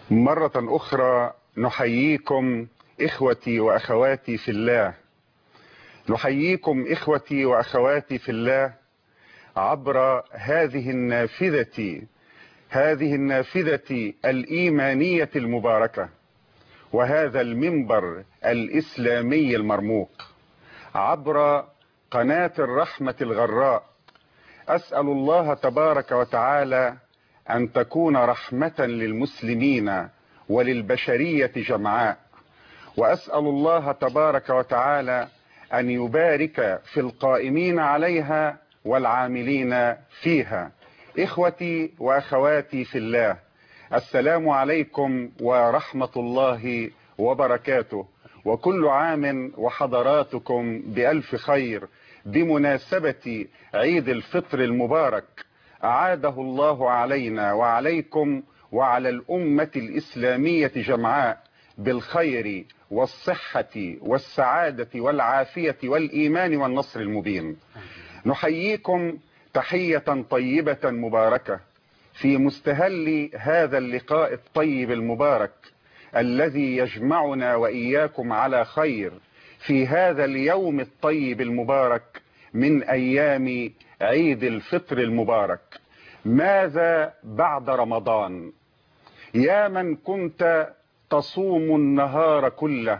مرة أخرى نحييكم إخوتي وأخواتي في الله، نحييكم إخوتي وأخواتي في الله عبر هذه النافذة الإيمانية المباركة، وهذا المنبر الإسلامي المرموق، عبر قناة الرحمة الغراء. أسأل الله تبارك وتعالى أن تكون رحمة للمسلمين وللبشرية جمعاء، وأسأل الله تبارك وتعالى أن يبارك في القائمين عليها والعاملين فيها. إخوتي وأخواتي في الله، السلام عليكم ورحمة الله وبركاته، وكل عام وحضراتكم بألف خير بمناسبة عيد الفطر المبارك، أعاده الله علينا وعليكم وعلى الأمة الإسلامية جمعاء بالخير والصحة والسعادة والعافية والإيمان والنصر المبين. نحييكم تحية طيبة مباركة في مستهل هذا اللقاء الطيب المبارك الذي يجمعنا وإياكم على خير في هذا اليوم الطيب المبارك من أيام عيد الفطر المبارك. ماذا بعد رمضان؟ يا من كنت تصوم النهار كله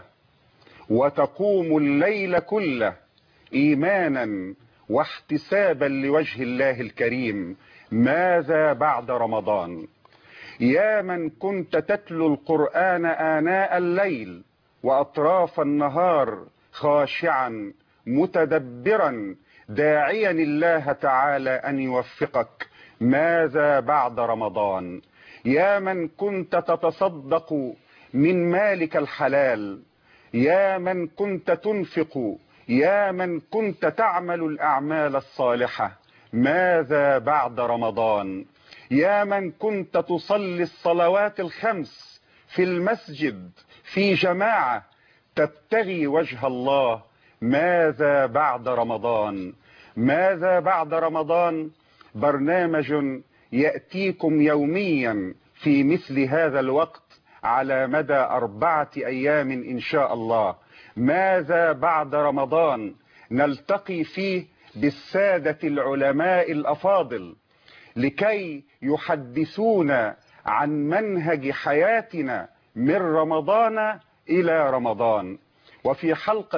وتقوم الليل كله إيمانا واحتسابا لوجه الله الكريم، ماذا بعد رمضان؟ يا من كنت تتلو القرآن آناء الليل وأطراف النهار خاشعا متدبرا داعيا الله تعالى أن يوفقك، ماذا بعد رمضان؟ يا من كنت تتصدق من مالك الحلال، يا من كنت تنفق، يا من كنت تعمل الأعمال الصالحة، ماذا بعد رمضان؟ يا من كنت تصلي الصلوات الخمس في المسجد في جماعة تبتغي وجه الله، ماذا بعد رمضان؟ ماذا بعد رمضان؟ برنامج يأتيكم يوميا في مثل هذا الوقت على مدى 4 أيام إن شاء الله. ماذا بعد رمضان؟ نلتقي فيه بالسادة العلماء الأفاضل لكي يحدثونا عن منهج حياتنا من رمضان إلى رمضان. وفي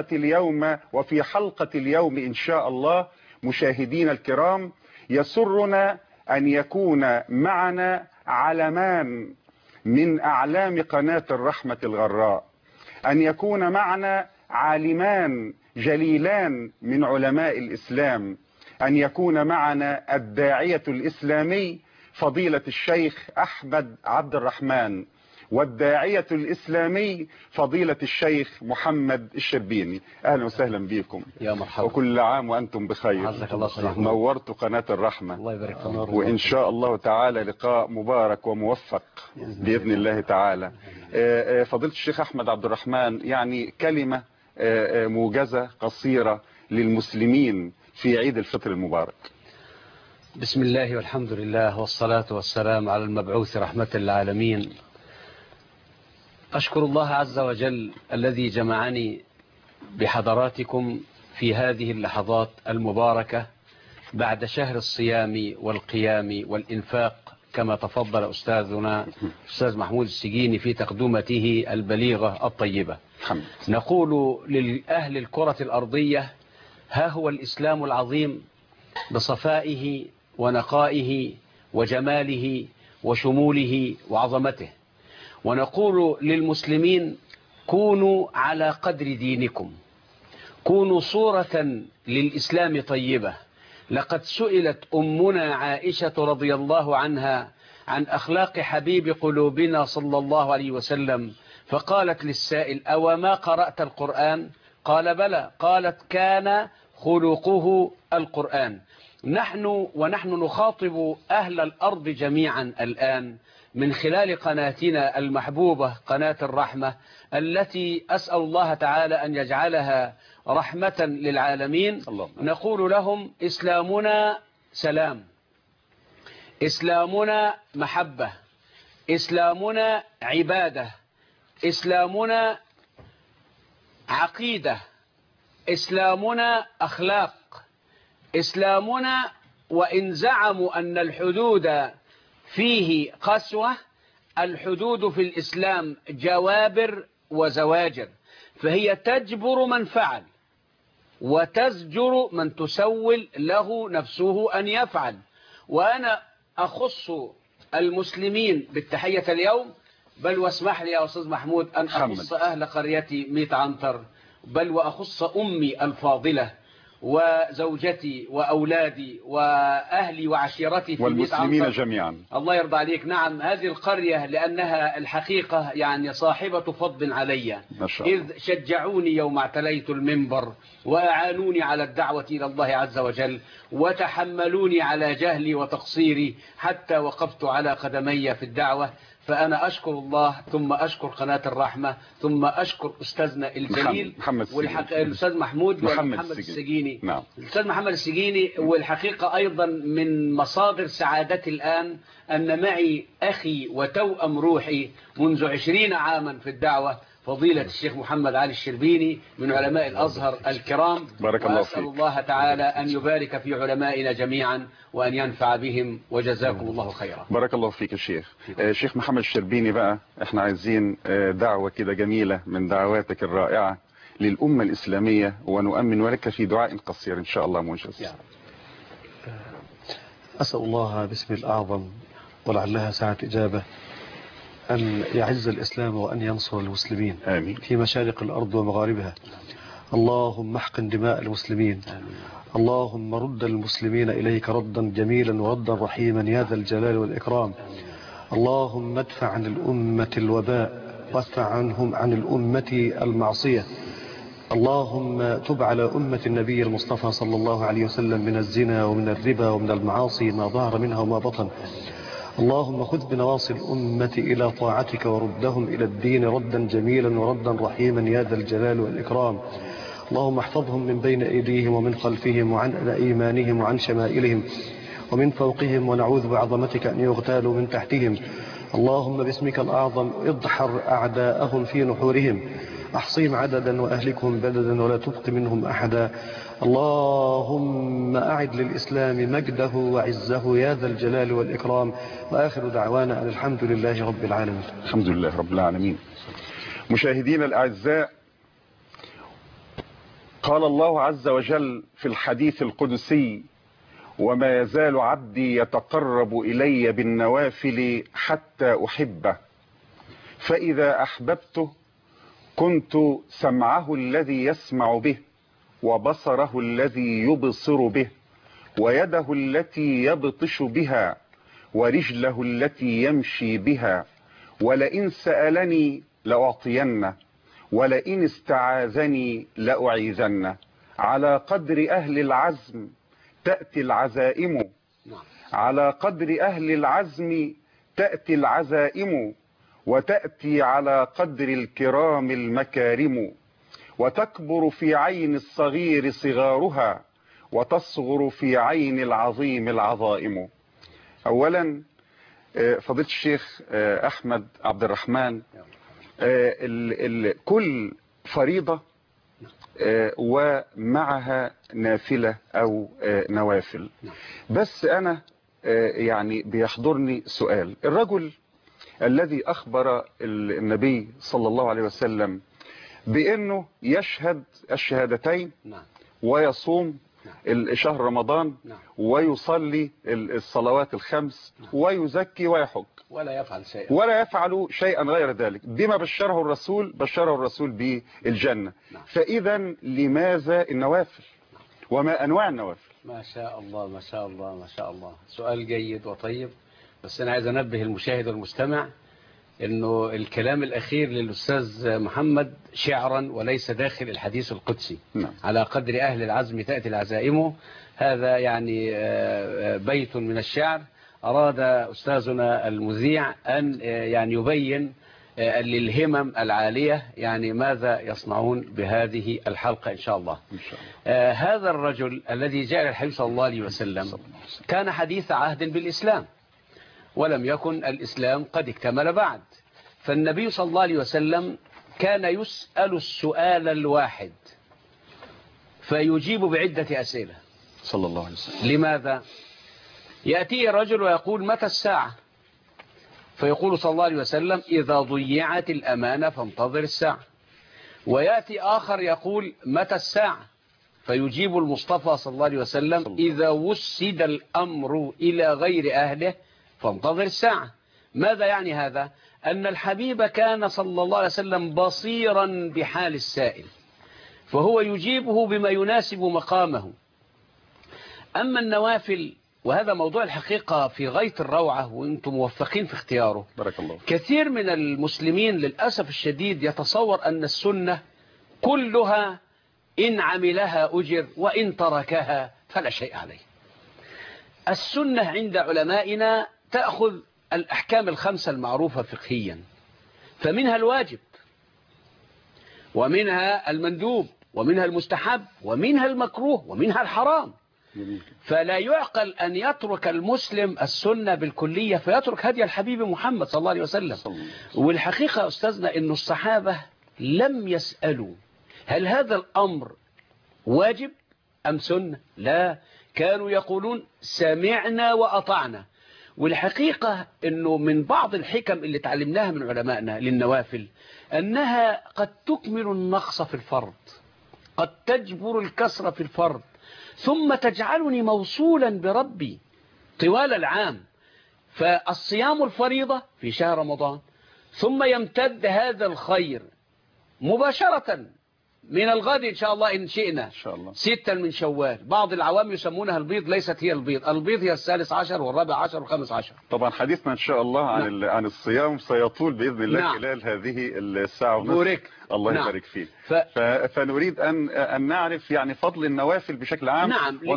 حلقة اليوم إن شاء الله مشاهدينا الكرام، يسرنا أن يكون معنا علمان من أعلام قناة الرحمة الغراء، أن يكون معنا عالمان جليلان من علماء الإسلام، أن يكون معنا الداعية الإسلامي فضيلة الشيخ أحمد عبد الرحمن، والداعية الإسلامي فضيلة الشيخ محمد الشربيني. أهلا وسهلا بكم يا مرحبا، وكل عام وأنتم بخير. نورت قناة الرحمة، الله يبارك فيك، وإن شاء الله تعالى لقاء مبارك وموفق بإذن الله تعالى. فضيلة الشيخ أحمد عبد الرحمن، يعني كلمة موجزة قصيرة للمسلمين في عيد الفطر المبارك. بسم الله والحمد لله والصلاة والسلام على المبعوث رحمة للعالمين. أشكر الله عز وجل الذي جمعني بحضراتكم في هذه اللحظات المباركة بعد شهر الصيام والقيام والإنفاق، كما تفضل أستاذنا أستاذ محمود السجيني في تقدمته البليغة الطيبة. نقول لأهل الكرة الأرضية: ها هو الإسلام العظيم بصفائه ونقائه وجماله وشموله وعظمته. ونقول للمسلمين: كونوا على قدر دينكم، كونوا صورة للإسلام طيبة. لقد سئلت أمنا عائشة رضي الله عنها عن أخلاق حبيب قلوبنا صلى الله عليه وسلم، فقالت للسائل: أو ما قرأت القرآن؟ قال: بلى. قالت: كان خلقه القرآن. ونحن نخاطب أهل الأرض جميعا الآن من خلال قناتنا المحبوبة قناة الرحمة، التي أسأل الله تعالى أن يجعلها رحمة للعالمين. نقول لهم: إسلامنا سلام، إسلامنا محبة، إسلامنا عبادة، إسلامنا عقيدة، إسلامنا أخلاق. إسلامنا وإن زعموا أن الحدود فيه قسوة، الحدود في الإسلام جوابر وزواجر، فهي تجبر من فعل وتزجر من تسول له نفسه أن يفعل. وأنا أخص المسلمين بالتحية اليوم، بل واسمح لي يا أستاذ محمود أن أخص أهل قريتي ميت عنتر، بل وأخص أمي الفاضلة وزوجتي وأولادي وأهلي وعشيرتي في والمسلمين جميعا. الله يرضى عليك. نعم، هذه القرية لأنها الحقيقة يعني صاحبة فضل علي، إذ شجعوني يوم اعتليت المنبر وأعانوني على الدعوة إلى الله عز وجل، وتحملوني على جهلي وتقصيري حتى وقفت على قدمي في الدعوة. فأنا أشكر الله، ثم أشكر قناة الرحمة، ثم أشكر أستاذنا الجليل الأستاذ محمود محمد السجيني. نعم. الأستاذ محمد السجيني. والحقيقة أيضا من مصادر سعادتي الآن أن معي أخي وتوأم روحي منذ 20 عاما في الدعوة، فضيلة الشيخ محمد علي الشربيني من علماء الأزهر الكرام. بارك الله فيك. وأسأل الله تعالى أن يبارك في علمائنا جميعا وأن ينفع بهم، وجزاكم الله خيرا. بارك الله فيك الشيخ. شيخ محمد الشربيني بقى، احنا عايزين دعوة كده جميلة من دعواتك الرائعة للأمة الإسلامية، ونؤمن لك في دعاء قصير إن شاء الله موجز. أسأل الله باسم الأعظم ولعلها ساعة إجابة أن يعز الإسلام وأن ينصر المسلمين. آمين. في مشارق الأرض ومغاربها. اللهم احقن دماء المسلمين. اللهم رد المسلمين إليك ردا جميلا وردا رحيما يا ذا الجلال والإكرام. اللهم ادفع عن الأمة الوباء، وادفع عنهم عن الأمة المعصية. اللهم تب على أمة النبي المصطفى صلى الله عليه وسلم من الزنا ومن الربا ومن المعاصي ما ظهر منها وما بطن. اللهم خذ بنواصي الأمة إلى طاعتك وردهم إلى الدين ردا جميلا وردا رحيما يا ذا الجلال والإكرام. اللهم احفظهم من بين أيديهم ومن خلفهم وعن أيمانهم وعن شمائلهم ومن فوقهم، ونعوذ بعظمتك أن يغتالوا من تحتهم. اللهم باسمك الأعظم اضحر أعداءهم في نحورهم، أحصيهم عددا وأهلكهم بددا ولا تبق منهم أحدا. اللهم أعد للإسلام مجده وعزه يا ذا الجلال والإكرام. وآخر دعوانا أن الحمد لله رب العالمين. الحمد لله رب العالمين. مشاهدينا الأعزاء، قال الله عز وجل في الحديث القدسي: وما يزال عبدي يتقرب إلي بالنوافل حتى أحبه، فإذا أحببته كنت سمعه الذي يسمع به، وبصره الذي يبصر به، ويده التي يبطش بها، ورجله التي يمشي بها. ولئن سألني لأعطينه، ولئن استعاذني لأعيذنه. على قدر أهل العزم تأتي العزائم، على قدر أهل العزم تأتي العزائم، وتأتي على قدر الكرام المكارم. وتكبر في عين الصغير صغارها، وتصغر في عين العظيم العظائم. أولا فضيلة الشيخ أحمد عبد الرحمن، كل فريضة ومعها نافلة أو نوافل، بس أنا يعني بيحضرني سؤال. الرجل الذي أخبر النبي صلى الله عليه وسلم بأنه يشهد الشهادتين ويصوم شهر رمضان ويصلي الصلوات الخمس ويزكي ويحج، ولا يفعل شيئا غير ذلك، بما بشره الرسول بالجنة. فإذا لماذا النوافل وما أنواع النوافل؟ ما شاء الله ما شاء الله ما شاء الله، سؤال جيد وطيب. بس أنا عايز أنبه المشاهد والمستمع إنه الكلام الأخير للأستاذ محمد شعرا وليس داخل الحديث القدسي. على قدر أهل العزم تأتي العزائم، هذا يعني بيت من الشعر. أراد أستاذنا المذيع أن يعني يبين للهمم العالية يعني ماذا يصنعون بهذه الحلقة إن شاء الله. هذا الرجل الذي جاء الحبيب صلى الله عليه وسلم كان حديث عهد بالإسلام، ولم يكن الإسلام قد اكتمل بعد. فالنبي صلى الله عليه وسلم كان يسأل السؤال الواحد فيجيب بعدة أسئلة صلى الله عليه وسلم. لماذا؟ يأتيه رجل ويقول متى الساعة؟ فيقول صلى الله عليه وسلم إذا ضيعت الأمانة فانتظر الساعة. ويأتي آخر يقول متى الساعة؟ فيجيب المصطفى صلى الله عليه وسلم إذا وسد الأمر إلى غير أهله فانتظر الساعة. ماذا يعني هذا؟ أن الحبيب كان صلى الله عليه وسلم بصيرا بحال السائل فهو يجيبه بما يناسب مقامه. أما النوافل، وهذا موضوع الحقيقة في غاية الروعة وأنتم موفقين في اختياره، بارك الله. كثير من المسلمين للأسف الشديد يتصور أن السنة كلها إن عملها أجر وإن تركها فلا شيء عليه. السنة عند علمائنا تأخذ الأحكام الخمسة المعروفة فقهيا، فمنها الواجب ومنها المندوب ومنها المستحب ومنها المكروه ومنها الحرام. فلا يعقل أن يترك المسلم السنة بالكلية فيترك هدي الحبيب محمد صلى الله عليه وسلم. والحقيقة أستاذنا أن الصحابة لم يسألوا هل هذا الأمر واجب أم سنة، لا، كانوا يقولون سمعنا وأطعنا. والحقيقة أنه من بعض الحكم اللي تعلمناها من علمائنا للنوافل أنها قد تكمل النقص في الفرض، قد تجبر الكسر في الفرض، ثم تجعلني موصولا بربي طوال العام. فالصيام الفريضة في شهر رمضان، ثم يمتد هذا الخير مباشرة من الغد إن شاء الله إن شئنا إن شاء الله 6 من شوال. بعض العوام يسمونها البيض، ليست هي البيض، البيض هي 13 والرابع عشر والخامس عشر. طبعا حديثنا إن شاء الله عن الصيام سيطول بإذن الله خلال هذه الساعة ونصف. الله يبارك فيك. فنريد أن نعرف يعني فضل النوافل بشكل عام،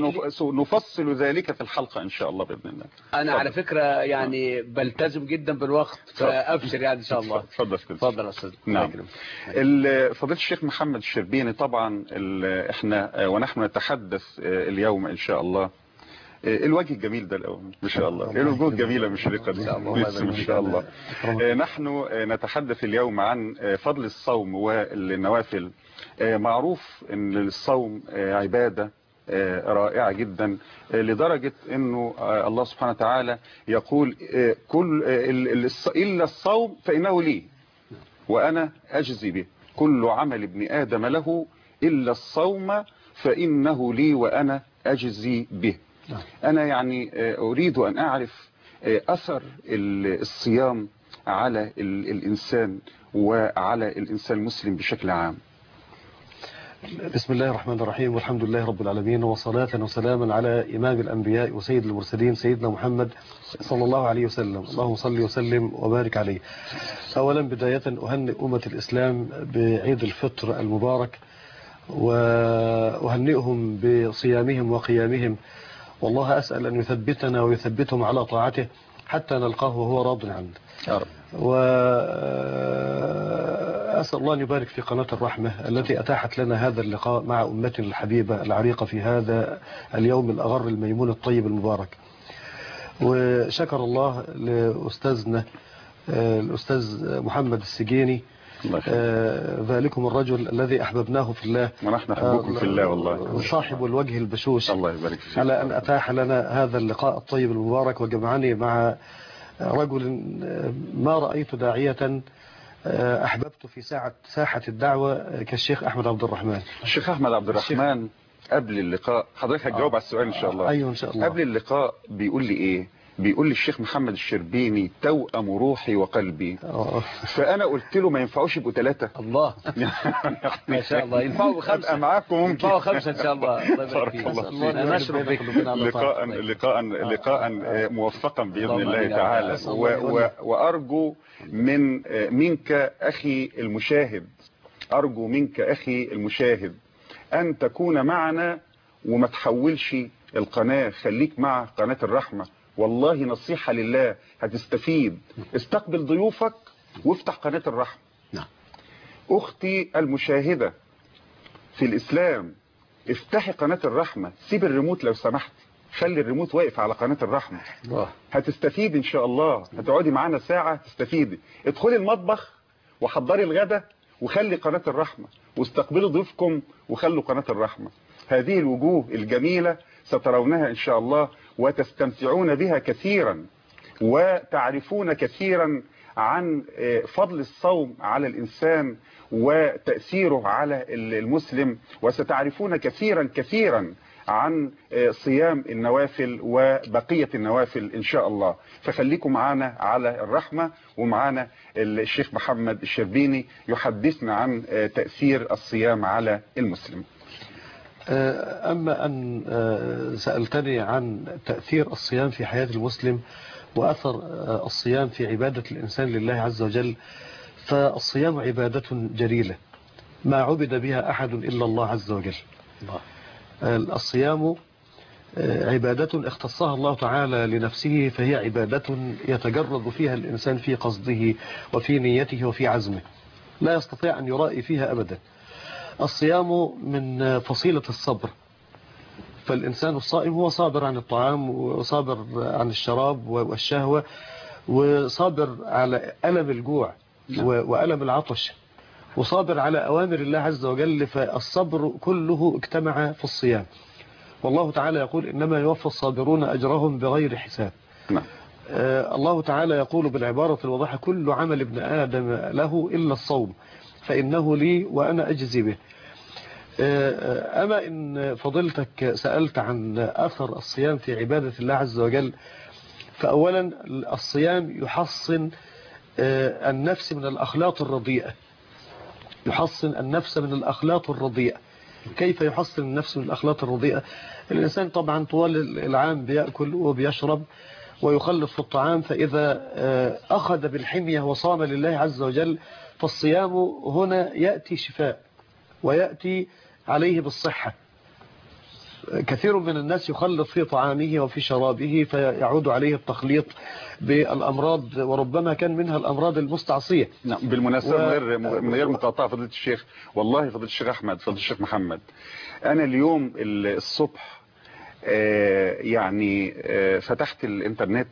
ونفصل ذلك في الحلقة إن شاء الله بإذن الله. أنا على فكرة يعني بلتزم جدا بالوقت، فأبشر يعني إن شاء الله. تفضل أستاذ. نعم. فضيلة الشيخ محمد الشربيني، طبعا احنا ونحن نتحدث اليوم إن شاء الله الوجه الجميل ده الأول ما شاء الله، الوجوه الجميلة مشرقة دي ما شاء الله. نحن نتحدث اليوم عن فضل الصوم والنوافل. معروف ان الصوم عبادة رائعة جدا، لدرجة انه الله سبحانه وتعالى يقول كل إلا الصوم فإنه لي وأنا أجزي به، كل عمل ابن آدم له إلا الصوم فإنه لي وأنا أجزي به. أنا يعني أريد أن أعرف أثر الصيام على الإنسان وعلى الإنسان المسلم بشكل عام. بسم الله الرحمن الرحيم، والحمد لله رب العالمين، وصلاة وسلاما على إمام الأنبياء وسيد المرسلين سيدنا محمد صلى الله عليه وسلم. اللهم صل وسلم وبارك عليه. أولا بداية أهنئ أمة الإسلام بعيد الفطر المبارك، وأهنئهم بصيامهم وقيامهم، والله أسأل أن يثبتنا ويثبتهم على طاعته حتى نلقاه وهو راض عنه. وأسأل الله أن يبارك في قناة الرحمة التي أتاحت لنا هذا اللقاء مع أمتنا الحبيبة العريقة في هذا اليوم الأغر الميمون الطيب المبارك. وشكر الله لأستاذنا الأستاذ محمد السجيني، ذلكم الرجل الذي أحببناه في الله ونحن نحبكم في الله والله، صاحب الوجه البشوش، الله يبارك فيك، على أن أتاح لنا هذا اللقاء الطيب المبارك وجمعني مع رجل ما رأيت داعية أحببت في ساحة الدعوة كالشيخ أحمد عبد الرحمن. الشيخ أحمد عبد الرحمن قبل اللقاء، حضرتك هتجاوب على السؤال إن شاء الله. أيوة إن شاء الله. قبل اللقاء بيقول لي إيه؟ بيقول لي الشيخ محمد الشربيني توأم روحي وقلبي. فأنا قلت له ما ينفعوش يبقوا 3. الله ما شاء الله، ينفعوا 5 معاكم، ممكن ينفعوا 5 إن شاء الله. الله نشرف بك. لقاء موفقا بإذن الله تعالى. وأرجو منك أخي المشاهد، أرجو منك أخي المشاهد أن تكون معنا وما تحولش القناة، خليك مع قناة الرحمة، والله نصيحة لله هتستفيد. استقبل ضيوفك وافتح قناة الرحمة. نعم. أختي المشاهدة في الإسلام، افتحي قناة الرحمة، سيب الريموت لو سمحت، خلي الريموت واقف على قناة الرحمة. الله. هتستفيد ان شاء الله، هتقعدي معانا ساعة تستفيدي. ادخلي المطبخ وحضري الغداء وخلي قناة الرحمة، واستقبلوا ضيوفكم وخلوا قناة الرحمة. هذه الوجوه الجميلة سترونها ان شاء الله وتستمتعون بها كثيرا، وتعرفون كثيرا عن فضل الصوم على الإنسان وتأثيره على المسلم، وستعرفون كثيرا كثيرا عن صيام النوافل وبقية النوافل إن شاء الله. فخليكم معنا على الرحمة، ومعنا الشيخ محمد الشربيني يحدثنا عن تأثير الصيام على المسلم. أما أن سألتني عن تأثير الصيام في حياة المسلم وأثر الصيام في عبادة الإنسان لله عز وجل، فالصيام عبادة جليلة ما عبد بها أحد إلا الله عز وجل. الصيام عبادة اختصها الله تعالى لنفسه، فهي عبادة يتجرد فيها الإنسان في قصده وفي نيته وفي عزمه، لا يستطيع أن يرائي فيها أبدا. الصيام من فصيلة الصبر، فالإنسان الصائم هو صابر عن الطعام وصابر عن الشراب والشهوة، وصابر على ألم الجوع وألم العطش، وصابر على أوامر الله عز وجل. فالصبر كله اجتمع في الصيام، والله تعالى يقول إنما يوفى الصابرون أجرهم بغير حساب. الله تعالى يقول بالعبارة الواضحة: كل عمل ابن آدم له إلا الصوم فإنه لي وأنا أجزي به. أما إن فضلتك سألت عن أثر الصيام في عبادة الله عز وجل، فأولا الصيام يحصن النفس من الأخلاق الرديئة، يحصن النفس من الأخلاق الرديئة. كيف يحصن النفس من الأخلاق الرديئة؟ الإنسان طبعا طوال العام بيأكل وبيشرب ويخلط في الطعام، فإذا أخذ بالحمية وصام لله عز وجل، فالصيام هنا يأتي شفاء ويأتي عليه بالصحة. كثير من الناس يخلط في طعامه وفي شرابه فيعود عليه التخليط بالأمراض، وربما كان منها الأمراض المستعصية. نعم، بالمناسبة من غير مقاطعة فضيلة الشيخ، والله فضيلة الشيخ أحمد، فضيلة الشيخ محمد، أنا اليوم الصبح يعني فتحت الإنترنت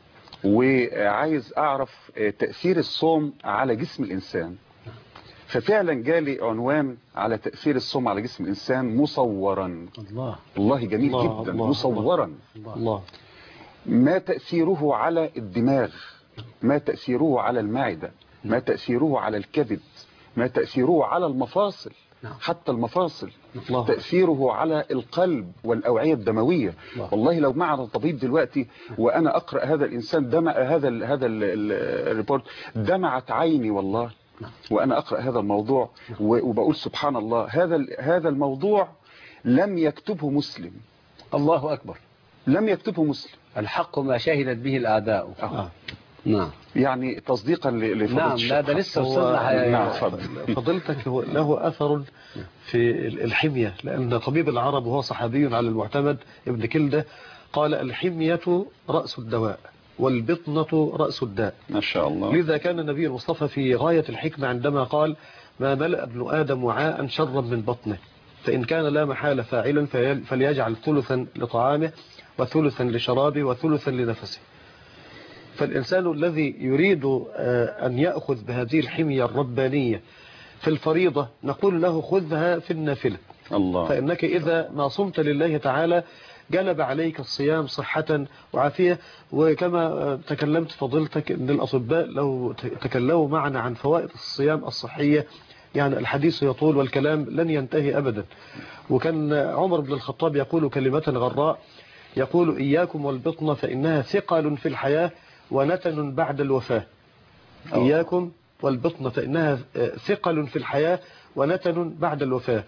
وعايز أعرف تأثير الصوم على جسم الإنسان، ففعلا جالي عنوان على تأثير الصوم على جسم الإنسان مصورا. الله، والله جميل الله جدا. الله مصورا. الله. ما تأثيره على الدماغ، ما تأثيره على المعدة، ما تأثيره على الكبد، ما تأثيره على المفاصل، حتى المفاصل، تأثيره على القلب والأوعية الدموية. والله لو معنا طبيب دلوقتي وأنا أقرأ هذا الإنسان هذا الريبورت، دمعت عيني والله وأنا أقرأ هذا الموضوع، وبقول سبحان الله، هذا الموضوع لم يكتبه مسلم. الله أكبر. لم يكتبه مسلم. الحق ما شهدت به الأعداء. نعم، يعني تصديقا لفضيلة نعم. لا ده لسه وصلنا. نعم، فضلتك له أثر في الحمية، لأن طبيب العرب وهو صحابي على المعتمد ابن كلدة قال: الحمية رأس الدواء والبطنة رأس الداء. ما شاء الله. لذا كان النبي المصطفى في غاية الحكمة عندما قال: ما ملأ ابن آدم وعاء شرا من بطنه، فإن كان لا محالة فاعلا فليجعل ثلثا لطعامه وثلثا لشرابه وثلثا لنفسه. فالإنسان الذي يريد أن يأخذ بهذه الحمية الربانية في الفريضة نقول له: خذها في النافلة. الله. فإنك إذا ما صمت لله تعالى جلب عليك الصيام صحة وعافية. وكما تكلمت فضلتك أن الأطباء لو تكلموا معنا عن فوائد الصيام الصحية يعني الحديث يطول والكلام لن ينتهي أبدا. وكان عمر بن الخطاب يقول كلمة غراء، يقول: إياكم والبطن فإنها ثقل في الحياة ونتن بعد الوفاة. إياكم والبطن فإنها ثقل في الحياة ونتن بعد الوفاة.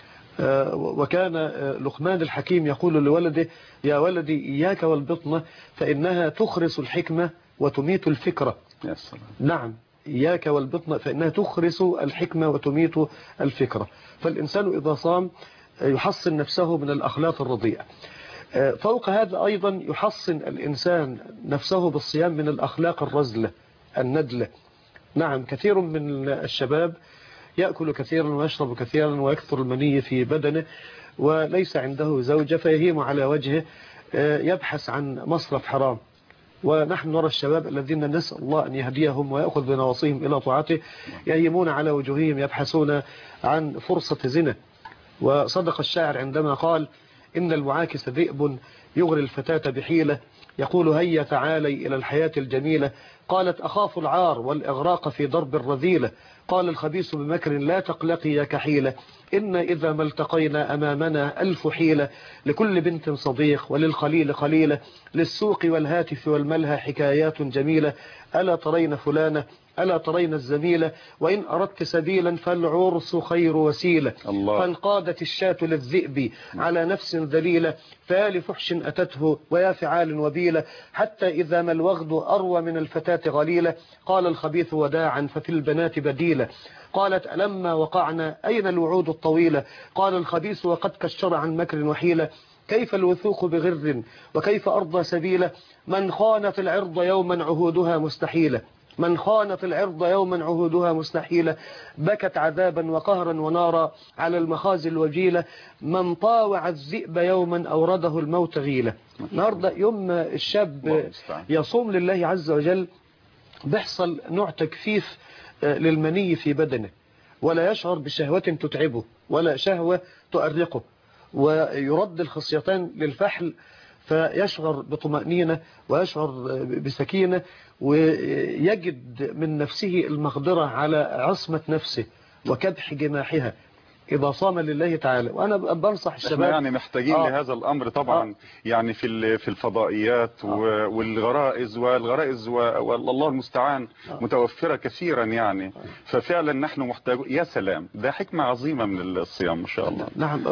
وكان لقمان الحكيم يقول لولده: يا ولدي إياك والبطن فإنها تخرس الحكمة وتميت الفكرة. يا سلام. نعم، إياك والبطن فإنها تخرس الحكمة وتميت الفكرة. فالإنسان إذا صام يحصن نفسه من الأخلاق الرديئة. فوق هذا أيضا يحصن الإنسان نفسه بالصيام من الأخلاق الرذلة الندلة. نعم، كثير من الشباب يأكل كثيرا ويشرب كثيرا ويكثر المني في بدنه وليس عنده زوجة، فيهيم على وجهه يبحث عن مصرف حرام، ونحن نرى الشباب الذين نسأل الله أن يهديهم ويأخذ بنواصيهم إلى طاعته يهيمون على وجوههم يبحثون عن فرصة زنا. وصدق الشاعر عندما قال: إن المعاكس ذئب يغري الفتاة بحيلة، يقول هيا تعالي إلى الحياة الجميلة. قالت: أخاف العار والإغراق في ضرب الرذيلة. قال الخبيث بمكر: لا تقلقي يا كحيلة، إن إذا ما التقينا أمامنا ألف حيلة. لكل بنت صديق وللخليل خليلة، للسوق والهاتف والملهى حكايات جميلة. ألا ترين فلانة، ألا ترين الزميلة، وإن أردت سبيلا فالعرس خير وسيلة. فانقادت الشاة للذئب على نفس ذليلة، فيا فحش أتته ويا فعال وبيلة. حتى إذا ما الوغد أروى من الفتاة غليلة، قال الخبيث وداعا ففي البنات بديلة. قالت: ألما وقعنا أين الوعود الطويلة؟ قال الخبيث وقد كشر عن مكر وحيلة. كيف الوثوق بغر وكيف أرضى سبيلة، من خانت العرض يوما عهودها مستحيلة. من خانت العرض يوما عهودها مستحيلة، بكت عذابا وقهرا ونارا على المخازي الوجيلة. من طاوع الذئب يوما أورده الموت غيلة. النهارده يوم الشاب يصوم لله عز وجل بيحصل نوع تجفيف للمني في بدنه، ولا يشعر بشهوة تتعبه ولا شهوة تؤرقه، ويرد الخصيتان للفحل فيشعر بطمأنينة ويشعر بسكينة، ويجد من نفسه المقدرة على عصمة نفسه وكبح جماحها إذا صام لله تعالى. وأنا بنصح الشباب، احنا يعني محتاجين لهذا الأمر طبعا، يعني في الفضائيات والغرائز والله المستعان متوفرة كثيرا يعني. ففعلا نحن محتاجون. يا سلام، ده حكمة عظيمة من الصيام ما شاء الله. نعم.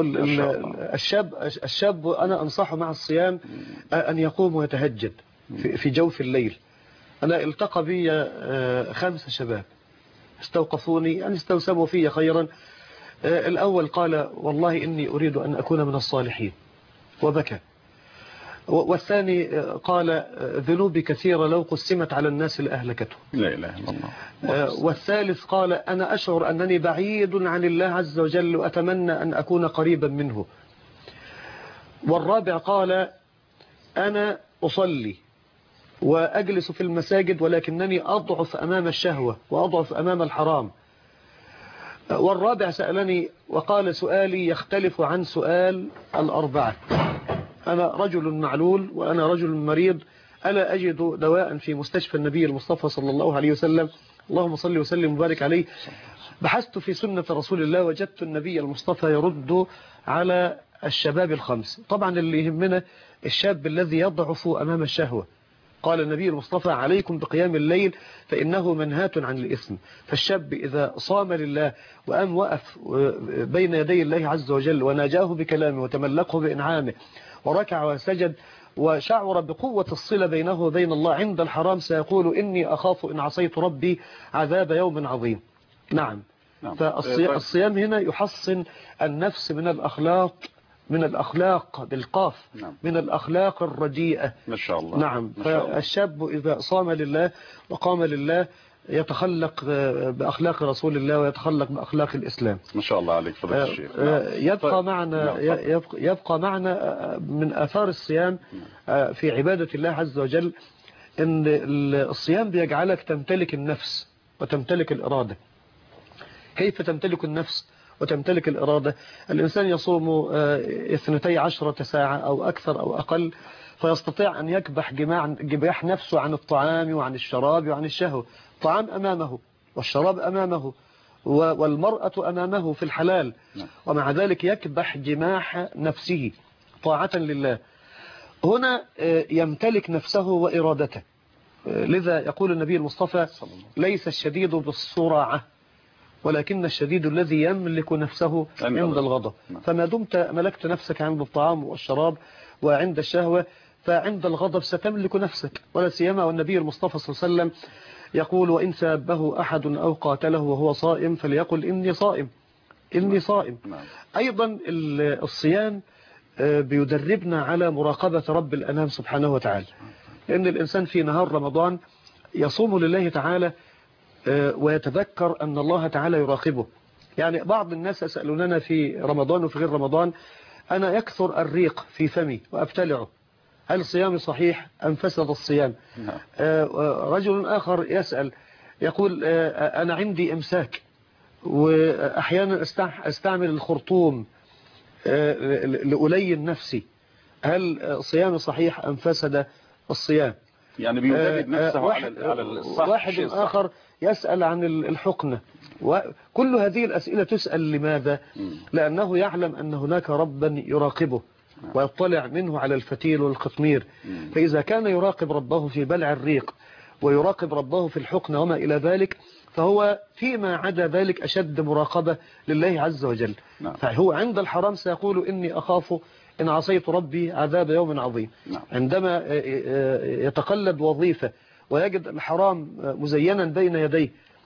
الشاب أنا أنصحه مع الصيام أن يقوم ويتهجد في جوف الليل. أنا التقى بي 5 شباب استوقفوني، يعني استوسموا في خيرا. الأول قال: والله إني أريد أن أكون من الصالحين، وبكى. والثاني قال: ذنوبي كثيرة لو قسمت على الناس لأهلكته. لا إله إلا الله. والثالث قال: أنا أشعر أنني بعيد عن الله عز وجل وأتمنى أن أكون قريبا منه. والرابع قال: أنا أصلي وأجلس في المساجد ولكنني أضعف أمام الشهوة وأضعف أمام الحرام. والرابع سألني وقال: سؤالي يختلف عن سؤال الأربعة. أنا رجل معلول وأنا رجل مريض، ألا أجد دواء في مستشفى النبي المصطفى صلى الله عليه وسلم، اللهم صل وسلم وبارك عليه. بحثت في سنة رسول الله وجدت النبي المصطفى يرد على الشباب 5. طبعا اللي يهمنا الشاب الذي يضعف أمام الشهوة. قال النبي المصطفى: عليكم بقيام الليل فإنه منهاة عن الإثم. فالشاب إذا صام لله وأم وقف بين يدي الله عز وجل وناجاه بكلامه وتملقه بإنعامه وركع وسجد وشعر بقوة الصلة بينه وبين الله عند الحرام، سيقول: إني أخاف إن عصيت ربي عذاب يوم عظيم. نعم. فالصيام هنا يحصن النفس من الأخلاق بالقاف، من الأخلاق الرديئة ما شاء الله. نعم. فالشاب إذا صام لله وقام لله يتخلق بأخلاق رسول الله ويتخلق بأخلاق الإسلام. ما شاء الله عليك فضيلة الشيخ. يبقى معنا من آثار الصيام في عبادة الله عز وجل إن الصيام بيجعلك تمتلك النفس وتمتلك الإرادة. كيف تمتلك النفس وتمتلك الإرادة؟ الإنسان يصوم 12 ساعة أو أكثر أو أقل، فيستطيع أن يكبح جماح نفسه عن الطعام وعن الشراب وعن الشهوة. الطعام أمامه والشراب أمامه والمرأة أمامه في الحلال، ومع ذلك يكبح جماح نفسه طاعة لله. هنا يمتلك نفسه وإرادته. لذا يقول النبي المصطفى: ليس الشديد بالصراعة ولكن الشديد الذي يملك نفسه عند الغضب. فما دمت ملكت نفسك عند الطعام والشراب وعند الشهوة، فعند الغضب ستملك نفسك. ولا سيما والنبي المصطفى صلى الله عليه وسلم يقول: وإن سابه أحد أو قاتله وهو صائم فليقل إني صائم، إني صائم. أيضا الصيام بيدربنا على مراقبة رب الأنام سبحانه وتعالى، لأن الإنسان في نهار رمضان يصوم لله تعالى ويتذكر أن الله تعالى يراقبه. يعني بعض الناس يسألوننا في رمضان وفي غير رمضان: أنا يكثر الريق في فمي وأبتلعه، هل صيامي صحيح أم فسد الصيام؟ رجل آخر يسأل يقول أنا عندي إمساك وأحيانا أستعمل الخرطوم لألين نفسي، هل صيامي صحيح أم فسد الصيام؟ يعني بيجدد نفسه على الصح. واحد آخر يسأل عن الحقنة، وكل هذه الأسئلة تسأل لماذا؟ لأنه يعلم أن هناك ربا يراقبه ويطلع منه على الفتيل والقطمير، فإذا كان يراقب ربه في بلع الريق ويراقب ربه في الحقنة وما إلى ذلك، فهو فيما عدا ذلك أشد مراقبة لله عز وجل. فهو عند الحرام سيقول إني أخاف إن عصيت ربي عذاب يوم عظيم. عندما يتقلد وظيفة ويجد الحرام مزينا بين يديه،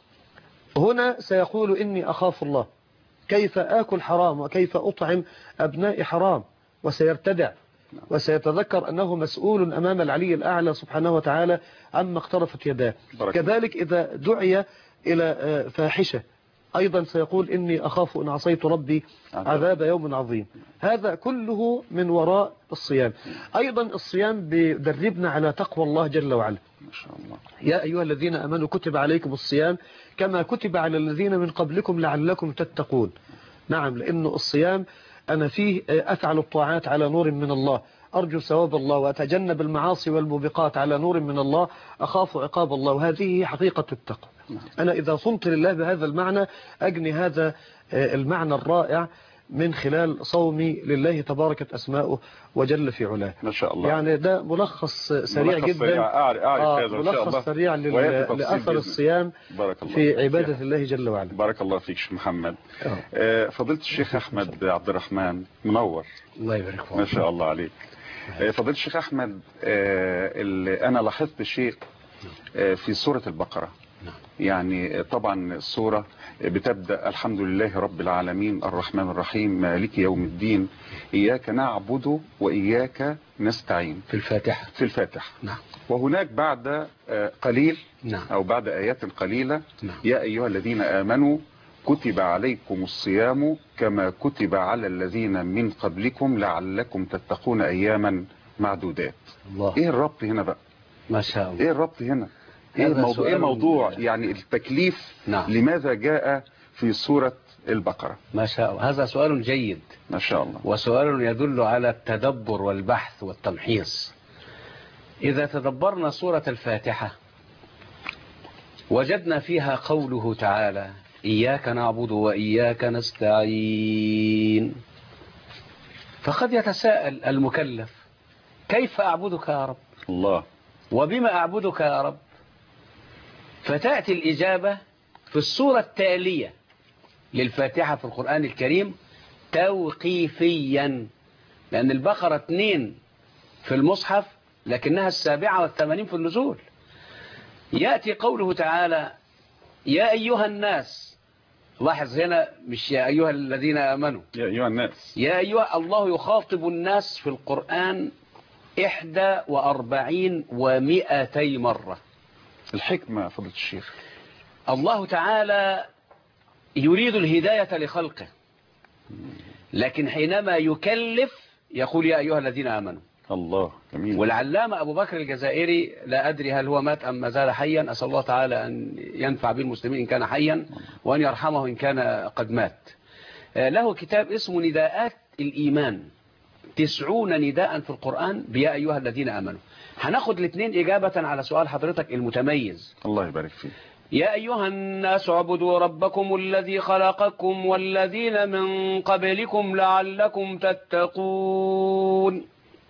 هنا سيقول إني أخاف الله، كيف آكل حرام وكيف أطعم أبناء حرام، وسيرتدع وسيتذكر أنه مسؤول أمام العلي الأعلى سبحانه وتعالى عما اقترفت يداه. كذلك إذا دعي إلى فاحشة أيضا سيقول إني أخاف إن عصيت ربي عذاب يوم عظيم. هذا كله من وراء الصيام. أيضا الصيام بيدربنا على تقوى الله جل وعلا. ما شاء الله. يا أيها الذين آمنوا كتب عليكم الصيام كما كتب على الذين من قبلكم لعلكم تتقون. نعم، لأنه الصيام أنا فيه أفعل الطاعات على نور من الله، أرجو ثواب الله، وأتجنب المعاصي والموبقات على نور من الله، أخاف عقاب الله، وهذه حقيقة التقوى. أنا إذا صمت لله بهذا المعنى أجني هذا المعنى الرائع من خلال صومي لله تباركت أسماؤه وجل في علاه. ما شاء الله. يعني ده ملخص سريع جدا، ملخص سريع لأثر الصيام في عبادة الله جل وعلا. بارك الله فيك شيخ محمد. فضيلة الشيخ أحمد عبد الرحمن منور. الله يبارك فيك. ما شاء الله عليك. فضيلة الشيخ أحمد، أنا لاحظت شيء في سورة البقرة. يعني طبعا السورة بتبدأ الحمد لله رب العالمين الرحمن الرحيم مالك يوم الدين إياك نعبد وإياك نستعين في الفاتحة. في الفاتحة. نعم. وهناك بعد قليل، نعم، أو بعد آيات قليلة، نعم، يا أيها الذين آمنوا كتب عليكم الصيام كما كتب على الذين من قبلكم لعلكم تتقون أياما معدودات. الله. إيه الربط هنا بقى؟ ما شاء الله. إيه الربط هنا؟ ايه موضوع يعني التكليف؟ نعم. لماذا جاء في سورة البقرة؟ ما شاء الله، هذا سؤال جيد ما شاء الله، وسؤال يدل على التدبر والبحث والتمحيص. إذا تدبرنا سورة الفاتحة وجدنا فيها قوله تعالى إياك نعبد وإياك نستعين، فقد يتساءل المكلف كيف أعبدك يا رب؟ الله. وبما أعبدك يا رب؟ فتأتي الإجابة في السورة التالية للفاتحة في القرآن الكريم توقيفيا، لأن البقرة 2 في المصحف لكنها 87 في النزول. يأتي قوله تعالى يا أيها الناس، لاحظ هنا مش يا أيها الذين آمنوا، يا أيها الناس، يا أيها. الله يخاطب الناس في القرآن 41 و200 مرة. الحكمة فضيلة الشيخ، الله تعالى يريد الهداية لخلقه، لكن حينما يكلف يقول يا أيها الذين آمنوا. الله جميل. والعلامة أبو بكر الجزائري، لا أدري هل هو مات أم ما زال حيا، أسأل الله تعالى أن ينفع بالمسلمين إن كان حيا وأن يرحمه إن كان قد مات. له كتاب اسمه نداءات الإيمان، 90 نداء في القرآن بيا أيها الذين آمنوا. هناخد الاثنين إجابة على سؤال حضرتك المتميز. الله يبارك فيك. يا أيها الناس اعبدوا ربكم الذي خلقكم والذين من قبلكم لعلكم تتقون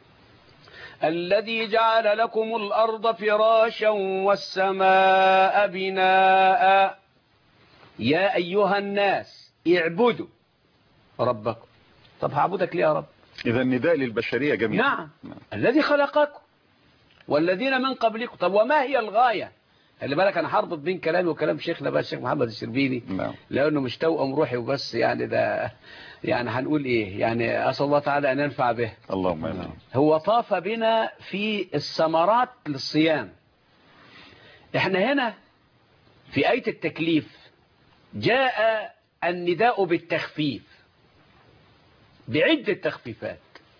الذي جعل لكم الأرض فراشا والسماء بناء. يا أيها الناس اعبدوا ربكم. طب هعبدك ليه يا رب؟ إذا النداء للبشرية جميعا. نعم. الذي خلقكم والذين من قبلكم. طب وما هي الغاية؟ خلي بالك أنا هربط بين كلامي وكلام شيخنا بقى الشيخ محمد الشربيني. نعم. لأنه مش توأم روحي وبس، يعني ده يعني هنقول إيه، يعني أسأل الله تعالى أن ينفع به. اللهم آمين. هو طاف بنا في الثمرات للصيام. احنا هنا في آية التكليف جاء النداء بالتخفيف بعدة تخفيفات.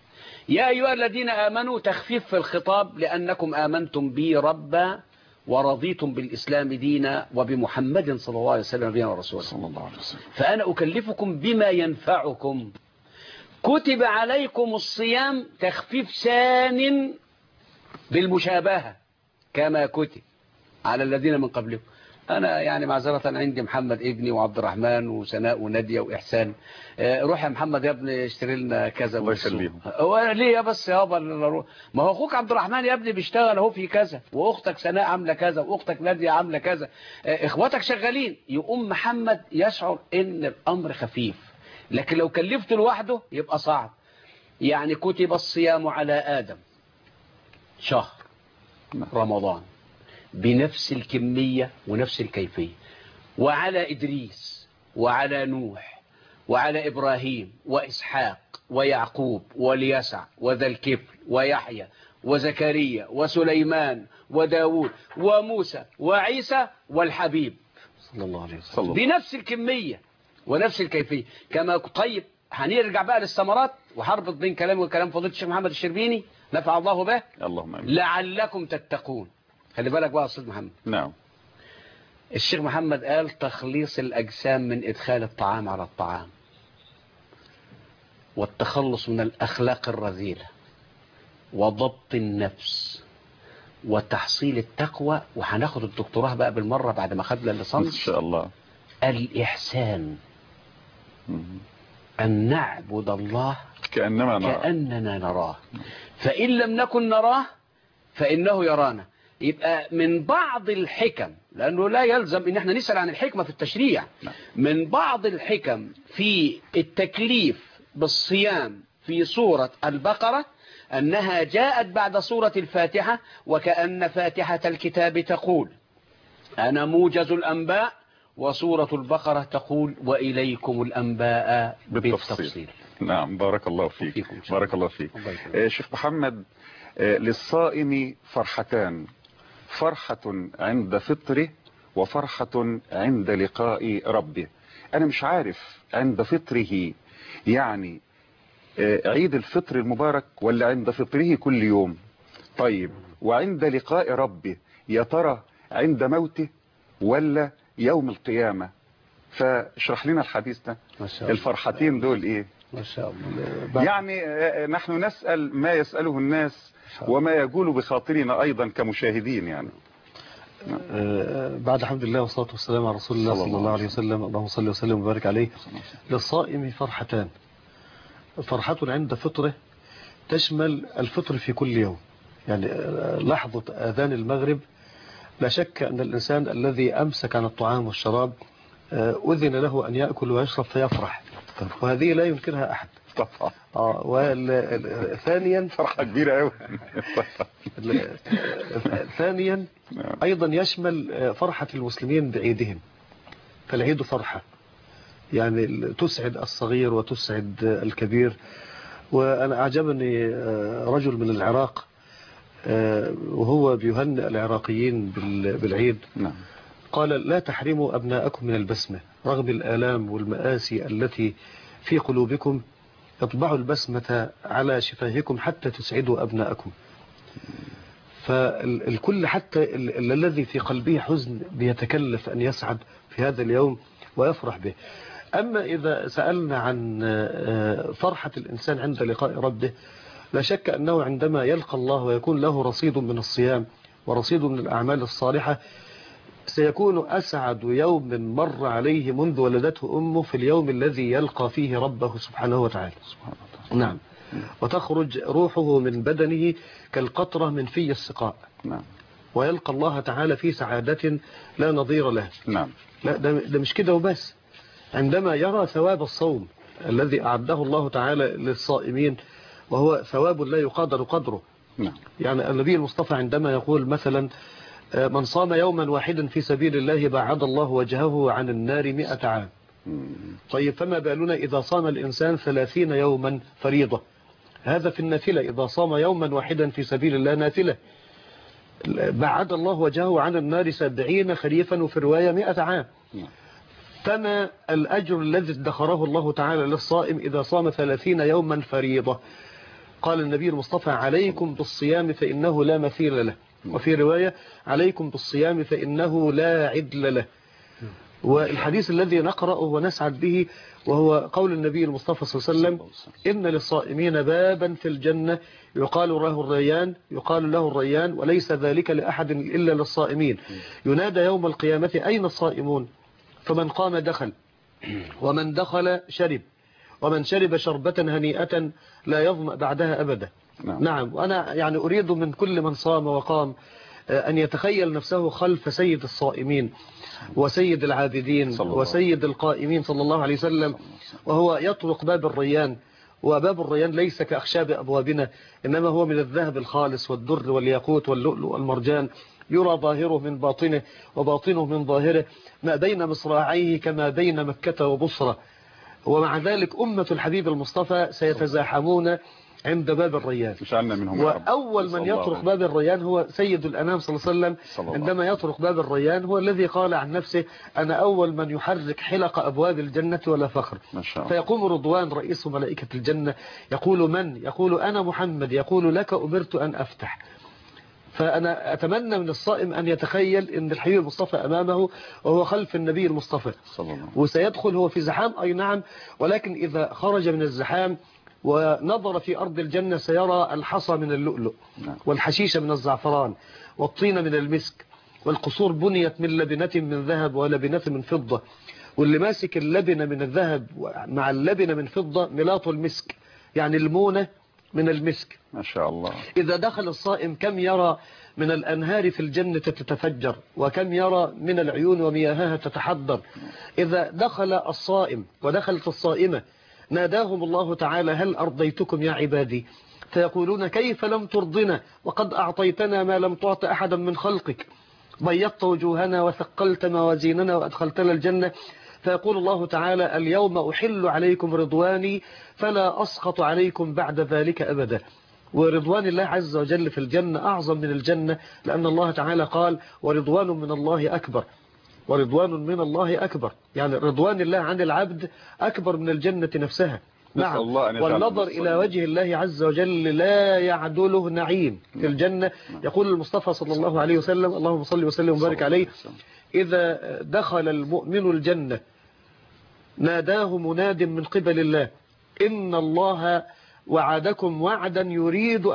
يا أيها الذين آمنوا تخفيف في الخطاب لأنكم آمنتم بي ربا ورضيتم بالإسلام دينا وبمحمد صلى الله عليه وسلم نبينا ورسولا صلى الله عليه وسلم. فأنا أكلفكم بما ينفعكم. كتب عليكم الصيام تخفيف ثان بالمشابهة كما كتب على الذين من قبلكم. أنا يعني معذرة عندي محمد ابني وعبد الرحمن وسناء ونادية وإحسان. روح يا محمد يا ابني اشتري لنا كذا. الله يخليهم. ليه يا بس يابا؟ ما هو أخوك عبد الرحمن يا ابني بيشتغل اهو في كذا، وأختك سناء عاملة كذا، وأختك نادية عاملة كذا، إخواتك شغالين. يقوم محمد يشعر إن الأمر خفيف، لكن لو كلفته لوحده يبقى صعب. يعني كتب الصيام على آدم شهر رمضان بنفس الكمية ونفس الكيفية، وعلى إدريس وعلى نوح وعلى إبراهيم وإسحاق ويعقوب واليسع وذا الكفل ويحيى وزكريا وسليمان وداود وموسى وعيسى والحبيب صلى الله عليه وسلم بنفس الكمية ونفس الكيفية كما. طيب هنرجع بقى للثمرات وحربط بين كلامي وكلام فضيلة الشيخ محمد الشربيني نفع الله به. اللهم آمين. لعلكم تتقون. خلي بالك بقى يا أستاذ محمد. نعم. الشيخ محمد قال تخليص الأجسام من إدخال الطعام على الطعام، والتخلص من الأخلاق الرذيلة، وضبط النفس، وتحصيل التقوى. وهناخد الدكتوراه بقى بالمرة بعد ما خدنا الليسانس إن شاء الله. الإحسان، أن نعبد الله كأننا نراه، فإن لم نكن نراه فإنه يرانا. يبقى من بعض الحكم، لأنه لا يلزم إن احنا نسأل عن الحكمة في التشريع، من بعض الحكم في التكليف بالصيام في سورة البقرة أنها جاءت بعد سورة الفاتحة، وكأن فاتحة الكتاب تقول أنا موجز الأنباء، وسورة البقرة تقول وإليكم الأنباء بالتفصيل. نعم. بارك الله فيك. بارك الله فيك. شيخ محمد، للصائم فرحتان، فرحة عند فطره وفرحة عند لقاء ربه. أنا مش عارف عند فطره يعني عيد الفطر المبارك ولا عند فطره كل يوم؟ طيب وعند لقاء ربه يا ترى عند موته ولا يوم القيامة؟ فاشرح لنا الحديث ده. الفرحتين دول ايه؟ ما شاء الله. يعني نحن نسأل ما يسأله الناس وما يقول بخاطرنا أيضا كمشاهدين. يعني بعد حمد الله والصلاة والسلام على رسول الله صلى الله عليه وسلم، اللهم صل وسلم وبارك عليه. للصائم فرحتان، فرحة عند فطره تشمل الفطر في كل يوم. يعني لحظة آذان المغرب لا شك أن الإنسان الذي أمسك عن الطعام والشراب أذن له أن يأكل ويشرب فيفرح، وهذه لا ينكرها أحد طبعا. ثانيا فرحة كبيرة أوي. ثانيا أيضا يشمل فرحة المسلمين بعيدهم، فالعيد فرحة يعني تسعد الصغير وتسعد الكبير. وأنا أعجبني رجل من العراق وهو بيهنئ العراقيين بالعيد، قال لا تحرموا أبناءكم من البسمة رغم الآلام والمآسي التي في قلوبكم، اطبعوا البسمة على شفاهكم حتى تسعدوا أبناءكم. فالكل حتى الذي في قلبه حزن بيتكلف أن يسعد في هذا اليوم ويفرح به. أما إذا سألنا عن فرحة الإنسان عند لقاء ربه، لا شك أنه عندما يلقى الله ويكون له رصيد من الصيام ورصيد من الأعمال الصالحة سيكون أسعد يوم مر عليه منذ ولدته أمه في اليوم الذي يلقى فيه ربه سبحانه وتعالى. نعم. وتخرج روحه من بدنه كالقطرة من في السقاء. نعم. ويلقى الله تعالى في سعادة لا نظير له. نعم. لا ده مش كده وبس، عندما يرى ثواب الصوم الذي أعده الله تعالى للصائمين وهو ثواب لا يقدر قدره. نعم. يعني النبي المصطفى عندما يقول مثلا من صام يوما واحدا في سبيل الله باعد الله وجهه عن النار 100 عام. طيب فما بالنا إذا صام الإنسان 30 يوما فريضة؟ هذا في النافلة. إذا صام يوما واحدا في سبيل الله نافلة بعد الله وجهه عن النار 70 خريفا، وفي رواية 100 عام. فما الأجر الذي ادخره الله تعالى للصائم إذا صام 30 يوما فريضة؟ قال النبي المصطفى عليكم بالصيام فإنه لا مثيل له، وفي رواية عليكم بالصيام فإنه لا عدل له. والحديث الذي نقرأه ونسعد به وهو قول النبي المصطفى صلى الله عليه وسلم: إن للصائمين بابا في الجنة يقال له الريان وليس ذلك لأحد إلا للصائمين، ينادى يوم القيامة: أين الصائمون؟ فمن قام دخل، ومن دخل شرب، ومن شرب شربة هنيئة لا يظمأ بعدها أبدا. نعم. وأنا يعني أريد من كل من صام وقام أن يتخيل نفسه خلف سيد الصائمين وسيد العابدين وسيد القائمين صلى الله عليه وسلم، وهو يطرق باب الريان. وباب الريان ليس كأخشاب أبوابنا، إنما هو من الذهب الخالص والدر والياقوت واللؤلؤ والمرجان، يرى ظاهره من باطنه وباطنه من ظاهره، ما بين مصراعيه كما بين مكة وبصرة. ومع ذلك أمة الحبيب المصطفى سيتزاحمون عند باب الريان، وأول من يطرق باب الريان هو سيد الأنام صلى الله عليه وسلم. عندما يطرق باب الريان هو الذي قال عن نفسه: أنا أول من يحرك حلق أبواب الجنة ولا فخر. فيقوم رضوان رئيس ملائكة الجنة يقول: من؟ يقول: أنا محمد. يقول: لك أمرت أن أفتح. فأنا أتمنى من الصائم أن يتخيل أن الحبيب المصطفى أمامه وهو خلف النبي المصطفى، وسيدخل هو في زحام، أي نعم، ولكن إذا خرج من الزحام ونظر في أرض الجنة سيرى الحصى من اللؤلؤ، والحشيش من الزعفران، والطين من المسك، والقصور بنيت من لبنة من ذهب ولبنة من فضة، واللي ماسك اللبنة من الذهب مع اللبنة من فضة ملاط المسك، يعني المونة من المسك. ما شاء الله. إذا دخل الصائم كم يرى من الأنهار في الجنة تتفجر، وكم يرى من العيون ومياهها تتحضر. إذا دخل الصائم ودخلت الصائمة ناداهم الله تعالى: هل أرضيتكم يا عبادي؟ فيقولون: كيف لم ترضنا وقد أعطيتنا ما لم تعط أحدا من خلقك، بيضت وجوهنا وثقلت موازيننا وأدخلتنا الجنة. فيقول الله تعالى: اليوم أحل عليكم رضواني فلا أسخط عليكم بعد ذلك أبدا. ورضوان الله عز وجل في الجنة أعظم من الجنة، لأن الله تعالى قال: ورضوان من الله أكبر. ورضوان من الله أكبر، يعني رضوان الله عن العبد أكبر من الجنة نفسها. نعم. والنظر إلى وجه الله عز وجل لا يعدله نعيم في الجنة. يقول المصطفى صلى الله عليه وسلم: اللهم صل وسلم وبارك عليه: إذا دخل المؤمن الجنة ناداه مناد من قبل الله: إن الله وعدكم وعدا يريد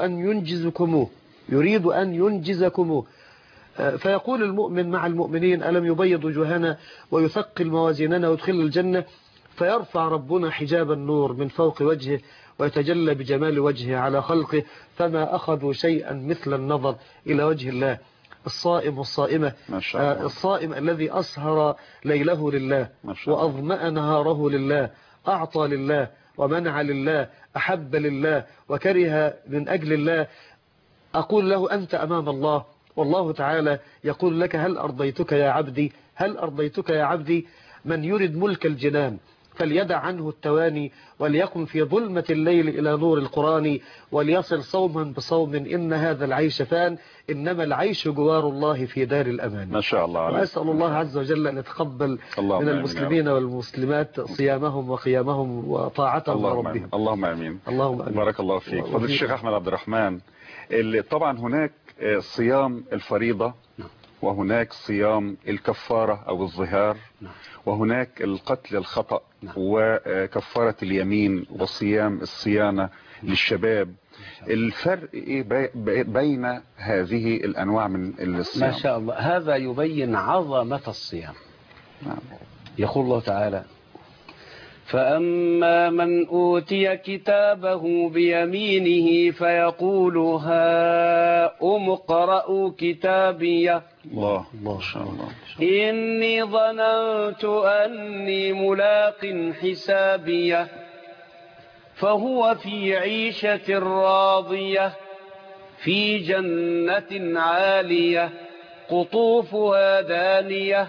أن ينجزكموه. فيقول المؤمن مع المؤمنين: ألم يبيض وجوهنا ويثقل موازيننا ويدخل الجنة؟ فيرفع ربنا حجاب النور من فوق وجهه ويتجلى بجمال وجهه على خلقه، فما أخذوا شيئا مثل النظر إلى وجه الله. الصائم والصائمة، الصائم الذي أسهر ليله لله وأظمأ نهاره لله، أعطى لله ومنع لله، أحب لله وكره من أجل الله، أقول له: أنت أمام الله، والله تعالى يقول لك: هل أرضيتك يا عبدي؟ هل أرضيتك يا عبدي؟ من يرد ملك الجنان فليدع عنه التواني، وليقم في ظلمة الليل إلى نور القرآن، وليصل صوما بصوم، إن هذا العيش فان، إنما العيش جوار الله في دار الأمان. ما شاء الله عليك. وأسأل الله عز وجل أن يتقبل من المسلمين والمسلمات صيامهم وقيامهم وطاعتهم لربهم. اللهم آمين. اللهم آمين. بارك الله فيك. فضل الشيخ أحمد عبد الرحمن، طبعا هناك صيام الفريضة، وهناك صيام الكفارة أو الظهار، وهناك القتل الخطأ، وكفارة اليمين، وصيام الصيانة للشباب. الفرق إيه بين هذه الأنواع من الصيام؟ ما شاء الله، هذا يبين عظمة الصيام. يقول الله تعالى: فأما من أوتي كتابه بيمينه فيقول هاؤم اقرءوا كتابيه. الله ما شاء الله. إني ظننت أني ملاق حسابيه فهو في عيشة راضية في جنة عالية قطوفها دانية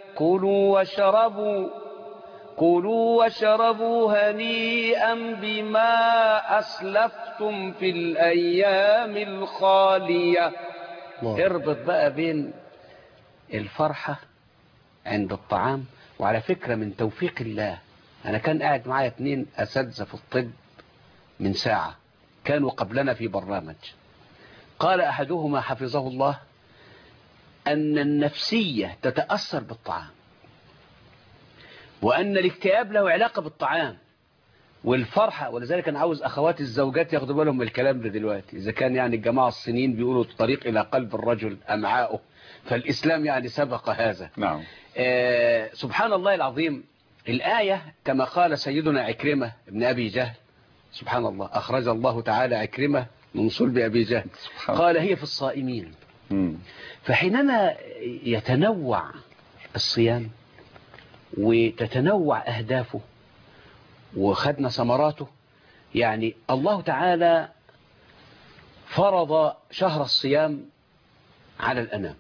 كلوا واشربوا هنيئا بما أسلفتم في الأيام الخالية. اربط بقى بين الفرحة عند الطعام. وعلى فكرة من توفيق الله، أنا كان قاعد معايا 2 أساتذة في الطب من ساعة، كانوا قبلنا في برنامج، قال أحدهما حفظه الله أن النفسية تتأثر بالطعام، وأن الاكتئاب له علاقة بالطعام والفرحة. ولذلك أنا عاوز أخوات الزوجات ياخدوا بالهم من الكلام ده دلوقتي، إذا كان يعني الجماعة الصينيين بيقولوا الطريق إلى قلب الرجل أمعاؤه، فالإسلام يعني سبق هذا. نعم. سبحان الله العظيم، الآية كما قال سيدنا عكرمة ابن أبي جهل، سبحان الله، أخرج الله تعالى عكرمة من صلب أبي جهل، قال هي في الصائمين. فحينما يتنوع الصيام وتتنوع أهدافه وخدنا ثمراته، يعني الله تعالى فرض شهر الصيام على الأنام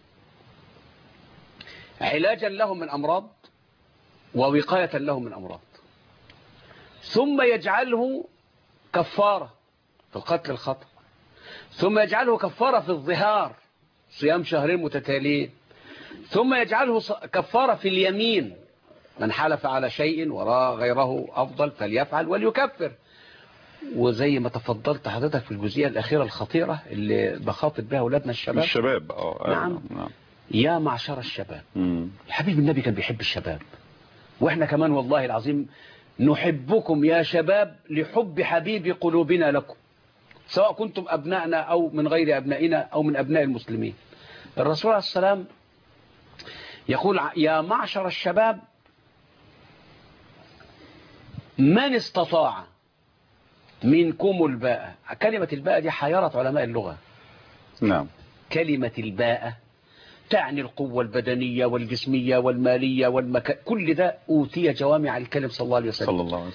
علاجا لهم من أمراض ووقاية لهم من أمراض، ثم يجعله كفارة في القتل الخطأ، ثم يجعله كفارة في الظهار صيام شهرين متتاليين، ثم يجعله كفارة في اليمين، من حلف على شيء وراء غيره أفضل فليفعل وليكفر. وزي ما تفضلت حضرتك في الجزئية الأخيرة الخطيرة اللي بخاطب بها أولادنا الشباب، نعم. يا معشر الشباب، الحبيب النبي كان بيحب الشباب، وإحنا كمان والله العظيم نحبكم يا شباب لحب حبيب قلوبنا لكم، سواء كنتم أبنائنا أو من غير أبنائنا أو من أبناء المسلمين. الرسول عليه السلام يقول يا معشر الشباب من استطاع منكم الباءة. كلمة الباءة دي حيرت علماء اللغة. نعم. كلمة الباءة تعني القوة البدنية والجسمية والمالية والمكان، كل ده أوتي جوامع الكلم صلى الله عليه وسلم.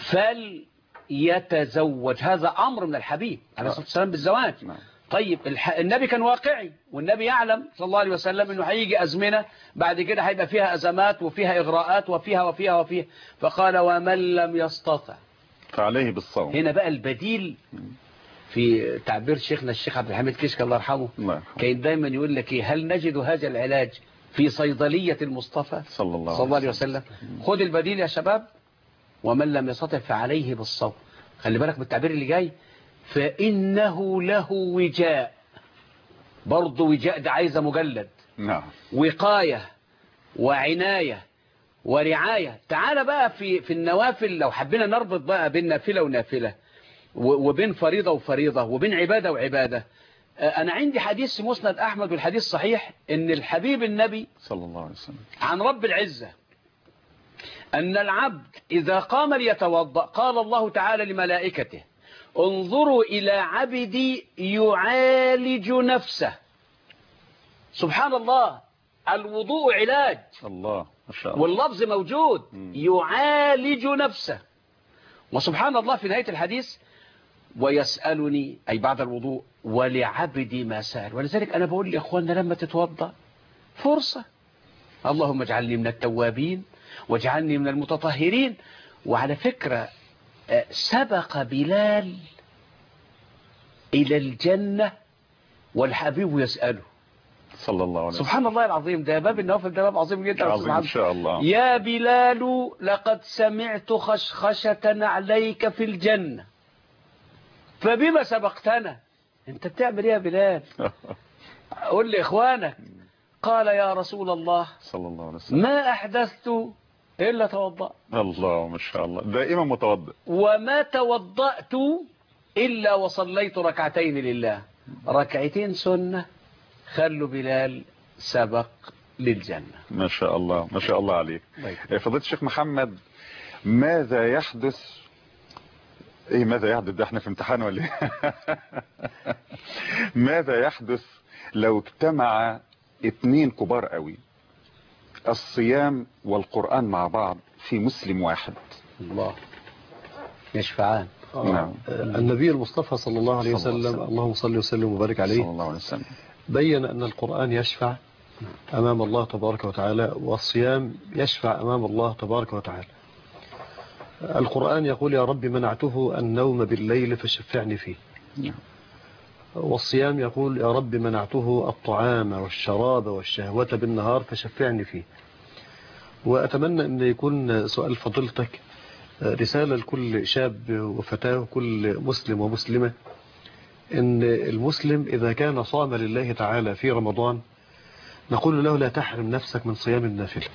فليتزوج، هذا أمر من الحبيب عليه الصلاة والسلام بالزواج. نعم. طيب النبي كان واقعي، والنبي يعلم صلى الله عليه وسلم انه هيجي أزمنة بعد كده هيبقى فيها أزمات وفيها إغراءات وفيها، فقال ومن لم يستطع فعليه بالصوم. هنا بقى البديل في تعبير شيخنا الشيخ عبد الحميد كشك الله يرحمه، كان دايما يقول لك هل نجد هذا العلاج في صيدلية المصطفى صلى الله عليه وسلم؟ خد البديل يا شباب، ومن لم يستطع فعليه بالصوم. خلي بالك بالتعبير اللي جاي، فإنه له وجاء، برضه وجاء ده عايزة مجلد. نعم. وقاية وعناية ورعاية. تعال بقى في النوافل، لو حبينا نربط بقى بين نافلة ونافلة وبين فريضة وفريضة وبين عبادة وعبادة. أنا عندي حديث مسند أحمد والحديث صحيح إن الحبيب النبي صلى الله عليه وسلم عن رب العزة أن العبد إذا قام ليتوضأ قال الله تعالى لملائكته انظروا إلى عبدي يعالج نفسه. سبحان الله، الوضوء علاج، الله ما شاء الله، واللفظ موجود يعالج نفسه. وسبحان الله في نهاية الحديث ويسألني أي بعد الوضوء ولعبدي ما سأل. ولذلك أنا بقول لإخواننا لما تتوضأ فرصة، اللهم اجعلني من التوابين واجعلني من المتطهرين. وعلى فكرة سبق بلال إلى الجنة والحبيب يسأله صلى الله عليه وسلم. سبحان الله العظيم، ده باب النوافل، ده باب عظيم جدا. عظيم إن شاء الله. يا بلال لقد سمعت خشخشة عليك في الجنة فبما سبقتنا. انت بتعمل ايه يا بلال؟ قول لي اخوانك. قال يا رسول الله صلى الله عليه وسلم ما أحدثت إلا توضأ. الله ما شاء الله، دائما متوضئ. وما توضأت إلا وصليت ركعتين لله، ركعتين سنة. خلوا بلال سبق للجنة. ما شاء الله ما شاء الله عليك. فضيلة الشيخ محمد، ماذا يحدث ماذا يحدث ده احنا في امتحان ولا ايه؟ ماذا يحدث لو اجتمع اتنين كبار قوي، الصيام والقرآن مع بعض في مسلم واحد؟ الله يشفعان. نعم. النبي المصطفى صلى الله عليه وسلم، اللهم صل وسلم وبارك عليه، صلى الله عليه وسلم، بين أن القرآن يشفع أمام الله تبارك وتعالى، والصيام يشفع أمام الله تبارك وتعالى. القرآن يقول يا رب منعته النوم بالليل فشفعني فيه، والصيام يقول يا رب منعته الطعام والشراب والشهوة بالنهار فشفعني فيه. وأتمنى أن يكون سؤال فضيلتك رسالة لكل شاب وفتاة وكل مسلم ومسلمة، إن المسلم إذا كان صام لله تعالى في رمضان نقول له لا تحرم نفسك من صيام النافلة.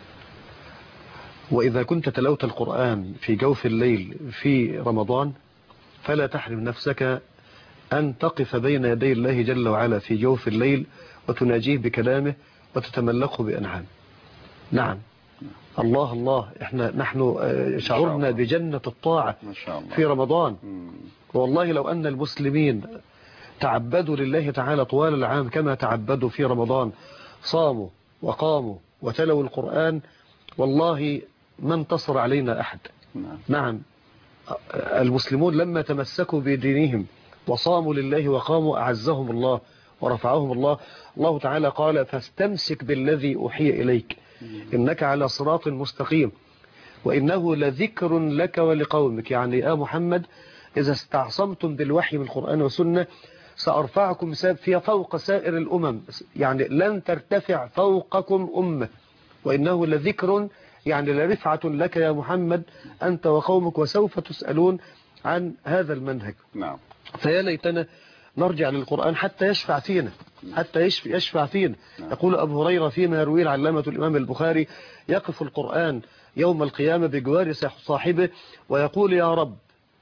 وإذا كنت تلوت القرآن في جوف الليل في رمضان فلا تحرم نفسك أن تقف بين يدي الله جل وعلا في جوف الليل وتناجيه بكلامه وتتملقه بأنعام. نعم، الله الله، نحن شعرنا بجنة الطاعة في رمضان. والله لو أن المسلمين تعبدوا لله تعالى طوال العام كما تعبدوا في رمضان، صاموا وقاموا وتلوا القرآن، والله ما انتصر علينا أحد. نعم، المسلمون لما تمسكوا بدينهم وصاموا لله وقاموا أعزهم الله ورفعهم الله. الله تعالى قال فاستمسك بالذي أوحي إليك إنك على صراط مستقيم وإنه لذكر لك ولقومك. يعني يا محمد إذا استعصمتم بالوحي من القرآن والسنة سأرفعكم فيها فوق سائر الأمم، يعني لن ترتفع فوقكم أمة، وإنه لذكر يعني لرفعة لك يا محمد أنت وقومك، وسوف تسألون عن هذا المنهج. نعم. فيا ليتنا نرجع للقرآن حتى يشفع فينا، حتى يشفع فينا. يقول أبو هريرة فيما يرويه العلامة الإمام البخاري: يقف القرآن يوم القيامة بجوار صاحبه ويقول يا رب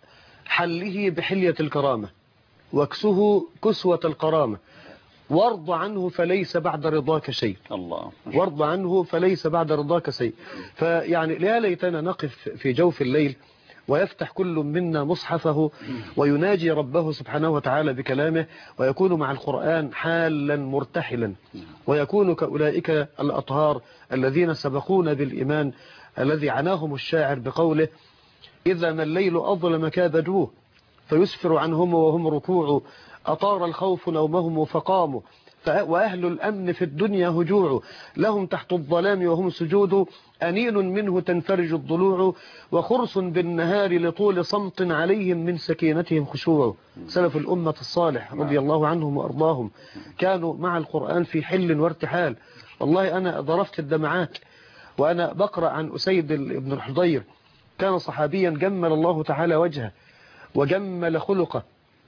حله بحلية الكرامة واكسه كسوة القرامة وارض عنه فليس بعد رضاك شيء. الله، وارض عنه فليس بعد رضاك شيء. فيعني يا ليتنا نقف في جوف الليل ويفتح كل منا مصحفه ويناجي ربه سبحانه وتعالى بكلامه، ويكون مع القرآن حالا مرتحلا، ويكون كأولئك الأطهار الذين سبقونا بالإيمان الذي عناهم الشاعر بقوله: إذا ما الليل أظلم كابدوه فيسفر عنهم وهم ركوع، أطار الخوف نومهم فقاموا وأهل الأمن في الدنيا هجوع، لهم تحت الظلام وهم سجود، أنين منه تنفرج الضلوع، وخرس بالنهار لطول صمت عليهم من سكينتهم خشوع. سلف الأمة الصالح رضي الله عنهم وأرضاهم كانوا مع القرآن في حل وارتحال. والله أنا ضرفت الدمعات وأنا بقرأ عن أسيد بن الحضير، كان صحابيا جمل الله تعالى وجهه وجمل خلقه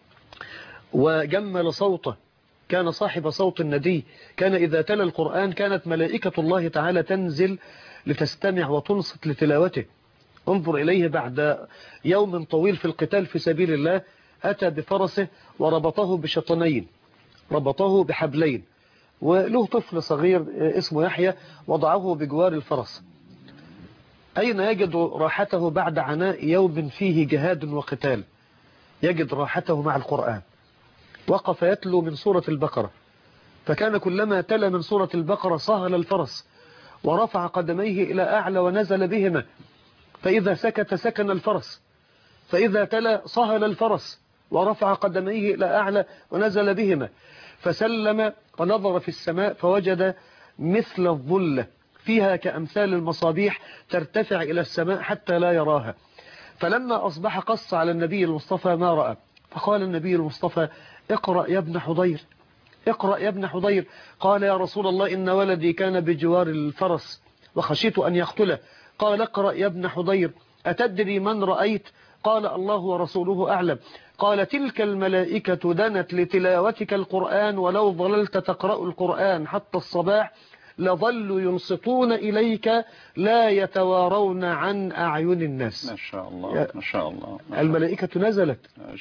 وجمل صوته، كان صاحب صوت الندي، كان إذا تلا القرآن كانت ملائكة الله تعالى تنزل لتستمع وتنصت لتلاوته. انظر إليه بعد يوم طويل في القتال في سبيل الله، أتى بفرسه وربطه بشطنين، ربطه بحبلين، وله طفل صغير اسمه يحيى وضعه بجوار الفرس. أين يجد راحته بعد عناء يوم فيه جهاد وقتال؟ يجد راحته مع القرآن. وقف يتلو من سورة البقرة، فكان كلما تلا من سورة البقرة صهل الفرس ورفع قدميه إلى أعلى ونزل بهما، فإذا سكت سكن الفرس، فإذا تلا صهل الفرس ورفع قدميه إلى أعلى ونزل بهما، فسلم ونظر في السماء فوجد مثل الظلة فيها كأمثال المصابيح ترتفع إلى السماء حتى لا يراها. فلما أصبح قص على النبي المصطفى ما رأى، فقال النبي المصطفى: اقرأ يا ابن حضير، اقرأ يا ابن حضير. قال: يا رسول الله إن ولدي كان بجوار الفرس وخشيت أن يقتله. قال: اقرأ يا ابن حضير. أتدري من رأيت؟ قال: الله ورسوله أعلم. قال: تلك الملائكة دنت لتلاوتك القرآن، ولو ظللت تقرأ القرآن حتى الصباح لظلوا ينصتون إليك لا يتوارون عن أعين الناس. ما شاء الله، ما شاء الله. الملائكة نزلت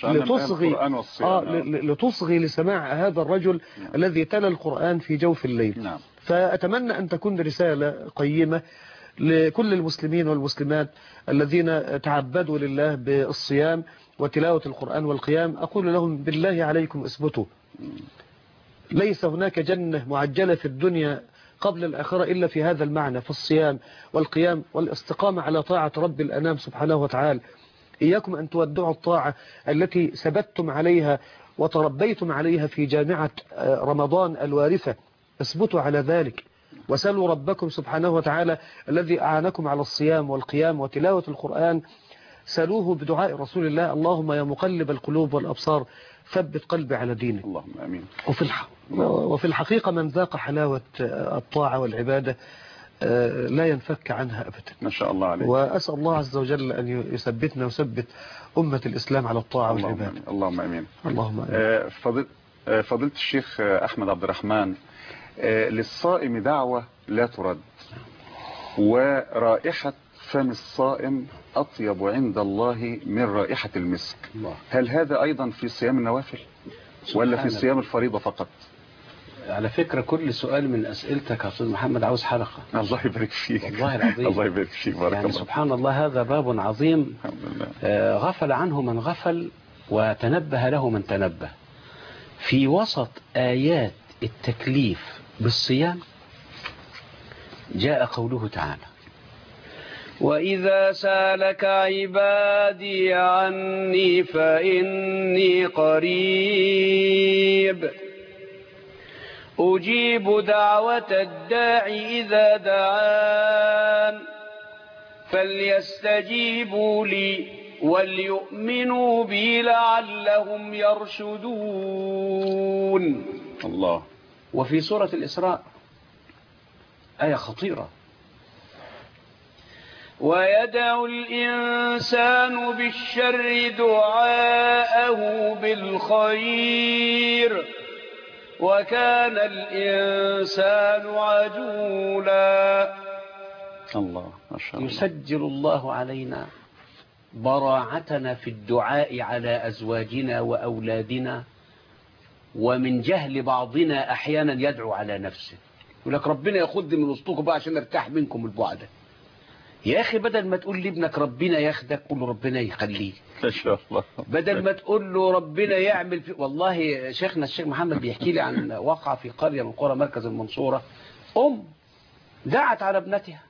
لتصغي لسماع هذا الرجل الذي تلا القرآن في جوف الليل. فأتمنى أن تكون رسالة قيمة لكل المسلمين والمسلمات الذين تعبدوا لله بالصيام وتلاوة القرآن والقيام. أقول لهم: بالله عليكم اثبتوا، ليس هناك جنة معجلة في الدنيا قبل الآخرة إلا في هذا المعنى، في الصيام والقيام والاستقامة على طاعة رب الأنام سبحانه وتعالى. إياكم أن تودعوا الطاعة التي ثبتتم عليها وتربيتم عليها في جامعة رمضان الوارثة. اثبتوا على ذلك وسلوا ربكم سبحانه وتعالى الذي أعانكم على الصيام والقيام وتلاوة القرآن، سلوه بدعاء رسول الله: اللهم يا مقلب القلوب والأبصار ثبت قلبي على دينك. اللهم آمين. وفي الحقيقة من ذاق حلاوة الطاعة والعبادة لا ينفك عنها أبدا. ما شاء الله عليك. وأسأل الله عز وجل أن يثبتنا ويثبت أمة الإسلام على الطاعة والعبادة. اللهم أمين. اللهم أمين. فضيلة الشيخ أحمد عبد الرحمن، للصائم دعوة لا ترد، ورائحة فم الصائم أطيب عند الله من رائحة المسك. هل هذا أيضا في صيام النوافل ولا في صيام الفريضة فقط؟ على فكرة كل سؤال من أسئلتك يا أستاذ محمد عاوز حلقة. الله يبارك فيك. والله العظيم. الله يبارك فيك. بارك يعني الله. سبحان الله، هذا باب عظيم. الحمد لله. غفل عنه من غفل وتنبه له من تنبه. في وسط آيات التكليف بالصيام جاء قوله تعالى: وإذا سالك عبادي عني فإني قريب أجيب دعوة الداعي إذا دعان فليستجيبوا لي وليؤمنوا بي لعلهم يرشدون. الله. وفي سورة الإسراء آية خطيرة: ويدعو الإنسان بالشر دعاءه بالخير وكان الإنسان عجولا. الله ما شاء الله. يسجل الله علينا براعتنا في الدعاء على أزواجنا وأولادنا، ومن جهل بعضنا أحيانا يدعو على نفسه، يقول لك ربنا ياخدني من وسطكم بقى عشان ارتاح منكم البعد. يا أخي بدل ما تقول لابنك ربنا ياخدك قول له ربنا يخليك ما شاء الله. بدل ما تقول له ربنا يعمل في. والله شيخنا الشيخ محمد بيحكي لي عن واقعة في قرية من قرى مركز المنصورة، دعت على ابنتها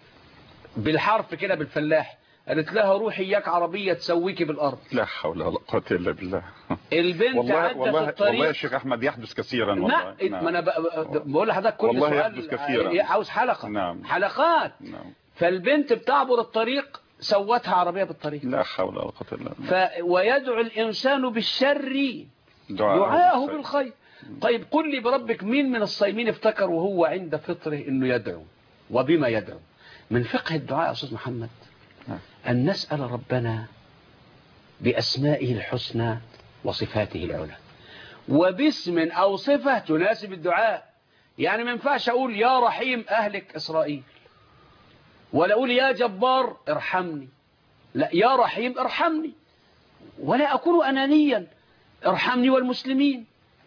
بالحرف كده بالفلاح، قالت لها روحي اياك عربية تسويكي بالأرض. لا حول ولا قوة إلا بالله. البنت عدت في الطريق. والله يا شيخ أحمد يحدث كثيرا والله. نعم. ما أنا بقول لحضرتك كل والله سؤال يحدث كثيرا. عاوز حلقة. نعم. حلقات. نعم. فالبنت بتعبر الطريق سوتها عربية بالطريق. لا حول ولا قوة إلا بالله. ويدعو الإنسان بالشر دعاءه بالخير. طيب قل لي بربك، مين من الصايمين افتكر وهو عند فطره انه يدعو؟ وبما يدعو؟ من فقه الدعاء يا أستاذ محمد أن نسأل ربنا بأسمائه الحسنى وصفاته العلى وباسم أو صفة تناسب الدعاء. يعني ما ينفعش أقول يا رحيم أهلك إسرائيل، ولا أقول يا جبار ارحمني، لا، يا رحيم ارحمني، ولا أكون أنانيا ارحمني والمسلمين،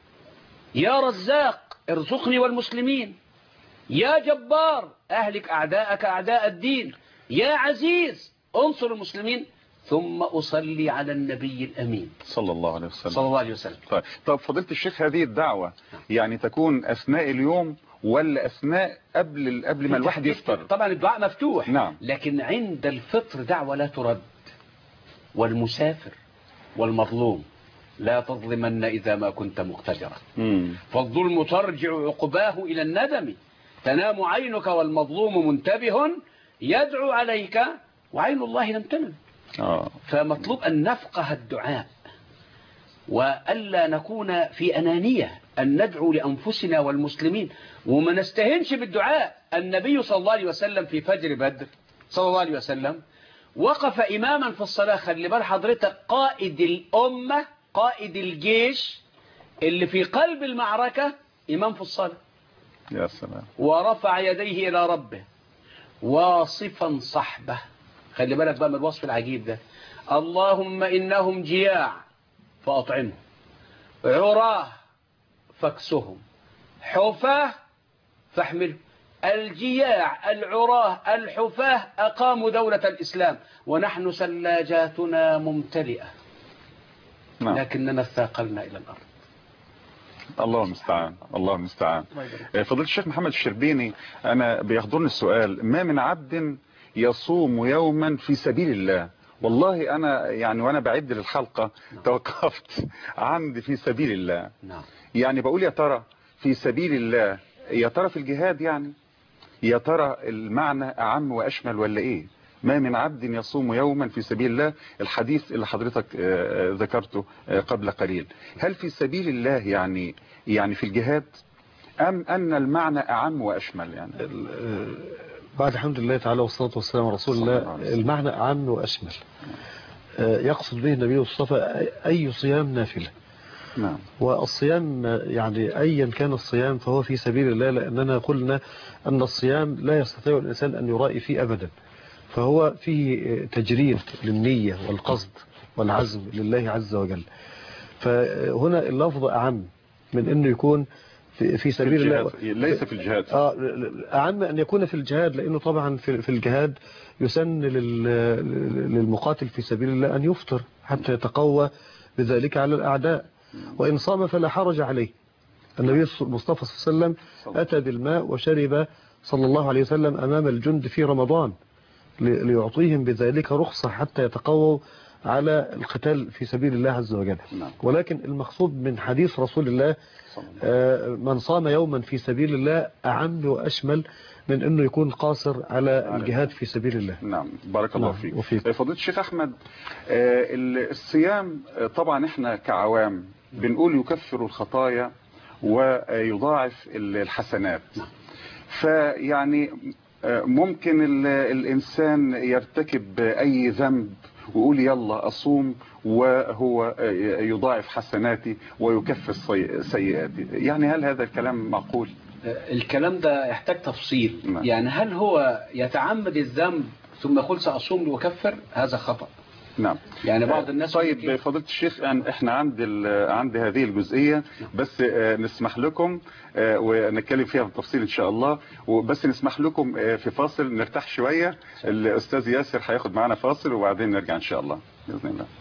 يا رزاق ارزقني والمسلمين، يا جبار أهلك أعداءك أعداء الدين، يا عزيز انصر المسلمين، ثم أصلي على النبي الأمين صلى الله عليه وسلم. صلى الله عليه وسلم. طيب فضيلة الشيخ، هذه الدعوة يعني تكون أثناء اليوم ولا أثناء قبل ما الواحد يفطر؟ طبعا الدعاء مفتوح. نعم. لكن عند الفطر دعوة لا ترد. والمسافر والمظلوم لا تظلمن إذا ما كنت مقتدرا، فالظلم ترجع عقباه إلى الندم، تنام عينك والمظلوم منتبه يدعو عليك وعين الله لم تنم. فمطلوب أن نفقه الدعاء وألا نكون في أنانية، أن ندعو لأنفسنا والمسلمين وما نستهنش بالدعاء. النبي صلى الله عليه وسلم في فجر بدر صلى الله عليه وسلم وقف إماما في الصلاة. خلي بال حضرتك، قائد الأمة، قائد الجيش اللي في قلب المعركة إمام في الصلاة. يا سلام. ورفع يديه إلى ربه واصفا صحبه. خلي بالك بقى من الوصف العجيب ده: اللهم إنهم جياع فأطعمهم، عراه فاكسهم، حفاه فاحملهم. الجياع العراه الحفاه أقاموا دولة الإسلام، ونحن سلاجاتنا ممتلئة لكننا اثاقلنا إلى الأرض. الله المستعان. الله المستعان. فضيلة الشيخ محمد الشربيني، أنا بيحضرني السؤال: ما من عبد يصوم يوما في سبيل الله. والله أنا يعني وأنا بعد للحلقة توقفت عند في سبيل الله. يعني بقول يا ترى في سبيل الله، يا ترى في الجهاد، يعني يا ترى المعنى أعم وأشمل ولا إيه؟ ما من عبد يصوم يوما في سبيل الله، الحديث اللي حضرتك ذكرته قبل قليل، هل في سبيل الله يعني في الجهاد، أم أن المعنى أعم وأشمل يعني؟ بعد الحمد لله تعالى والصلاة والسلام على رسول الله، المعنى أعم وأشمل. يقصد به النبي المصطفى أي صيام نافلة. نعم. والصيام يعني أيا كان الصيام فهو في سبيل الله، لأننا قلنا أن الصيام لا يستطيع الإنسان أن يرائي فيه أبدا، فهو فيه تجريد للنية والقصد والعزم لله عز وجل. فهنا اللفظ أعم من أنه يكون في سبيل الله، ليس في الجهاد. أعم أن يكون في الجهاد، لأنه طبعا في الجهاد يسن للمقاتل في سبيل الله أن يفطر حتى يتقوى بذلك على الأعداء، وإن صام فلا حرج عليه. النبي المصطفى صلى الله عليه وسلم أتى بالماء وشرب صلى الله عليه وسلم أمام الجند في رمضان ليعطيهم بذلك رخصة حتى يتقووا على القتال في سبيل الله عز وجل. ولكن المقصود من حديث رسول الله من صام يوما في سبيل الله أعم وأشمل من أنه يكون قاصر على الجهاد في سبيل الله. نعم، بارك الله فيك. فضيلة الشيخ أحمد، الصيام طبعا احنا كعوام بنقول يكفر الخطايا ويضاعف الحسنات، فيعني ممكن الإنسان يرتكب أي ذنب ويقول يلا أصوم وهو يضاعف حسناتي ويكفر سيئاتي، يعني هل هذا الكلام معقول؟ الكلام ده يحتاج تفصيل. يعني هل هو يتعمد الذنب ثم يقول سأصوم ويكفر؟ هذا خطأ. نعم. يعني بعض الناس. طيب فضيلة الشيخ، يعني احنا عند هذه الجزئية بس نسمح لكم ونتكلم فيها بالتفصيل ان شاء الله، وبس نسمح لكم في فاصل نرتاح شوية. الأستاذ ياسر هياخد معنا فاصل وبعدين نرجع ان شاء الله بإذن الله.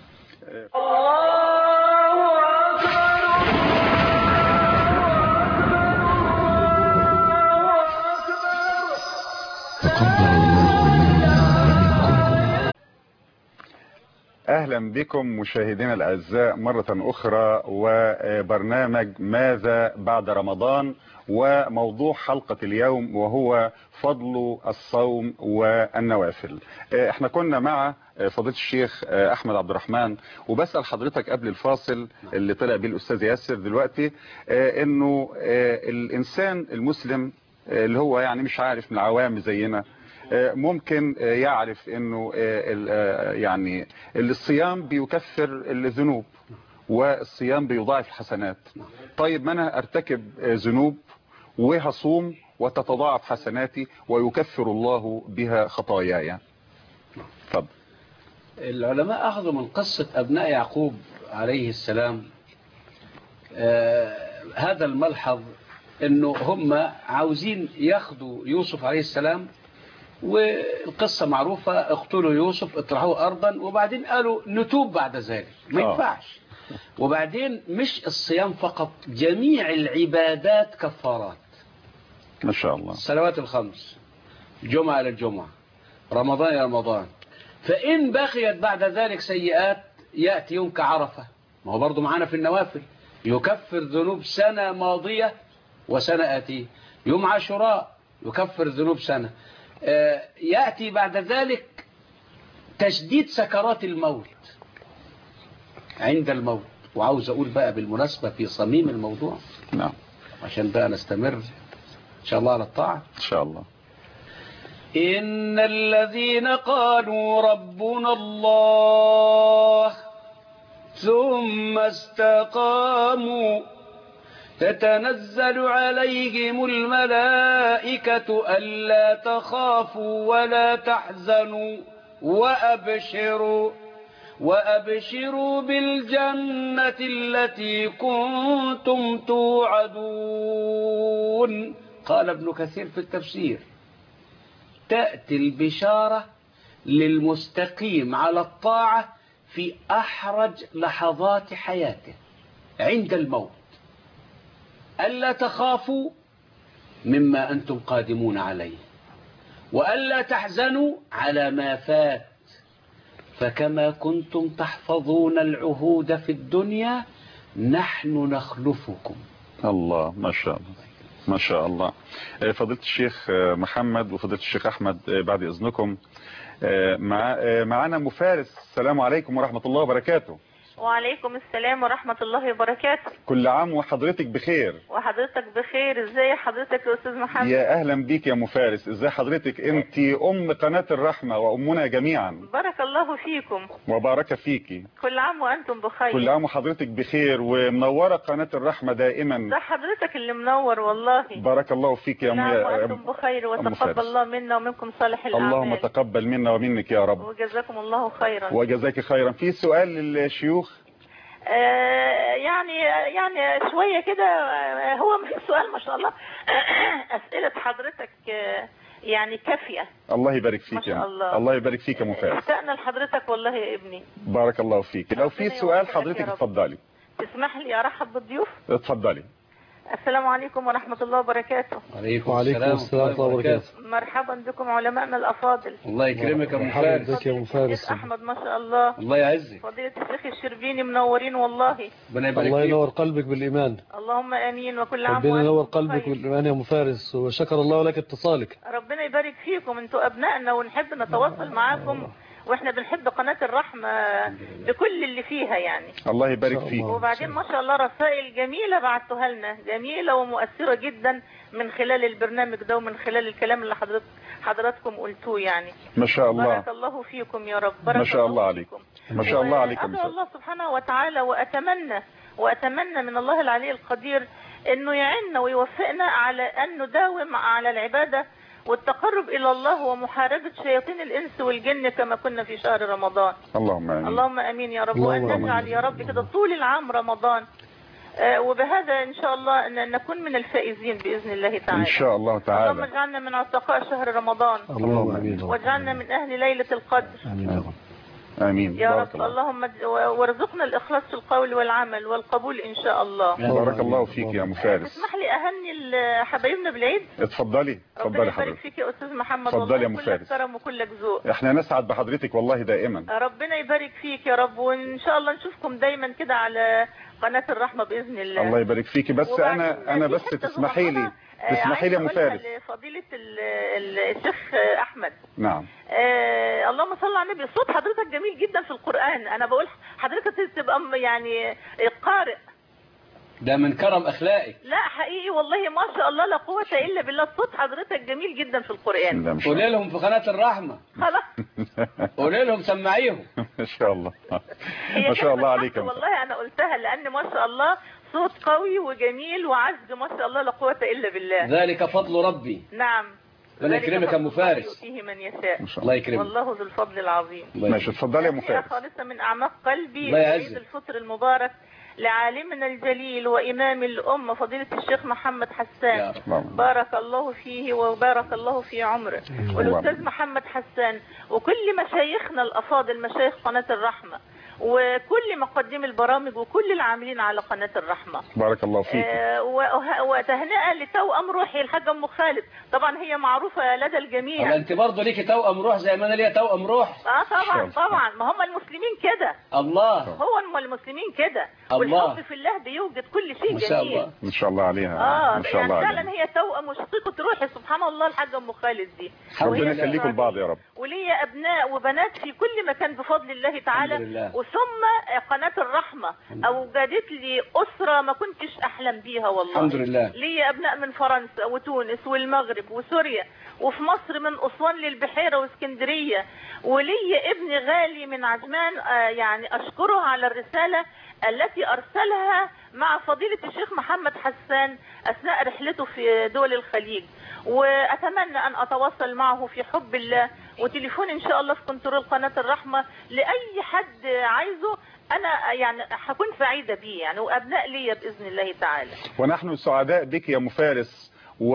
أهلا بكم مشاهدينا الأعزاء مرة أخرى، وبرنامج ماذا بعد رمضان، وموضوع حلقة اليوم وهو فضل الصوم والنوافل. احنا كنا مع فضيلة الشيخ أحمد عبد الرحمن، وبسأل حضرتك قبل الفاصل اللي طلع بيه الأستاذ ياسر دلوقتي انه الإنسان المسلم اللي هو يعني مش عارف من العوام زينا ممكن يعرف انه يعني الصيام بيكفر الذنوب والصيام بيضاعف الحسنات. طيب ما انا ارتكب ذنوب وهصوم وتتضاعف حسناتي ويكفر الله بها خطاياي. اتفضل. العلماء اخذوا من قصة ابناء يعقوب عليه السلام هذا الملحظ، انه هم عاوزين ياخدوا يوسف عليه السلام، والقصة معروفة، اقتلوا يوسف اطرحوه أرضا، وبعدين قالوا نتوب بعد ذلك. ما ينفعش. وبعدين مش الصيام فقط، جميع العبادات كفارات. ما شاء الله. الصلوات الخمس، جمعة إلى الجمعة، رمضان إلى رمضان. فإن بقيت بعد ذلك سيئات يأتي يوم كعرفة، ما هو برضو معانا في النوافل، يكفر ذنوب سنة ماضية وسنة آتية. يوم عاشوراء يكفر ذنوب سنة. يأتي بعد ذلك تشديد سكرات الموت عند الموت. وعاوز أقول بقى بالمناسبة في صميم الموضوع، نعم، عشان بقى نستمر إن شاء الله على الطاعة إن شاء الله. إن الذين قالوا ربنا الله ثم استقاموا تتنزل عليهم الملائكة ألا تخافوا ولا تحزنوا وأبشروا بالجنة التي كنتم توعدون. قال ابن كثير في التفسير: تأتي البشارة للمستقيم على الطاعة في أحرج لحظات حياته عند الموت، ألا تخافوا مما أنتم قادمون عليه، وألا تحزنوا على ما فات، فكما كنتم تحفظون العهود في الدنيا نحن نخلفكم. الله، ما شاء الله ما شاء الله. فضيلة الشيخ محمد وفضيلة الشيخ أحمد، بعد إذنكم معنا مفارس. السلام عليكم ورحمة الله وبركاته. وعليكم السلام ورحمة الله وبركاته. كل عام وحضرتك بخير. وحضرتك بخير. ازاي حضرتك يا استاذ محمد؟ يا اهلا بيك يا ام فارس. ازاي حضرتك؟ انت ام قناة الرحمة وامنا جميعا. بارك الله فيكم. وبارك فيكي. كل عام وانتم بخير. كل عام وحضرتك بخير ومنورة قناة الرحمة دائما. ده حضرتك اللي منور والله. بارك الله فيك يا ام. كل عام وانتم بخير وتقبل الله منا ومنكم صالح الاعمال. اللهم تقبل منا ومنك يا رب. وجزاكم الله خيرا. وجزاك خيرا. في سؤال للشيوخ؟ يعني شوية كده. هو ما في سؤال ما شاء الله. أسئلة حضرتك يعني كافية. الله يبارك فيك. ما شاء الله. الله يبارك فيك يا مفارس. اشتقنا لحضرتك والله يا ابني. بارك الله فيك. لو في سؤال حضرتك اتفضلي. تسمح لي ارحب بالضيوف؟ اتفضلي. السلام عليكم ورحمة الله وبركاته. وعليكم السلام ورحمة الله وبركاته. مرحبا بكم علماءنا الأفاضل. الله يكرمك يا ام فارس. بك يا ام فارس. أحمد ما شاء الله. الله يعزك. فضيلة الشيخ الشربيني منورين والله. الله ينور قلبك بالإيمان. اللهم آمين. وكل عام ربنا ينور قلبك بالإيمان يا ام فارس، وشكر الله لك اتصالك. ربنا يبارك فيكم. انتوا أبنائنا ونحب نتواصل معاكم، واحنا بنحب قناة الرحمة بكل اللي فيها يعني. الله يبارك فيك. وبعدين ما شاء الله رسائل جميلة بعتوها لنا، جميلة ومؤثرة جدا من خلال البرنامج ده ومن خلال الكلام اللي حضراتكم قلتوه يعني. ما شاء الله. بارك الله فيكم يا رب. بارك ما شاء الله عليكم. ما شاء الله عليكم. أدعو الله سبحانه وتعالى وأتمنى من الله العلي القدير انه يعيننا ويوفقنا على ان نداوم على العبادة والتقرب إلى الله ومحاربة شياطين الإنس والجن كما كنا في شهر رمضان. اللهم آمين. اللهم آمين يا رب. وأن نجعل يا رب كده طول العام رمضان، وبهذا إن شاء الله نكون من الفائزين بإذن الله تعالى. إن شاء الله تعالى. اللهم اجعلنا من عتقاء شهر رمضان. اللهم آمين. واجعلنا من أهل ليلة القدر. آمين يا رب. آمين يا رب. اللهم وارزقنا الإخلاص في القول والعمل والقبول إن شاء الله. بارك الله فيك يا مفارس. تسمح لي أهني حبايبنا بالعيد؟ اتفضلي. اتفضلي حضرتك. ربنا يبارك فيك يا أستاذ محمد. اتفضلي يا مفارس. كلك كرم وكلك ذوق. احنا نسعد بحضرتك والله دائما. ربنا يبارك فيك يا رب، وإن شاء الله نشوفكم دايما كده على قناة الرحمة بإذن الله. الله يبارك فيكي. بس أنا بس تسمحي لي يا مفارس. فضيلة الشيخ أحمد. نعم. اللهم صل على النبي. صوت حضرتك جميل جدا في القرآن. أنا بقول حضرتك تبقى يعني قارئ. ده من كرم أخلاقك. لا حقيقي والله ما شاء الله لا قوة إلا بالله. صوت حضرتك جميل جدا في القرآن. قولي لهم في قناة الرحمة. خلاص. قولي لهم سمعيهم. ما شاء الله. ما شاء الله عليك. والله أنا قلتها لأن ما شاء الله صوت قوي وجميل وعزج ما شاء الله لا قوة إلا بالله. ذلك فضل ربي. نعم. ربنا يكرمك يا ام فارس. يؤتيه من يشاء. الله يكرمك. والله ذو الفضل العظيم. ماشي. اتفضلي يا مفارس. خالصة من أعماق قلبي عيد الفطر المبارك لعالمنا الجليل وإمام الأمة فضيلة الشيخ محمد حسان. بارك الله فيه وبارك الله في عمره. والأستاذ محمد حسان وكل مشايخنا الأفاضل مشايخ قناة الرحمة وكل مقدمي البرامج وكل العاملين على قناة الرحمة. بارك الله فيك. وتهنئة لتوأم روحي الحاجة أم خالد. طبعا هي معروفة لدى الجميع. انت برضه ليكي توأم روح زي ما انا ليا توأم روح. طبعا ما هم المسلمين كده. الله. هم المسلمين كده. الله. والحب في الله بيوجد كل شيء ما شاء جميل. الله. ما شاء الله عليها. ما شاء الله يعني فعلا هي توأم وشقيقة روحي سبحان الله الحاجة أم خالد دي. ربنا يخليكم لبعض يا رب. وليا أبناء وبنات في كل مكان بفضل الله تعالى. وثم قناة الرحمة أوجدت لي أسرة ما كنتش أحلم بيها والله. الحمد لله. ليا أبناء من فرنسا وتونس والمغرب وسوريا وفي مصر من أسوان للبحيرة واسكندرية. وليا ابن غالي من عجمان يعني أشكره على الرسالة التي أرسلها مع فضيلة الشيخ محمد حسان أثناء رحلته في دول الخليج. وأتمنى أن أتواصل معه في حب الله وتليفون إن شاء الله في كنترول قناة الرحمة لأي حد عايزه. أنا يعني هكون سعيدة بيه يعني وأبناء لي بإذن الله تعالى. ونحن سعداء بك يا مفارس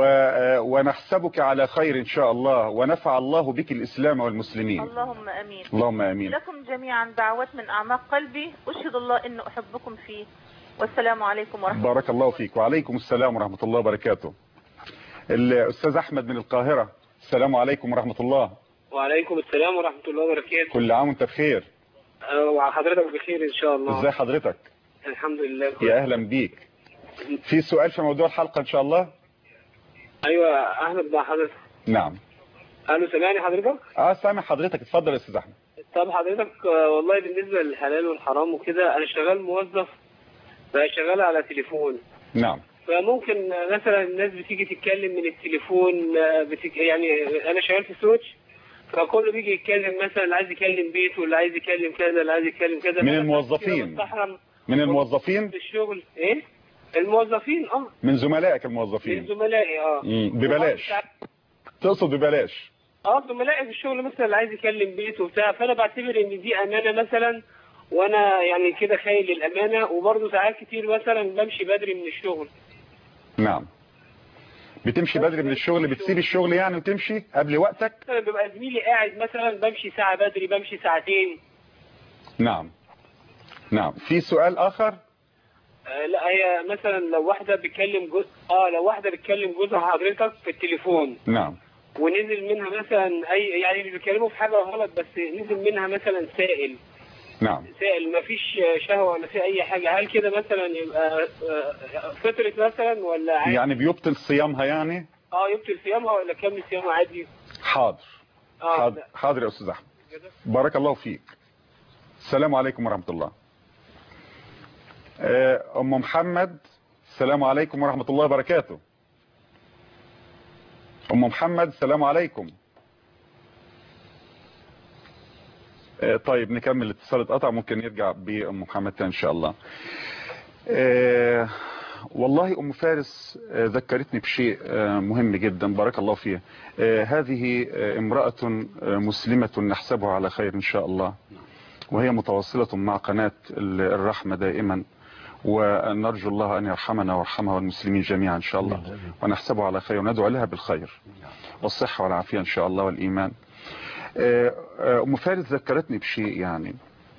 ونحسبك على خير إن شاء الله ونفع الله بك الإسلام والمسلمين. اللهم أمين. اللهم أمين. لكم جميعا دعوات من أعماق قلبي. أشهد الله أن أحبكم فيه. والسلام عليكم ورحمة الله. بارك الله فيك. وعليكم السلام ورحمة الله وبركاته. الأستاذ أحمد من القاهرة. السلام عليكم ورحمة الله. وعليكم السلام ورحمة الله وبركاته. كل عام وانت بخير. وحضرتك بخير إن شاء الله. ازاي حضرتك؟ الحمد لله. يا أهلا بيك. في سؤال في موضوع الحلقة إن شاء الله؟ أيوة أحمد مع حضرتك. نعم. ألو سامعني حضرتك؟ سامع حضرتك. اتفضل يا أستاذ أحمد. طب حضرتك والله بالنسبة للحلال والحرام وكده، أنا شغال موظف بقى، شغال على تليفون. نعم. فممكن مثلا الناس بتيجي تتكلم من التليفون، يعني أنا شغال في سوتش، فكله بيجي يتكلم مثلا، اللي عايز يكلم بيته، اللي عايز يكلم كذا، اللي عايز يكلم كذا. من الموظفين؟ من الموظفين؟ في الشغل ايه؟ الموظفين من زملائك الموظفين؟ من زملائي ببلاش؟ تقصد ببلاش؟ زملائي في الشغل مثلا اللي عايز يكلم بيته وبتاع، فانا بعتبر ان دي امانه مثلا، وانا يعني كده خايل للامانه. وبرضه ساعات كتير مثلا بمشي بدري من الشغل. نعم. بتمشي بدري من الشغل، بتسيب الشغل يعني وتمشي قبل وقتك؟ مثلا بيبقى زميلي قاعد مثلا، بمشي ساعه بدري، بمشي ساعتين. نعم. نعم. في سؤال اخر؟ لا، هي مثلا لو واحده بتكلم جوز لو واحده بتكلم جوزها حضرتك في التليفون. نعم. ونزل منها مثلا يعني بيتكلموا في حاجه غلط، بس نزل منها مثلا سائل. نعم. سائل، ما فيش شهوه ولا في اي حاجه، هل كده مثلا يبقى فطرت مثلا ولا عادي؟ يعني بيبطل صيامها يعني؟ يبطل صيامها ولا كمل صيامها عادي؟ حاضر. حاضر يا استاذ احمد، بارك الله فيك. السلام عليكم ورحمه الله. ام محمد، السلام عليكم ورحمه الله وبركاته. ام محمد السلام عليكم. طيب نكمل الاتصال، اتقطع، ممكن يرجع بأم محمد تاني ان شاء الله. والله ام فارس ذكرتني بشيء مهم جدا، بارك الله فيها. هذه امرأة مسلمة نحسبها على خير ان شاء الله، وهي متواصلة مع قناة الرحمة دائما، ونرجو الله ان يرحمنا ويرحمها والمسلمين جميعا ان شاء الله، ونحسبها على خير وندعو لها بالخير والصحة والعافية ان شاء الله والإيمان. ام فارس ذكرتني بشيء، يعني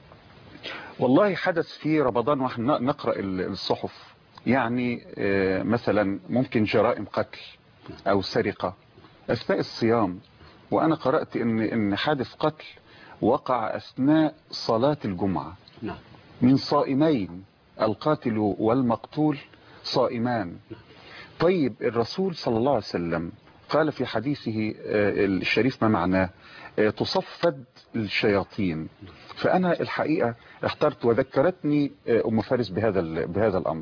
والله حدث في رمضان واحنا نقرأ الصحف، يعني مثلا ممكن جرائم قتل او سرقة اثناء الصيام، وانا قرأت ان حادث قتل وقع اثناء صلاة الجمعة من صائمين، القاتل والمقتول صائمان. طيب الرسول صلى الله عليه وسلم قال في حديثه الشريف ما معناه تصفد الشياطين. فأنا الحقيقة احترت، وذكرتني أم فارس بهذا الأمر.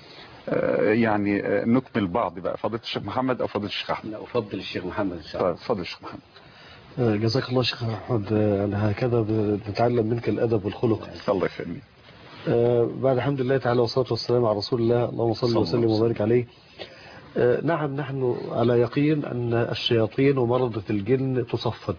يعني نكمل بعض بقى. فضيلة الشيخ محمد أو فضيلة الشيخ أحمد؟ لا، أفضل الشيخ محمد إن شاء الله. طيب فضل الشيخ محمد. جزاك الله شيخ أحمد، هكذا بنتعلم منك الأدب والخلق. الله يخليك. بعد الحمد لله تعالى والصلاة والسلام على رسول الله، اللهم صل وسلم وبارك عليه. نعم، نحن على يقين أن الشياطين ومرضة الجن تصفد،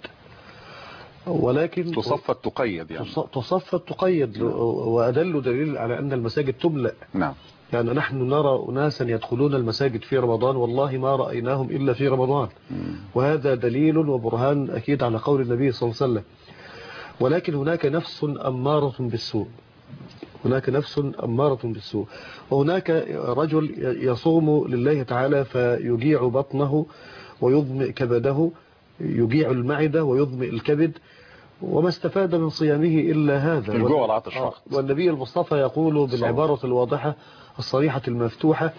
ولكن تصفد تقيد، يعني تصفد تقيد. وأدل دليل على أن المساجد تملأ. نعم. يعني نحن نرى أناسا يدخلون المساجد في رمضان، والله ما رأيناهم إلا في رمضان. وهذا دليل وبرهان أكيد على قول النبي صلى الله عليه وسلم. ولكن هناك نفس أمارة بالسوء، هناك نفس أمارة بالسوء، وهناك رجل يصوم لله تعالى فيجيع بطنه ويظمئ كبده، يجيع المعدة ويظمئ الكبد، وما استفاد من صيامه إلا هذا، الجوع والعطش. والنبي المصطفى يقول بالعبارة الواضحة الصريحة المفتوحة: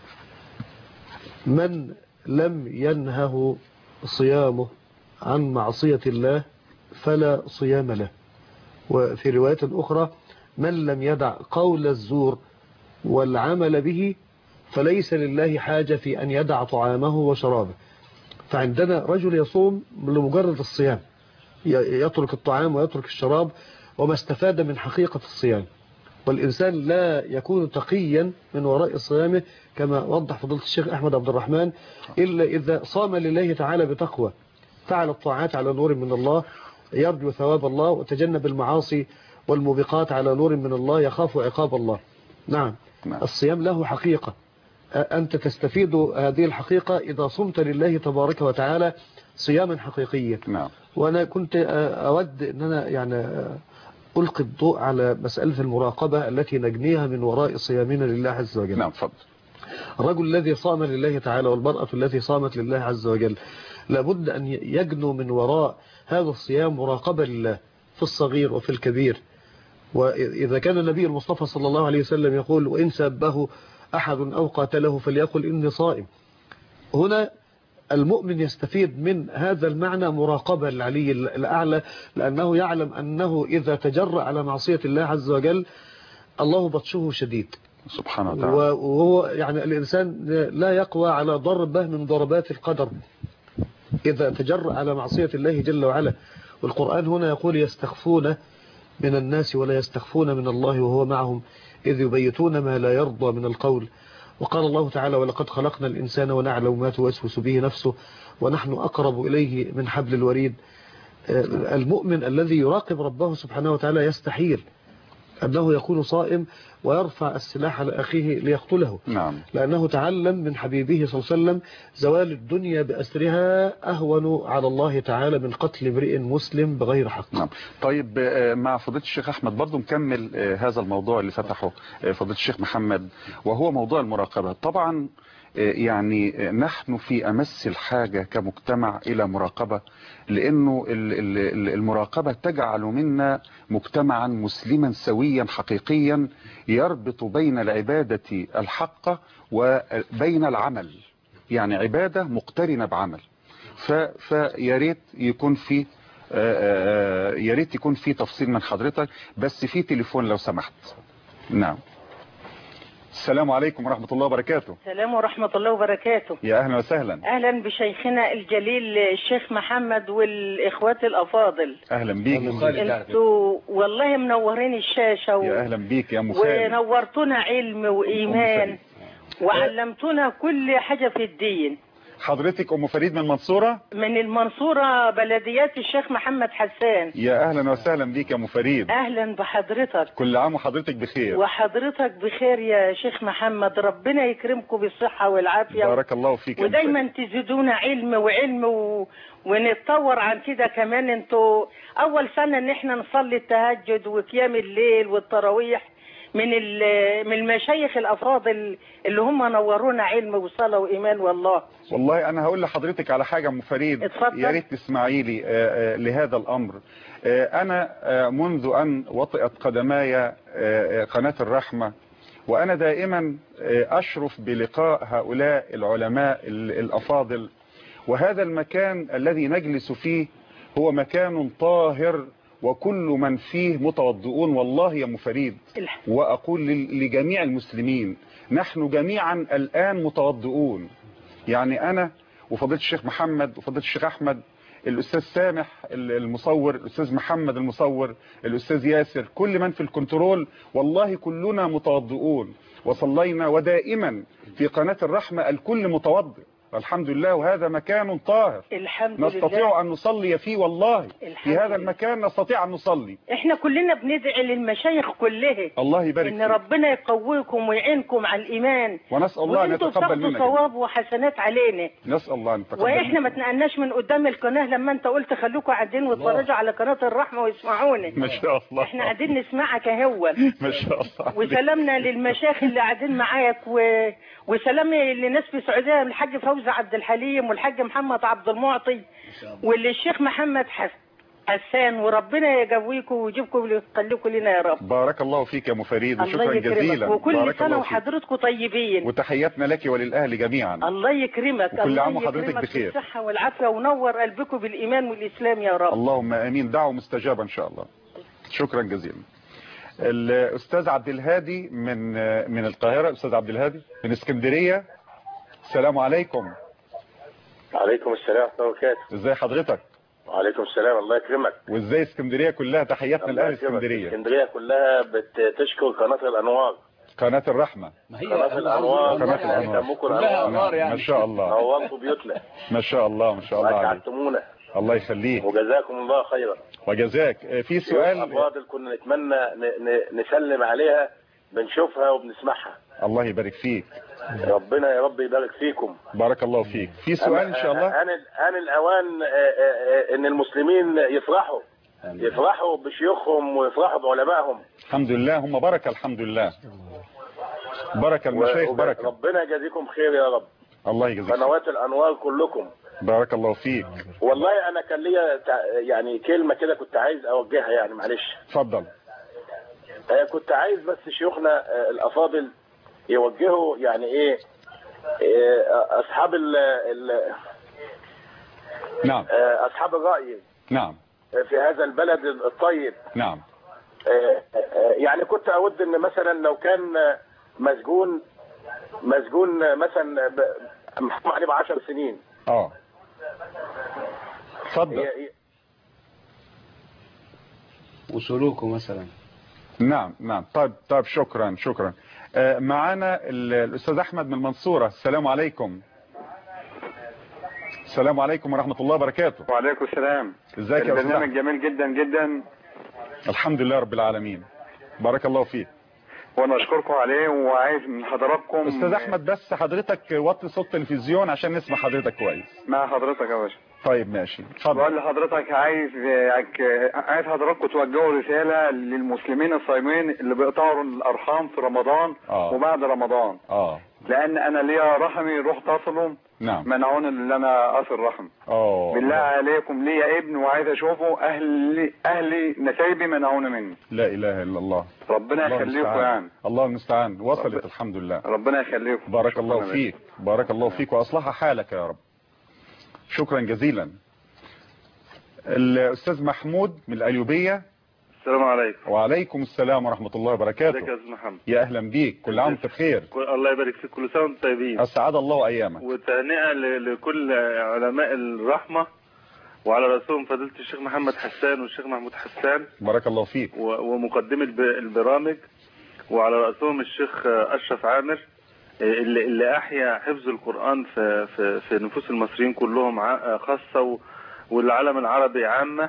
من لم ينهه صيامه عن معصية الله فلا صيام له. وفي رواية أخرى: من لم يدع قول الزور والعمل به فليس لله حاجة في أن يدع طعامه وشرابه. فعندنا رجل يصوم لمجرد الصيام، يترك الطعام ويترك الشراب، وما استفاد من حقيقة الصيام. والإنسان لا يكون تقيا من وراء صيامه كما وضح فضيلة الشيخ أحمد عبد الرحمن إلا إذا صام لله تعالى بتقوى، فعل الطاعات على نور من الله يرجو ثواب الله، وتجنب المعاصي والموبقات على نور من الله يخاف عقاب الله. نعم. الصيام له حقيقة، أنت تستفيد هذه الحقيقة إذا صمت لله تبارك وتعالى صياما حقيقيا. نعم. وأنا كنت أود أن أنا يعني ألقي الضوء على مسألة المراقبة التي نجنيها من وراء صيامنا لله عز وجل. نعم فضل. الرجل الذي صام لله تعالى والمرأة التي صامت لله عز وجل لابد أن يجنوا من وراء هذا الصيام مراقبة لله في الصغير وفي الكبير. وإذا كان النبي المصطفى صلى الله عليه وسلم يقول: وإن سبه أحد أو قاتله فليقل إني صائم. هنا المؤمن يستفيد من هذا المعنى مراقبة العلي الأعلى، لأنه يعلم أنه إذا تجرأ على معصية الله عز وجل الله بطشه شديد سبحانه وتعالى. وهو يعني الإنسان لا يقوى على ضربة من ضربات القدر إذا تجرأ على معصية الله جل وعلا. والقرآن هنا يقول يستخفون من الناس ولا يستخفون من الله وهو معهم إذ يبيتون ما لا يرضى من القول. وقال الله تعالى ولقد خلقنا الإنسان ونعلم ما توسوس به نفسه ونحن أقرب إليه من حبل الوريد. المؤمن الذي يراقب ربه سبحانه وتعالى يستحيل أنه يكون صائم ويرفع السلاح على أخيه ليقتله. نعم. لأنه تعلم من حبيبه صلى الله عليه وسلم زوال الدنيا بأسرها أهون على الله تعالى من قتل امرئ مسلم بغير حق. نعم. طيب مع فضيلة الشيخ أحمد برضو نكمل هذا الموضوع اللي فتحه فضيلة الشيخ محمد، وهو موضوع المراقبة. طبعا يعني نحن في أمس الحاجة كمجتمع إلى مراقبة، لأنه المراقبة تجعل منا مجتمعا مسلما سويا حقيقيا يربط بين العبادة الحقة وبين العمل، يعني عبادة مقترنة بعمل. فياريت يكون في ياريت يكون في تفصيل من حضرتك، بس في تليفون لو سمحت. نعم. السلام عليكم ورحمة الله وبركاته. السلام ورحمة الله وبركاته. يا أهلا وسهلا. أهلا بشيخنا الجليل الشيخ محمد والإخوات الأفاضل. أهلا بيك. انتوا والله منورين الشاشة يا أهلا بيك يا مخالد. ونورتنا علم وإيمان وعلمتنا كل حاجة في الدين. حضرتك أم فريد من المنصورة؟ من المنصورة بلديات الشيخ محمد حسان. يا أهلا وسهلا بيك يا أم فريد. أهلا بحضرتك. كل عام وحضرتك بخير. وحضرتك بخير يا شيخ محمد، ربنا يكرمكم بالصحة والعافية. بارك الله فيك. ودايما تزيدونا علم وعلم ونتطور عن كده كمان. انتوا أول سنة ان احنا نصلي التهجد وقيام الليل والتراويح من المشايخ الافاضل اللي هم نورونا علم وصلاه وايمان. والله انا هقول لحضرتك على حاجه ام فريد، يا ريت تسمعي لي لهذا الامر. انا منذ ان وطئت قدماي قناه الرحمه وانا دائما اشرف بلقاء هؤلاء العلماء الافاضل، وهذا المكان الذي نجلس فيه هو مكان طاهر وكل من فيه متوضئون. والله يا مفريد، وأقول لجميع المسلمين نحن جميعا الآن متوضئون. يعني أنا وفضيلة الشيخ محمد وفضيلة الشيخ أحمد، الأستاذ سامح المصور، الأستاذ محمد المصور، الأستاذ ياسر، كل من في الكنترول، والله كلنا متوضئون وصلينا، ودائما في قناة الرحمة الكل متوضئ الحمد لله، وهذا مكان طاهر الحمد نستطيع لله. أن نصلي فيه. والله في هذا المكان نستطيع أن نصلي. احنا كلنا بندعي للمشايخ كلها الله يبارك ان ربنا يقويكم ويعينكم على الإيمان، ونسأل الله أن يتقبل منا ثواب وحسنات علينا. نسأل الله أن يتقبل. واحنا ما تنقلناش من قدام القناة لما انت قلت خلوكم قاعدين واتفرجوا على قناة الرحمة ويسمعوني. ما شاء الله. احنا قاعدين نسمعك اهو. ما شاء الله. وسلامنا للمشايخ اللي قاعدين معاك وسلام للناس في السعودية، الحاج فوزي عبد الحليم والحاج محمد عبد المعطي والشيخ محمد حسان، وربنا يقويكم ويجيبكم ويخليكم لنا يا رب. بارك الله فيك يا مفريد وشكرا جزيلا. وكل سنة وحضرتكم طيبين، وتحياتنا لك وللأهل جميعا. الله يكرمك. وكل عام وحضرتك بخير، بالصحة والعافية، ونور قلبكم بالإيمان والإسلام يا رب. اللهم آمين. دعوة مستجابة إن شاء الله. شكرا جزيلا. الأستاذ عبد الهادي من القاهرة. أستاذ عبد الهادي من اسكندرية. السلام عليكم. وعليكم السلام ورحمة الله وبركاته. ازي حضرتك؟ وعليكم السلام، الله يكرمك. وازاي اسكندرية كلها؟ تحياتنا لأهل اسكندرية. اسكندرية كلها بتشكر قناة الأنوار، قناة الرحمة. ما هي قناة الأنوار، قناة الأنوار كلها أنوار يعني. ما شاء الله. نورتوا بيوتنا. ما شاء الله ما شاء الله عليك. وأسعدتمونا. الله يخليك. وجزاكم الله خيرا. وجزاك. في سؤال. أفاضل كنا نتمنى نسلم عليها، بنشوفها وبنسمعها. الله يبارك فيك. ربنا يا رب يبارك فيكم. بارك الله فيك. في سؤال ان شاء الله. أنا الأوان ان المسلمين يفرحوا بشيوخهم ويفرحوا بعلمائهم. الحمد لله، هم بركة. الحمد لله، بركة المشايخ، بركة. ربنا يجازيكم خير يا رب. الله يجازيك. قنوات الأنوار كلكم. بارك الله فيك. والله أنا كان ليا يعني كلمة كده كنت عايز أوجهها، يعني معلش. اتفضل. كنت عايز بس شيوخنا الأفاضل يوجهوا يعني إيه أصحاب نعم. اصحاب الراي نعم. في هذا البلد الطيب. نعم. يعني كنت اود ان مثلا لو كان مسجون مثلا محكوم عليه ب10 سنين. اتفضل. وسلوكه مثلا. نعم نعم. طيب شكرا. معانا الاستاذ احمد من المنصورة. السلام عليكم. السلام عليكم ورحمة الله وبركاته. وعليكم السلام. ازيك يا استاذ؟ البرنامج جميل جدا جدا. الحمد لله رب العالمين. بارك الله فيك. وانا اشكركم عليه، وعايز من حضراتكم استاذ احمد بس حضرتك وطي صوت التلفزيون عشان نسمع حضرتك كويس. مع حضرتك يا باشا. طيب ماشي اتفضل. بقول لحضرتك عايز حضراتكم توجهوا رساله للمسلمين الصايمين اللي بيقطعوا الارحام في رمضان وبعد رمضان. لان انا ليا رحمي روح تصله. نعم. منعوني ان انا اصل رحم. بالله عليكم ليا ابن وعايز اشوفه، اهلي نسايبي منعوني مني. لا اله الا الله. ربنا يخليكم يعني. الله المستعان. وصلت الحمد لله. ربنا يخليكم. بارك الله فيك. بارك الله فيك واصلح حالك يا رب. شكرا جزيلا. الاستاذ محمود من الأيوبية. السلام عليكم. وعليكم السلام ورحمة الله وبركاته. ازيك يا استاذ محمد؟ يا اهلا بيك، كل عام وانت بخير. الله يبارك فيك، كل سنه وانتم طيبين. اسعد الله ايامك. وتهنئه لكل علماء الرحمه وعلى راسهم فضيله الشيخ محمد حسان والشيخ محمود حسان. بارك الله فيك. ومقدمه البرامج، وعلى راسهم الشيخ اشرف عامر اللي احيا حفظ القران في نفوس المصريين كلهم خاصه، والعالم العربي عامه.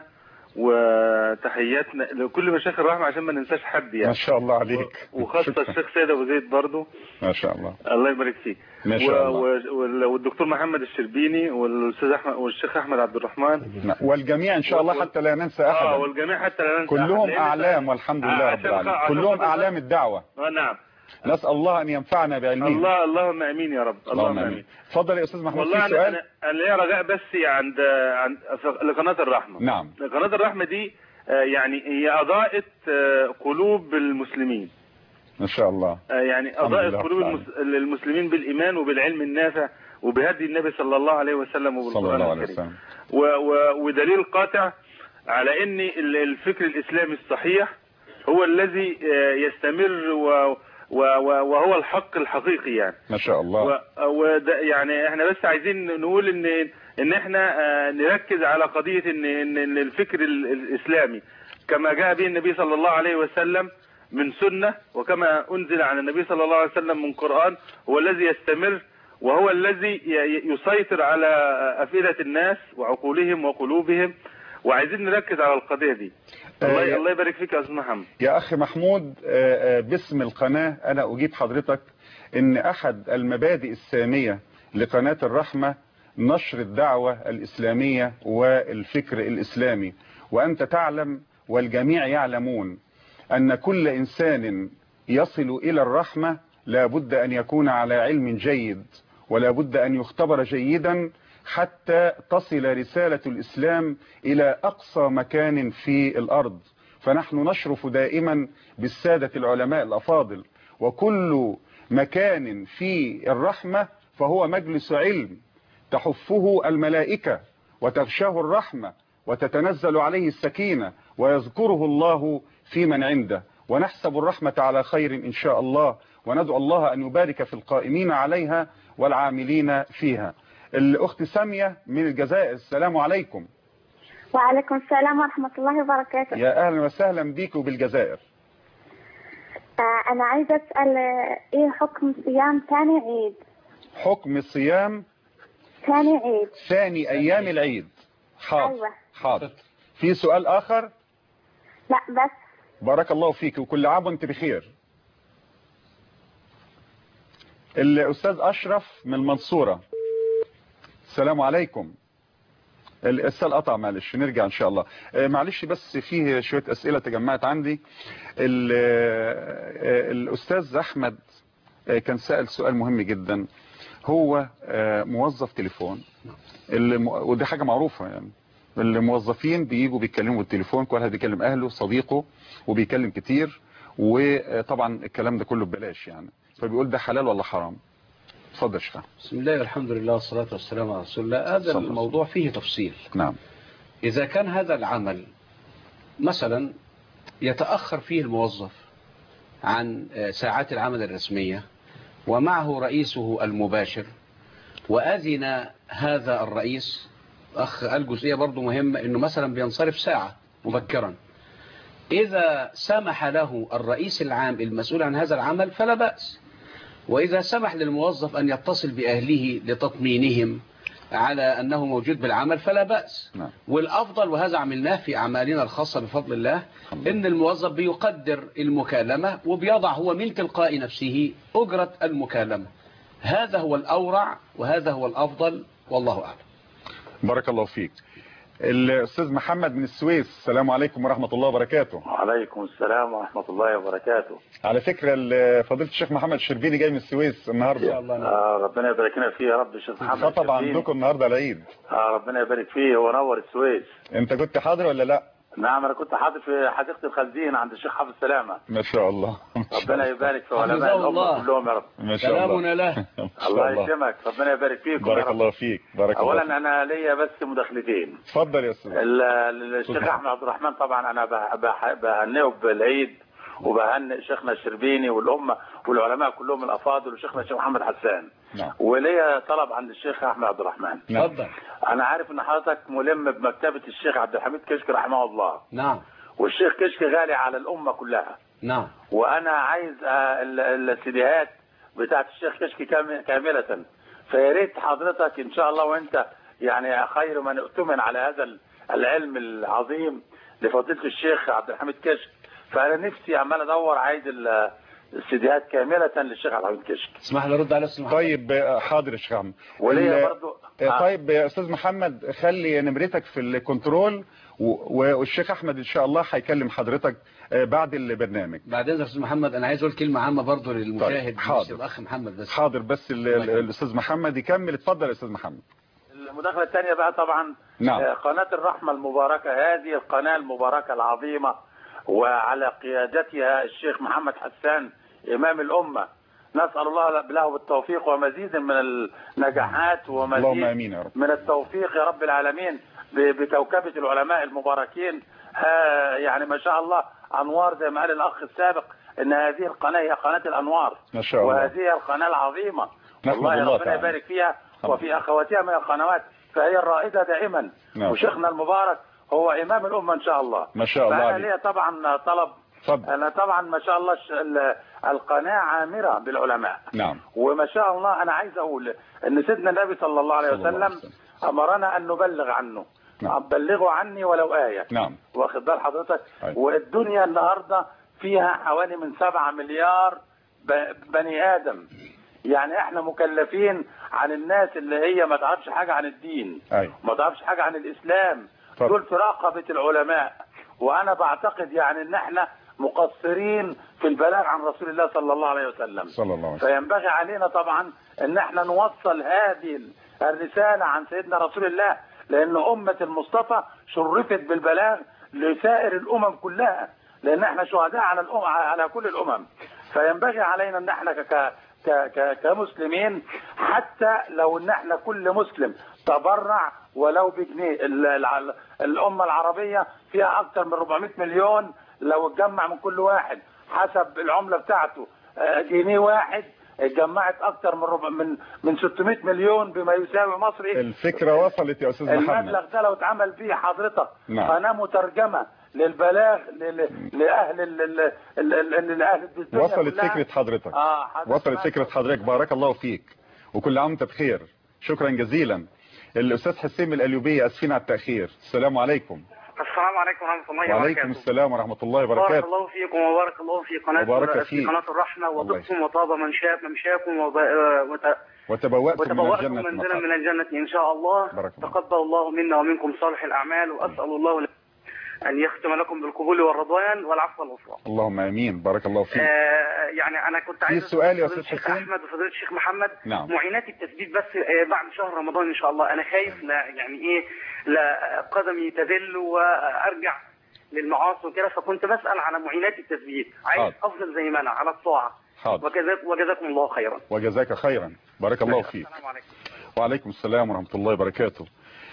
وتحياتنا لكل مشايخ الرحمه عشان ما ننساش حد يعني. ما شاء الله عليك. وخاصه الشيخ سيد ابو زيد برضه. ما شاء الله. الله يبارك فيك. ما شاء الله. والدكتور محمد الشربيني والاستاذ احمد والشيخ احمد عبد الرحمن. والجميع ان شاء الله حتى لا ننسى احدا. والجميع حتى لا ننسى. كلهم اعلام والحمد لله رب العالمين. كلهم اعلام الدعوه. نعم. نسال الله ان ينفعنا بعلمهم. اللهم امين يا رب. اللهم امين. اتفضل يا استاذ محمود. والله في سؤال. انا ليا رجاء بس عند لقناه الرحمه. نعم. قناه الرحمه دي يعني هي اضاءت قلوب المسلمين. ما شاء الله. يعني اضاءت قلوب المسلمين بالايمان وبالعلم النافع وبهدي النبي صلى الله عليه وسلم وبالقران الكريم. ودليل قاطع على ان الفكر الاسلامي الصحيح هو الذي يستمر وهو الحق الحقيقي يعني. ما شاء الله. يعني احنا بس عايزين نقول ان احنا نركز على قضية ان الفكر الاسلامي كما جاء به النبي صلى الله عليه وسلم من سنة، وكما انزل عن النبي صلى الله عليه وسلم من قرآن، هو الذي يستمر وهو الذي يسيطر على أفئدة الناس وعقولهم وقلوبهم، وعايزين نركز على القضية دي. الله يبارك فيك يا أستاذ محمد. يا أخي محمود، باسم القناة أنا أجيب حضرتك إن أحد المبادئ السامية لقناة الرحمة نشر الدعوة الإسلامية والفكر الإسلامي، وأنت تعلم والجميع يعلمون أن كل إنسان يصل إلى الرحمة لا بد أن يكون على علم جيد، ولا بد أن يختبر جيدا حتى تصل رسالة الإسلام إلى أقصى مكان في الأرض. فنحن نشرف دائما بالسادة العلماء الأفاضل، وكل مكان في الرحمة فهو مجلس علم تحفه الملائكة وتغشاه الرحمة وتتنزل عليه السكينة ويذكره الله في من عنده، ونحسب الرحمة على خير إن شاء الله، وندعو الله أن يبارك في القائمين عليها والعاملين فيها. الأخت سامية من الجزائر. السلام عليكم. وعليكم السلام ورحمة الله وبركاته. يا أهلا وسهلا بيك وبالجزائر. أنا عايزة أسأل إيه حكم صيام ثاني عيد؟ حكم صيام ثاني عيد، ثاني أيام العيد. حاضر. أيوة. حاضر. في سؤال آخر؟ لا بس. بارك الله فيك وكل عام وانت بخير. الأستاذ أشرف من المنصورة. السلام عليكم. الاتصال قطع، معلش نرجع ان شاء الله. معلش بس فيه شوية اسئلة تجمعت عندي. الاستاذ احمد كان سأل سؤال مهم جدا. هو موظف تليفون، ودي حاجة معروفة يعني. الموظفين بييجوا بيتكلموا بالتليفون، كل واحد بيكلم اهله صديقه وبيكلم كتير، وطبعا الكلام ده كله ببلاش يعني. فبيقول ده حلال ولا حرام؟ اتفضل يا شيخ. بسم الله والحمد لله والصلاة والسلام على رسول الله. هذا الموضوع فيه تفصيل. نعم. إذا كان هذا العمل مثلا يتأخر فيه الموظف عن ساعات العمل الرسمية ومعه رئيسه المباشر، وأذن هذا الرئيس، أخ قال جزئية برضو مهمة، إنه مثلا بينصرف ساعة مبكرا، إذا سمح له الرئيس العام المسؤول عن هذا العمل فلا بأس، وإذا سمح للموظف أن يتصل بأهله لتطمينهم على أنه موجود بالعمل فلا بأس. والأفضل، وهذا عملناه في أعمالنا الخاصة بفضل الله، إن الموظف بيقدر المكالمة وبيضع هو من تلقاء نفسه أجرة المكالمة. هذا هو الأورع وهذا هو الأفضل، والله أعلم. بارك الله فيك. الأستاذ محمد من السويس، السلام عليكم ورحمة الله وبركاته. وعليكم السلام ورحمة الله وبركاته. على فكرة فضيلة الشيخ محمد الشربيني جاي من السويس النهاردة. ربنا يبارك لنا فيه يا رب. الشيخ محمد خطب عندكم النهاردة العيد. ربنا يبارك فيه ونور السويس. انت كنت حاضر ولا لا؟ نعم انا كنت حاضر في حديقة الخلدين عند الشيخ حافظ سلامة. ما شاء الله. ربنا يبارك في علماء الأمة كلهم يا رب. ما شاء الله. سلامنا له. الله يسلمك، ربنا يبارك فيكم. بارك الله فيك. بارك الله. اولا انا ليا بس مداخلتين. اتفضل يا استاذ. الشيخ احمد عبد الرحمن طبعا انا بهنئه بالعيد، وبهنئ شيخنا الشربيني والامه والعلماء كلهم الافاضل وشيخنا الشيخ محمد حسان. نعم. وليا طلب عند الشيخ احمد عبد الرحمن. اتفضل. انا عارف ان حضرتك ملم بمكتبه الشيخ عبد الحميد كشك رحمه الله. نعم. والشيخ كشك غالي على الامه كلها. نعم. وانا عايز السيديهات بتاعت الشيخ كشك كامله، فيا ريت حضرتك ان شاء الله، وانت يعني خير من اؤتمن على هذا العلم العظيم لفضيله الشيخ عبد الحميد كشك، فانا نفسي عمال ادور عايز السيديهات كامله للشيخ عبد الحميد كشك. اسمح لي ارد على استاذ محمد. طيب حاضر يا شيخ محمد. وليا برضه طيب يا استاذ محمد خلي نمرتك في الكنترول، والشيخ احمد ان شاء الله هيكلم حضرتك بعد البرنامج. بعدين يا استاذ محمد انا عايز اقول كلمه عامه برضه للمشاهد. طيب حاضر. الاخ محمد بس. حاضر بس الاستاذ محمد يكمل. اتفضل يا استاذ محمد. المداخله الثانيه بقى طبعا. نعم. قناه الرحمه المباركه، هذه القناه المباركه العظيمه وعلى قيادتها الشيخ محمد حسان امام الامه، نسال الله له بالتوفيق ومزيد من النجاحات ومزيد آمين يا رب. من التوفيق يا رب العالمين بكوكبه العلماء المباركين. يعني ما شاء الله انوار زي ما قال الاخ السابق، ان هذه القناه هي قناه الانوار ما شاء الله، وهذه القناه العظيمه والله ربنا يبارك فيها وفي اخواتها من القنوات، فهي الرائده دائما. وشيخنا المبارك هو امام الامه ان شاء الله. ما شاء الله. فانا ليا طبعا طلب. فضل. انا طبعا ما شاء الله القناه عامره بالعلماء. نعم. وما شاء الله انا عايز اقول ان سيدنا النبي صلى الله عليه وسلم امرنا ان نبلغ عنه. نعم. بلغوا عني ولو آية. نعم. واخد بال حضرتك. أيوة. والدنيا النهارده فيها حوالي من 7 مليار بني آدم، يعني احنا مكلفين عن الناس اللي هي ما تعرفش حاجة عن الدين. أيوة. ما تعرفش حاجة عن الإسلام. دول في رقبة العلماء، وأنا بعتقد يعني إن احنا مقصرين في البلاغ عن رسول الله صلى الله عليه وسلم. صلى الله عليه وسلم. فينبغي علينا طبعا ان احنا نوصل هذه الرسالة عن سيدنا رسول الله، لان امة المصطفى شرفت بالبلاغ لسائر الامم كلها، لان احنا شهداء على كل الامم. فينبغي علينا ان احنا كمسلمين، حتى لو ان احنا كل مسلم تبرع ولو بجنيه. الامة العربية فيها اكثر من 400 مليون، لو اتجمع من كل واحد حسب العملة بتاعته جنيه واحد، اتجمعت اكتر من 600 مليون بما يساوي مصري. الفكرة وصلت يا استاذ محمد. المبلغ ده لو اتعمل فيه حضرتك نعم. قناة مترجمة للبلاغ لاهل الدنيا وصلت فكرة حضرتك. وصلت فكرة حضرتك. بارك الله فيك وكل عام وانت بخير. شكرا جزيلا. الاستاذ حسين من الأليوبية، اسفين على التأخير. السلام عليكم. السلام عليكم ورحمة الله وبركاته. وعليكم السلام ورحمة الله وبركاته. بارك الله فيكم وبارك الله في قناة الرحمة، وطبكم وطاب ممشاكم وتبوأتم منزلا من الجنة إن شاء الله. تقبل الله منا ومنكم صالح الأعمال، وأسأل الله أن يختم لكم بالقبول والرضوان والعفو والغفران. اللهم آمين. بارك الله فيك. يعني أنا كنت عايز سؤال يا أستاذ حسين أحمد وفضيلة الشيخ محمد. نعم. معينات التثبيت بس بعد شهر رمضان إن شاء الله. أنا خايف لا يعني إيه لا قدمي تذل وأرجع للمعاصي وكده، فكنت بسأل على معينات التثبيت. عايز أفضل زي ما أنا على الطاعة، حاضر. وجزاكم الله خيرا. وجزاك خيرا، بارك الله فيك. السلام عليكم. وعليكم السلام ورحمة الله وبركاته.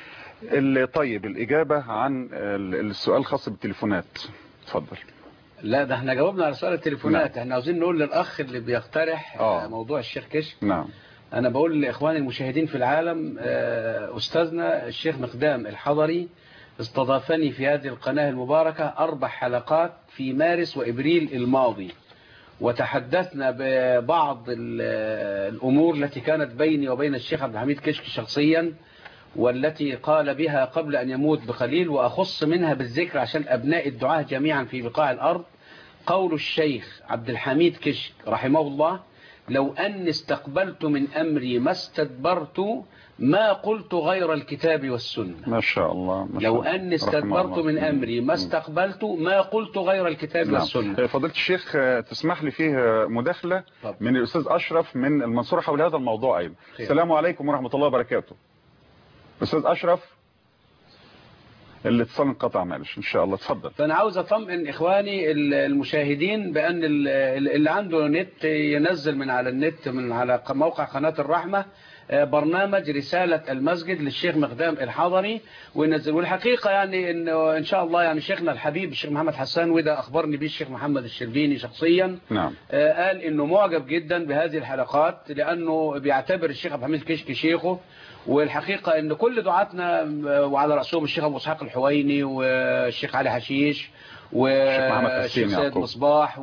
طيب الإجابة عن السؤال الخاص بالتليفونات، اتفضل. لا ده احنا جاوبنا على سؤال التليفونات. احنا عاوزين نقول للأخ اللي بيقترح موضوع الشيخ كشك. نعم. أنا بقول لإخواني المشاهدين في العالم، أستاذنا الشيخ مقدام الحضري استضافني في هذه القناة المباركة 4 حلقات في مارس وإبريل الماضي، وتحدثنا ببعض الأمور التي كانت بيني وبين الشيخ عبد الحميد كشك شخصيا، والتي قال بها قبل أن يموت بقليل، وأخص منها بالذكر عشان أبناء الدعاة جميعا في بقاع الأرض. قول الشيخ عبد الحميد كشك رحمه الله: لو أني استقبلت من أمري ما استدبرت ما قلت غير الكتاب والسنة. ما شاء الله. لو أني استدبرت من أمري ما استقبلت ما قلت غير الكتاب والسنة. فضيلة الشيخ تسمح لي فيه مداخلة من الأستاذ أشرف من المنصورة حول هذا الموضوع أيضا. السلام عليكم ورحمة الله وبركاته. أستاذ أشرف، الاتصال انقطع معلش إن شاء الله، اتفضل. فأنا عاوز أطمئن إخواني المشاهدين بأن اللي عنده نت ينزل من على النت من على موقع قناة الرحمة برنامج رسالة المسجد للشيخ مقدام الحضري وينزل. والحقيقة يعني إنه إن شاء الله يعني شيخنا الحبيب الشيخ محمد حسان، وده أخبرني به الشيخ محمد الشربيني شخصيا. نعم. قال إنه معجب جدا بهذه الحلقات لأنه بيعتبر الشيخ عبد الحميد كشك شيخه. والحقيقة ان كل دعاتنا وعلى رأسهم الشيخ ابو اسحاق الحويني والشيخ علي حشيش والشيخ سيد مصباح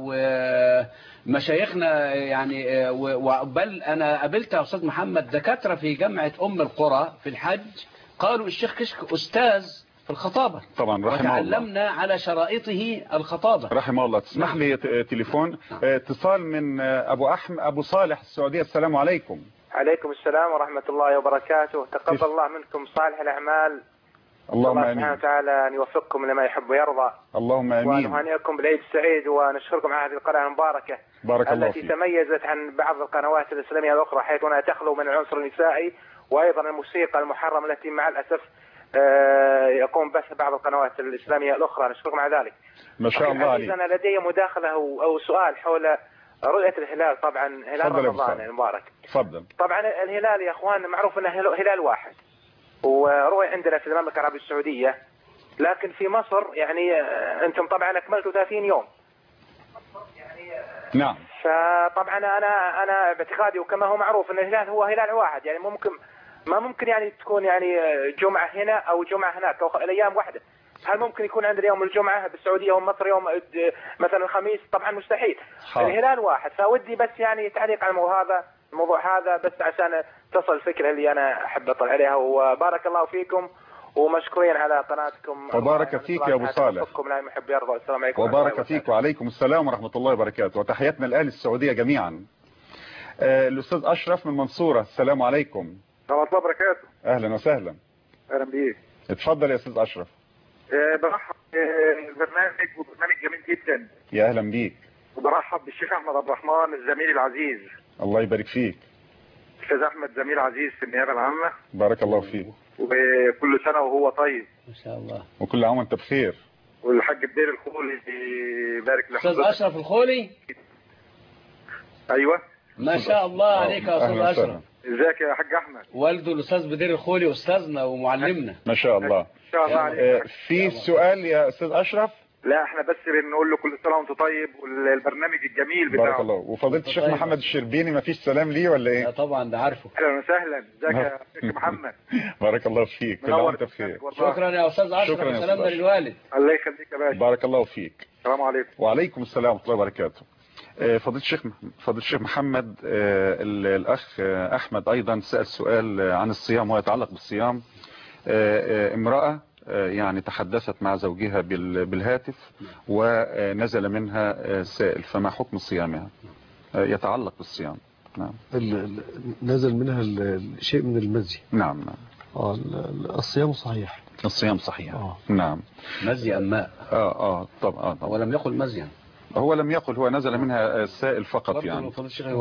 ومشايخنا يعني، بل انا قابلت يا استاذ محمد دكاترة في جامعة ام القرى في الحج قالوا الشيخ كشك استاذ في الخطابة طبعا رحمه الله، وتعلمنا على شرائطه الخطابة رحمه الله. تسمح لي تليفون اتصال من ابو صالح السعودية. السلام عليكم. عليكم السلام ورحمة الله وبركاته. تقبل الله منكم صالح الأعمال. اللهم آمين. الله سبحانه وتعالى أن يوفقكم لما يحب ويرضى. اللهم آمين. ونهنئكم بالعيد السعيد ونشكركم على هذه القناة المباركة بارك الله التي تميزت عن بعض القنوات الإسلامية الأخرى حيث أنها تخلو من العنصر النسائي وأيضا الموسيقى المحرمة التي مع الأسف يقوم بث بعض القنوات الإسلامية الأخرى. نشكركم على ذلك. ما شاء الله عليك. أنا لدي مداخلة أو سؤال حول رؤية الهلال. طبعا هلال رمضان المبارك. تفضل. طبعا الهلال يا اخوان معروف انه هلال واحد، ورؤي عندنا في المملكة العربية السعودية، لكن في مصر يعني انتم طبعا اكملتوا 30 يوم. نعم. فطبعا انا باعتقادي وكما هو معروف ان الهلال هو هلال واحد، يعني ما ممكن يعني تكون يعني جمعة هنا او جمعة هناك او الايام واحدة. هل ممكن يكون عندنا يوم الجمعة بالسعودية ومصر يوم مثلا الخميس؟ طبعا مستحيل. الهلال واحد. فودي بس يعني تعليق على الموضوع هذا بس عشان تصل الفكرة اللي أنا أحب أطلع عليها. وبارك الله فيكم ومشكورين على قناتكم. وبارك فيك يا أبو صالح. لا يحب يرضى. السلام عليكم. وبارك فيك وعليكم السلام ورحمة الله وبركاته، وتحياتنا لأهل السعودية جميعا. الأستاذ أشرف من منصورة. السلام عليكم. ورحمة الله وبركاته. أهلا وسهلا. أهلا بيك. اتفضل يا أستاذ أشرف. برحب بالبرنامج وبرنامج جميل جدا. يا أهلا بيك. وبرحب بالشيخ أحمد عبد الرحمن الزميل العزيز. الله يبارك فيك. أستاذ أحمد زميل عزيز في النيابة العامة. بارك الله فيك. وكل سنة وهو طيب. ما شاء الله. وكل عام وأنت بخير. والحاج بدير الخولي بيبارك لحضرتك. أستاذ أشرف الخولي. أيوة. ما شاء الله عليك يا أستاذ أشرف. ازيك يا حاج أحمد. والده الأستاذ بدير الخولي أستاذنا ومعلمنا. ما شاء الله. ما شاء الله عليك. في سؤال يا أستاذ أشرف؟ لا احنا بس بنقول له كل سنه وانت طيب والبرنامج الجميل بتاعه. بارك الله. وفضيله الشيخ محمد الشربيني ما فيش سلام ليه ولا ايه؟ طبعا ده عارفه. اهلا وسهلا. ازيك يا شيخ محمد. بارك الله فيك. كل عام وانت بخير. شكرا يا استاذ اشرف وسلامنا للوالد. الله يخليك يا باشا. بارك الله فيك. السلام عليكم. وعليكم السلام ورحمه الله وبركاته. فضيله الشيخ محمد، الاخ احمد ايضا سأل سؤال عن الصيام ويتعلق بالصيام. امرأة يعني تحدثت مع زوجها بالهاتف ونزل منها سائل، فما حكم صيامها؟ يتعلق بالصيام. نعم. نزل منها شيء من المزي. نعم. الصيام صحيح. الصيام صحيح. نعم. مزي أم ماء؟ طبعا. ولم يقل مزيا. هو لم يقل، هو نزل منها السائل فقط يعني.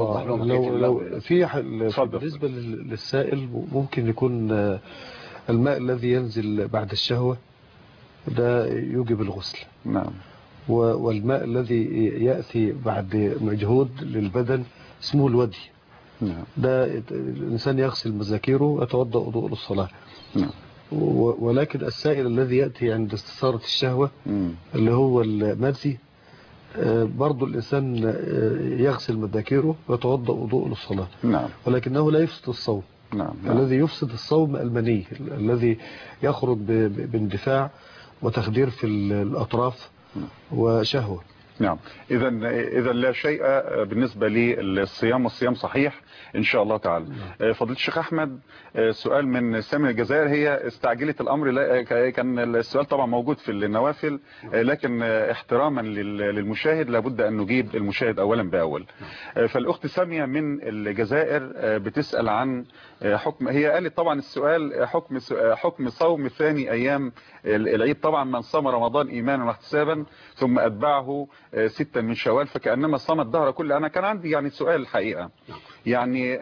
لو في بالنسبة للسائل ممكن يكون الماء الذي ينزل بعد الشهوة ده يوجب الغسل. نعم. والماء الذي يأتي بعد مجهود للبدن اسمه الودي. ده الإنسان يغسل مذاكيره ويتوضأ وضوء للصلاة. ولكن السائل الذي يأتي عند استثارة الشهوة اللي هو المذي برضو الإنسان يغسل مذاكيره ويتوضأ وضوء للصلاة. ولكنه لا يفسد الصوم. الذي يفسد الصوم المني الذي يخرج باندفاع وتخدير في الأطراف وشهوة. نعم. إذا لا شيء بالنسبة للصيام، والصيام صحيح إن شاء الله تعالى. فضيلة الشيخ أحمد، سؤال من سامي الجزائر، هي استعجلت الأمر، كان السؤال طبعا موجود في النوافل، لكن احتراما للمشاهد لابد أن نجيب المشاهد أولا بأول. فالأخت سامية من الجزائر بتسأل عن حكم، هي قالت طبعا السؤال حكم صوم ثاني أيام العيد. طبعا من صام رمضان إيمانا واحتسابا ثم أتبعه 6 من شوال فكأنما صام الدهر كله. أنا كان عندي يعني سؤال الحقيقة، يعني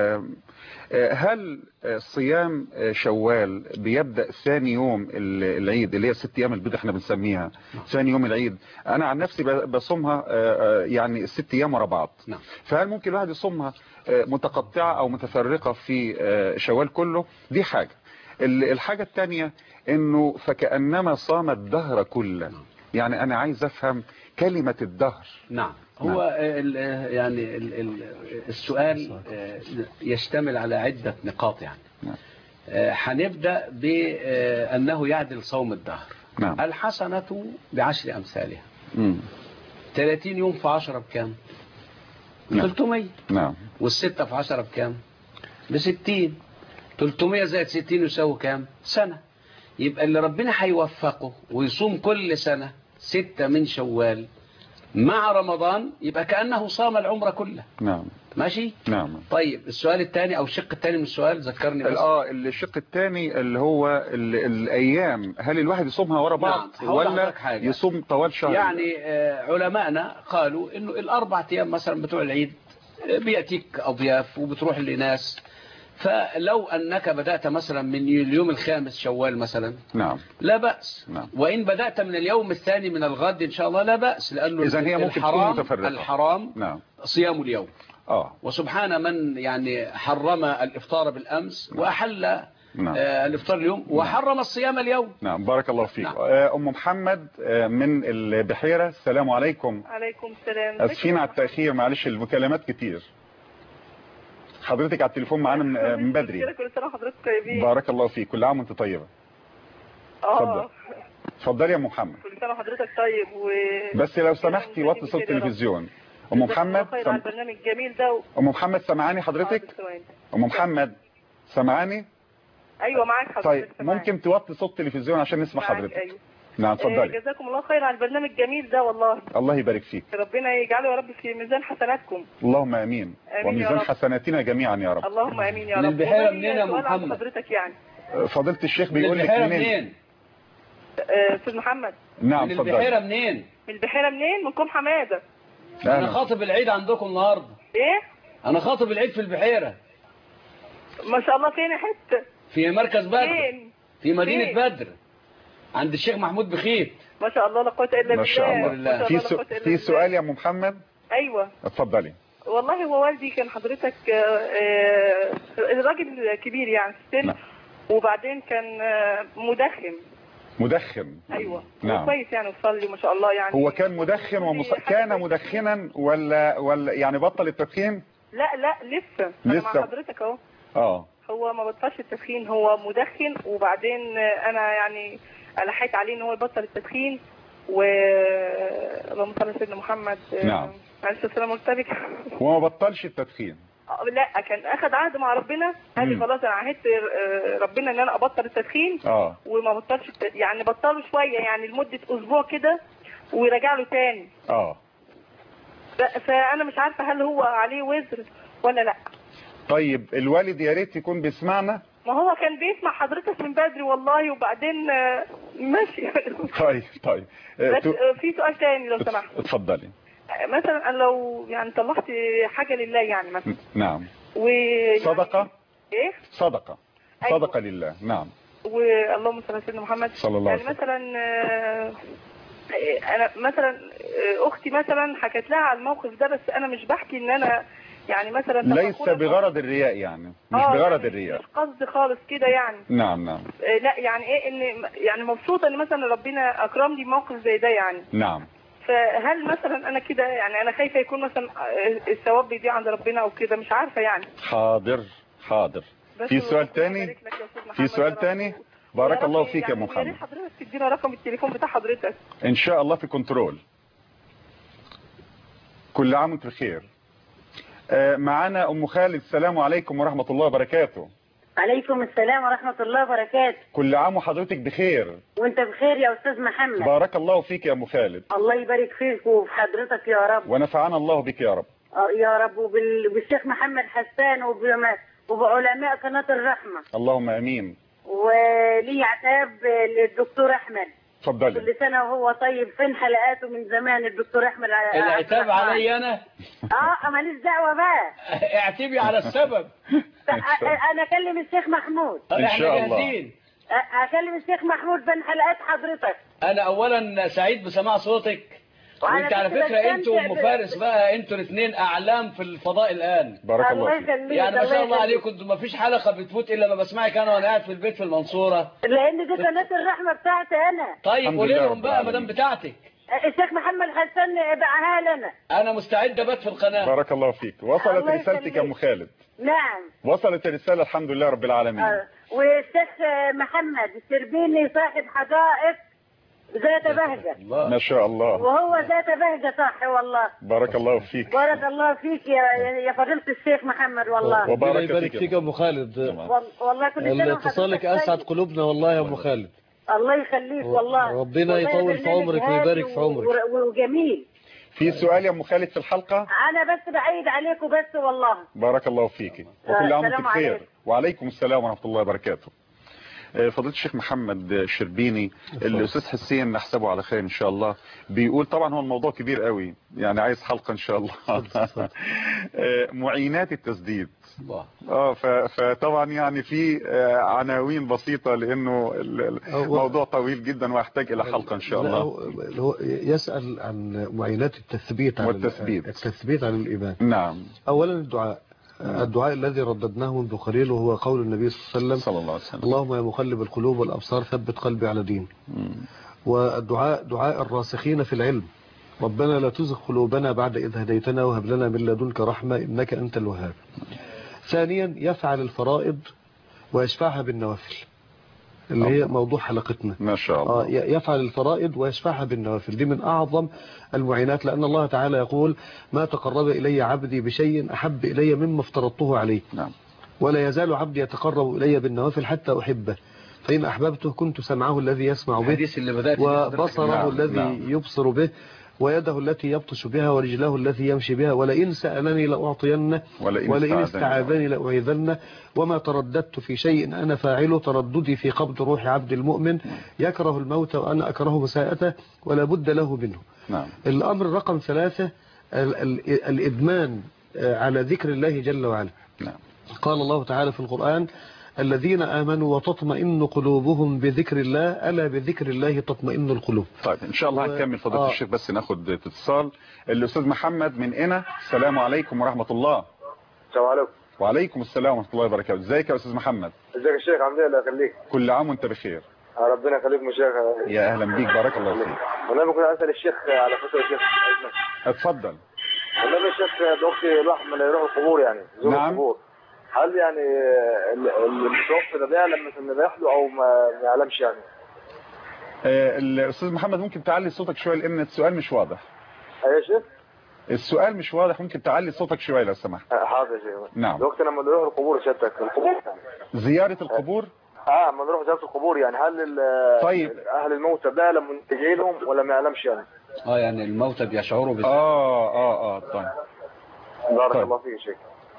هل صيام شوال بيبدأ ثاني يوم العيد اللي هي 6 أيام البيض احنا بنسميها ثاني يوم العيد؟ أنا عن نفسي بصومها يعني 6 أيام ورا بعض. فهل ممكن الواحد يصومها متقطعة أو متفرقة في شوال كله؟ دي حاجة. الحاجة الثانية انه فكأنما صام الدهر كله، يعني انا عايز افهم كلمة الدهر. نعم. هو يعني السؤال يشتمل على عدة نقاط يعني. هنبدأ بأنه يعدل صوم الدهر. الحسنة ب10 أمثالها. 30 يوم في 10 بكام؟ 300. والستة في 10 بكام؟ ب60. 300 زائد 60 يساوي كام؟ سنة. يبقى اللي ربنا هيوفقه ويصوم كل سنة 6 من شوال مع رمضان يبقى كأنه صام العمر كله. ماشي؟ طيب السؤال الثاني او الشق الثاني من السؤال ذكرني بس. الشق الثاني اللي هو الايام، هل الواحد يصومها ورا بعض ولا يصوم طوال شهر؟ يعني علماءنا قالوا انه ال4 ايام مثلا بتوع العيد بيأتيك اضياف وبتروح لناس، فلو أنك بدأت مثلا من اليوم الخامس شوال مثلا لا بأس. وإن بدأت من اليوم الثاني من الغد إن شاء الله لا بأس، لأنه إذن هي ممكن الحرام صيام اليوم. وسبحان من يعني حرم الإفطار بالأمس وأحل الإفطار اليوم وحرم الصيام اليوم. بارك الله فيك. أم محمد من البحيرة، السلام عليكم. عليكم السلام. أسفين على التأخير، معلش المكالمات كتير. حضرتك على التليفون معانا من بدري. كل سنه وحضرتك طيبين. بارك الله فيك، كل عام وانت طيبه. اتفضلي يا ام محمد. كل سنه وحضرتك طيب بس لو سمحتي وطي صوت التلفزيون. ام محمد خير على البرنامج الجميل ده ام محمد سامعاني حضرتك؟ ام محمد سامعاني؟ ايوه معاك حضرتك. طيب ممكن توطي صوت التلفزيون عشان نسمع حضرتك؟ أيوة. نعم اتفضلي. جزاكم الله خير على البرنامج الجميل ده والله. الله يبارك فيك. ربنا يجعله يا رب في ميزان حسناتكم. اللهم امين. وميزان حسناتنا جميعا يا رب. اللهم امين يا رب. من البحيرة منين يا محمد؟ حضرتك يعني. فضيلة الشيخ بيقول لك منين؟ استاذ محمد. نعم من البحيرة منين؟ من البحيرة منين؟ من كوم حمادة. انا خاطب العيد عندكم النهارده. ايه؟ انا خاطب العيد في البحيرة. ما شاء الله. فين حته؟ في مركز بدر. فين؟ في مدينة بدر عند الشيخ محمود بخيت. ما شاء الله لا قوه الا بالله. ما شاء الله. في سؤال يا ام محمد؟ ايوه اتفضلي. والله هو والدي كان حضرتك راجل كبير يعني في السن، وبعدين كان مدخن. ايوه نعم. كويس يعني وصلي ما شاء الله يعني. هو كان مدخن كان مدخنا ولا يعني بطل التدخين؟ لا لسه. مع حضرتك اهو. هو ما بطلش التدخين، هو مدخن، وبعدين انا يعني ألحيت عليه ان هو يبطل التدخين اللهم صل على سيدنا محمد. نعم. عليه السلام مرتبك. هو ما بطلش التدخين؟ لا كان اخذ عهد مع ربنا، قال لي خلاص انا عهدت ربنا ان انا ابطل التدخين. وما بطلش يعني بطله شويه يعني لمده اسبوع كده ويرجع له تاني. فانا مش عارفه هل هو عليه وزر ولا لا. طيب الوالد يا ريت يكون بيسمعنا. ما هو كان بيسمع حضرتك من بدري والله، وبعدين ماشي. طيب بس في سؤال تاني لو سمحت. اتفضلي. مثلا انا لو يعني طلعت حاجه لله يعني مثلا. نعم. صدقه. ايه؟ صدقه. أيوة. صدقه لله. نعم. واللهم صل على سيدنا محمد. صلى الله عليه وسلم. يعني مثلا انا مثلا اختي مثلا حكت لها على الموقف ده، بس انا مش بحكي ان انا يعني مثلا ليس بغرض الرياء يعني، مش بغرض الرياء، مش قصد خالص كده يعني. نعم نعم. لا يعني ايه، ان يعني مبسوطه ان مثلا ربنا اكرمني بموقف زي ده يعني. نعم. فهل مثلا انا كده يعني انا خايفه يكون مثلا الثواب بيضيع عند ربنا او كده، مش عارفه يعني. حاضر حاضر. في سؤال تاني؟ في سؤال تاني؟ بارك الله فيك يا محمد. يا ريت حضرتك تدينا رقم التليفون بتاع حضرتك. ان شاء الله في كنترول. كل عام وانت بخير. معانا ام خالد، السلام عليكم ورحمه الله وبركاته. عليكم السلام ورحمه الله وبركاته. كل عام وحضرتك بخير. وانت بخير يا استاذ محمد. بارك الله فيك يا ام خالد. الله يبارك فيك وفي حضرتك يا رب. ونفعنا الله بك يا رب. يا رب، وبالشيخ محمد حسان وبعلماء قناه الرحمه. اللهم امين. ولي عتاب للدكتور احمد. اتفضلي. كل سنه وهو طيب، فين حلقاته من زمان الدكتور احمد؟ العتاب علي انا؟ ماليش دعوه بقى. اعتبي على السبب. انا اكلم الشيخ محمود. ان شاء الله. اكلم الشيخ محمود بين حلقات حضرتك. انا اولا سعيد بسماع صوتك، وانت على فكره انت وام فارس بقى انتوا الاثنين اعلام في الفضاء الان. بارك الله فيك. يعني ما شاء الله عليكم، انتوا ما فيش حلقه بتفوت الا ما بسمعك انا وانا قاعد في البيت في المنصوره، لان دي قناه الرحمه بتاعتي انا. طيب قولي لهم بقى ما دام بتاعتك. الشيخ محمد حسن باعها لنا. انا مستعد ابات في القناه. بارك الله فيك. وصلت رسالتك يا ام خالد. نعم وصلت الرساله الحمد لله رب العالمين. والشيخ محمد الشربيني صاحب حدائق ذات بهجة. ما شاء الله. وهو ذات بهجة صح والله. بارك الله فيك. بارك الله فيك يا فضيلة الشيخ محمد والله. وبارك يبارك فيك يا ام خالد. والله كل سنة اتصالك اسعد قلوبنا والله يا ام خالد. الله يخليك والله. ربنا يطول في عمرك ويبارك في عمرك. وجميل. في سؤال يا ام خالد في الحلقة؟ انا بس بعيد عليكم بس والله. بارك الله فيك وكل عام وانتم بخير. وعليكم السلام ورحمة الله وبركاته. فضيلة الشيخ محمد الشربيني، الأستاذ حسين نحسبه على خير إن شاء الله، بيقول طبعا هو الموضوع كبير قوي يعني عايز حلقة إن شاء الله. معينات التسديد. فطبعا يعني في عناوين بسيطة لأنه الموضوع طويل جدا ويحتاج إلى حلقة إن شاء الله. هو يسأل عن معينات التثبيت على التثبيت على الإيمان. نعم. أولا الدعاء الذي رددناه منذ قليل وهو قول النبي صلى الله عليه وسلم اللهم يا مقلب القلوب والأبصار ثبت قلبي على دين. والدعاء دعاء الراسخين في العلم، ربنا لا تزغ قلوبنا بعد إذ هديتنا وهب لنا من لدنك رحمة إنك أنت الوهاب. ثانيا يفعل الفرائض ويشفعها بالنوافل اللي هي موضوع حلقتنا ما شاء الله. يفعل الفرائض ويشفعها بالنوافل، دي من أعظم المعينات، لأن الله تعالى يقول ما تقرب إلي عبدي بشيء أحب إلي مما افترضته عليه. نعم. ولا يزال عبدي يتقرب إلي بالنوافل حتى أحبه، فإن أحببته كنت سمعه الذي يسمع به وبصره الذي يبصر به ويده التي يبطش بها ورجله التي يمشي بها، ولئن سألني لأعطينه ولئن استعاذني لأعيذنه، وما ترددت في شيء أنا فاعله ترددي في قبض روح عبد المؤمن يكره الموت وأنا أكره مساءته ولا بد له منه. نعم. الأمر رقم 3 الإدمان على ذكر الله جل وعلا. نعم. قال الله تعالى في القرآن الذين آمنوا وتطمئن قلوبهم بذكر الله ألا بذكر الله تطمئن القلوب. طيب إن شاء الله هنكمل فضيلة الشيخ، بس ناخد اتصال. الأستاذ محمد من هنا. السلام عليكم ورحمة الله. السلام عليكم. وعليكم السلام ورحمة الله وبركاته. ازيك يا أستاذ محمد؟ ازيك يا شيخ؟ عامل ايه؟ الله يخليك. كل عام وأنت بخير. ربنا يخليكم يا شيخ. يا أهلا بيك، بارك الله فيك. والله ممكن أسأل الشيخ على فكرة يا شيخ؟ اتفضل. والله يا شيخ دلوقتي الواحد من يروح القبور يعني يزور القبور، هل يعني المتوفى ده بيعلم مثلا بيروح له او ما يعلمش يعني؟ الأستاذ محمد ممكن تعلي صوتك شوية لأن السؤال مش واضح. أيوة يا شيخ؟ السؤال مش واضح، ممكن تعلي صوتك شوية لو سمحت. حاضر يا شيخ. نعم. دلوقتي لما نروح القبور شتك القبور زيارة القبور؟ لما نروح زيارة القبور يعني هل طيب أهل الموتى بيعلموا انت جاي لهم ولا ما يعلمش يعني؟ يعني الموتى بيشعروا بس. طيب. بارك الله فيك يا شيخ.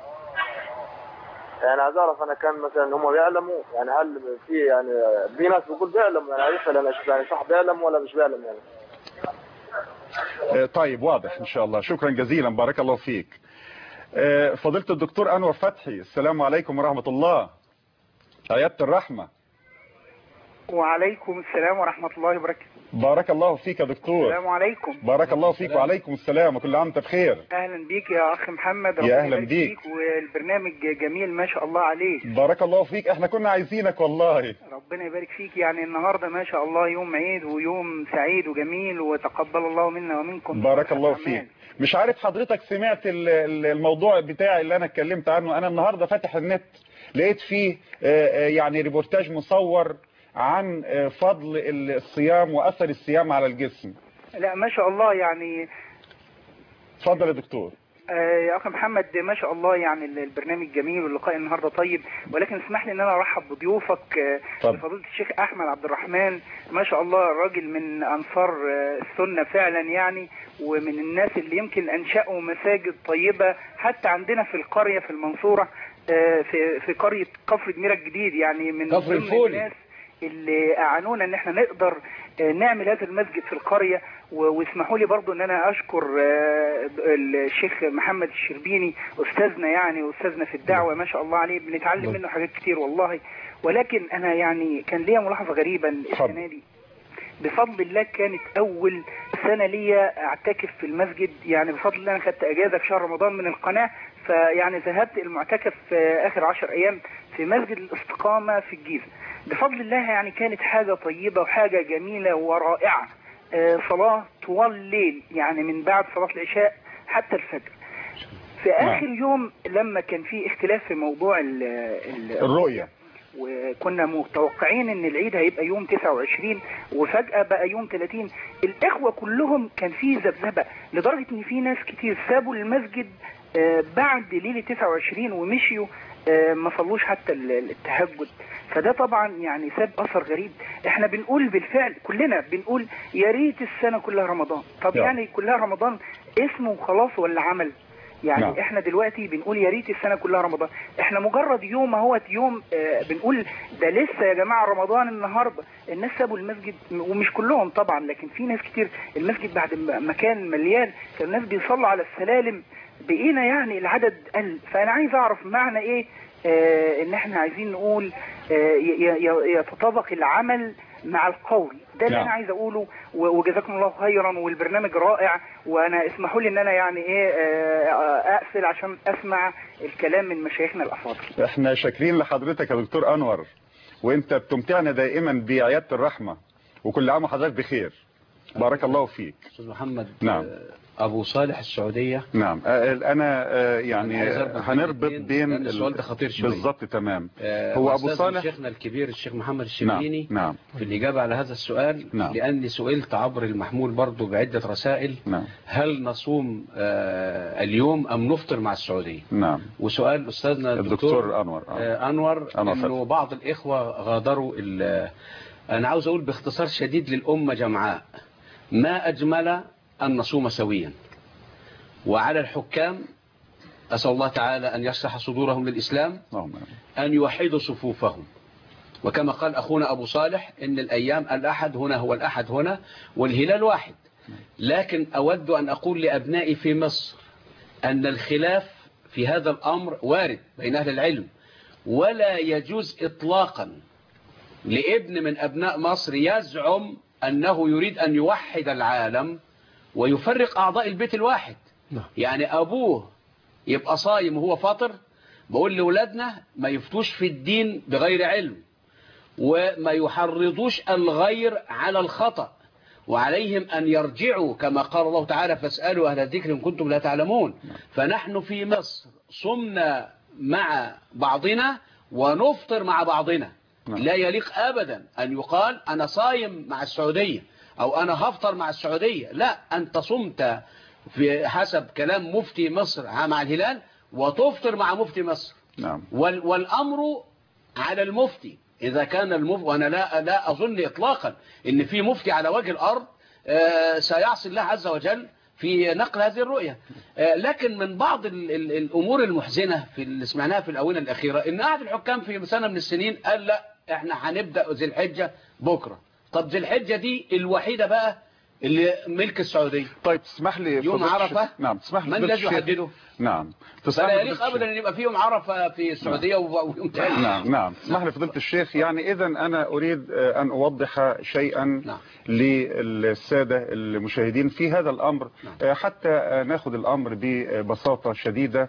يعني عايز اعرف انا كان مثلا هم بيعلموا يعني هل في ناس بيقول بيعلموا يعني عارف انا اشوف يعني صح بيعلم ولا مش بيعلم يعني. طيب واضح ان شاء الله. شكرا جزيلا، بارك الله فيك. فضيلة الدكتور انور فتحي، السلام عليكم ورحمة الله. عيادة الرحمة. وعليكم السلام ورحمة الله وبركاته. بارك الله فيك يا دكتور. السلام عليكم. بارك الله فيك وعليكم السلام وكل عام وانت بخير. اهلا بيك يا اخ محمد. يا اهلا بيك. والبرنامج جميل ما شاء الله عليه. بارك الله فيك، احنا كنا عايزينك والله. ربنا يبارك فيك. يعني النهارده ما شاء الله يوم عيد ويوم سعيد وجميل وتقبل الله منا ومنكم. بارك الله فيك. مش عارف حضرتك سمعت الموضوع بتاعي اللي انا اتكلمت عنه. انا النهارده فاتح النت لقيت فيه يعني ريبورتاج مصور عن فضل الصيام واثر الصيام على الجسم. لا ما شاء الله يعني. اتفضل يا دكتور. يا اخي محمد ما شاء الله يعني البرنامج جميل واللقاء النهارده طيب، ولكن اسمح لي ان انا ارحب بضيوفك بفضيله الشيخ احمد عبد الرحمن. ما شاء الله راجل من انصار السنه فعلا يعني، ومن الناس اللي يمكن انشأوا مساجد طيبه حتى عندنا في القريه في المنصوره، في قريه كفر دميره الجديد، يعني من ضمن الناس اللي اعانونا ان احنا نقدر نعمل هذا المسجد في القرية. واسمحوا لي برضو ان انا اشكر الشيخ محمد الشربيني استاذنا يعني، واستاذنا في الدعوة ما شاء الله عليه، بنتعلم منه حاجات كتير والله. ولكن انا يعني كان ليا ملاحظة غريبة السنة دي بفضل الله، كانت اول سنة ليا اعتكف في المسجد، يعني بفضل الله انا خدت اجازة في شهر رمضان من القناة، فيعني ذهبت المعتكف اخر 10 ايام في مسجد الاستقامة في الجيزة بفضل الله. يعني كانت حاجة طيبة وحاجة جميلة ورائعة. صلاة طوال الليل يعني من بعد صلاة العشاء حتى الفجر. في آخر يوم لما كان في اختلاف في موضوع الرؤية، وكنا متوقعين ان العيد هيبقى يوم 29 وفجأة بقى يوم 30، الإخوة كلهم كان في ذبذبة لدرجة ان في ناس كتير سابوا المسجد بعد ليلة 29 ومشيوا ما صلوش حتى التهجد. فده طبعا يعني ساب اثر غريب. احنا بنقول بالفعل كلنا بنقول يا ريت السنه كلها رمضان. طب يعني كلها رمضان اسمه وخلاص ولا عمل؟ يعني احنا دلوقتي بنقول يا ريت السنه كلها رمضان، احنا مجرد يوم اهوت يوم بنقول ده لسه يا جماعه رمضان النهارده. الناس سابوا المسجد ومش كلهم طبعا، لكن في ناس كتير المسجد بعد ما كان مليان كان الناس بيصلوا على السلالم، بقينا يعني العدد قل. فانا عايز اعرف معنى ايه ان احنا عايزين نقول يتطابق العمل مع القول ده اللي انا عايز اقوله. وجزاكم الله خيرا والبرنامج رائع، وانا اسمحوا لي ان انا يعني اقفل عشان اسمع الكلام من مشايخنا الافاضل. احنا شاكرين لحضرتك يا دكتور انور، وانت بتمتعنا دائما بعيادة الرحمة، وكل عام وحضرتك بخير. بارك الله فيك. استاذ محمد. نعم. ابو صالح السعودية. نعم. انا يعني هنربط بين السؤال ده خطير شويه. بالظبط تمام. هو ابو صالح شيخنا الكبير الشيخ محمد الشربيني. نعم. في الاجابه على هذا السؤال. نعم. لاني سئلت عبر المحمول برضو بعده رسائل. نعم. هل نصوم اليوم ام نفطر مع السعوديه؟ نعم. وسؤال استاذنا الدكتور انور انور انه بعض الاخوه غادروا انا عاوز اقول باختصار شديد للامه جمعاء، ما اجمل أن نصوم سويا. وعلى الحكام أسأل الله تعالى أن يشرح صدورهم للإسلام، أن يوحدوا صفوفهم. وكما قال أخونا أبو صالح إن الأيام الأحد هنا هو الأحد هنا والهلال واحد. لكن أود أن أقول لأبنائي في مصر أن الخلاف في هذا الأمر وارد بين أهل العلم، ولا يجوز إطلاقا لابن من أبناء مصر يزعم أنه يريد أن يوحد العالم ويفرق أعضاء البيت الواحد. يعني أبوه يبقى صايم وهو فاطر. بقول لأولادنا ما يفتوش في الدين بغير علم، وما يحرضوش الغير على الخطأ، وعليهم أن يرجعوا كما قال الله تعالى فاسألوا أهل الذكر إن كنتم لا تعلمون. فنحن في مصر صمنا مع بعضنا ونفطر مع بعضنا. لا يليق أبدا أن يقال أنا صايم مع السعودية أو أنا هفطر مع السعودية. لا، أنت صمت في حسب كلام مفتي مصر مع الهلال وتفطر مع مفتي مصر. نعم. والأمر على المفتي. إذا كان المفتي، وأنا لا أظن إطلاقا أن في مفتي على وجه الأرض سيعصي الله عز وجل في نقل هذه الرؤية. لكن من بعض الأمور المحزنة في اللي سمعناها في الآونة الأخيرة إن أحد الحكام في سنة من السنين قال لا احنا هنبدأ ذي الحجة بكرة. طب ذي الحجة دي الوحيدة بقى اللي ملك السعودية. طيب تسمح لي يوم عرفة. نعم تسمح لي من الذي يحدده؟ نعم فلا يليق ابدا ان يبقى في يوم عرفة في السعودية ويوم ثاني. نعم تسمح لي فضيلة الشيخ، يعني اذا انا اريد ان اوضح شيئا للسادة المشاهدين في هذا الامر حتى ناخذ الامر ببساطة شديدة.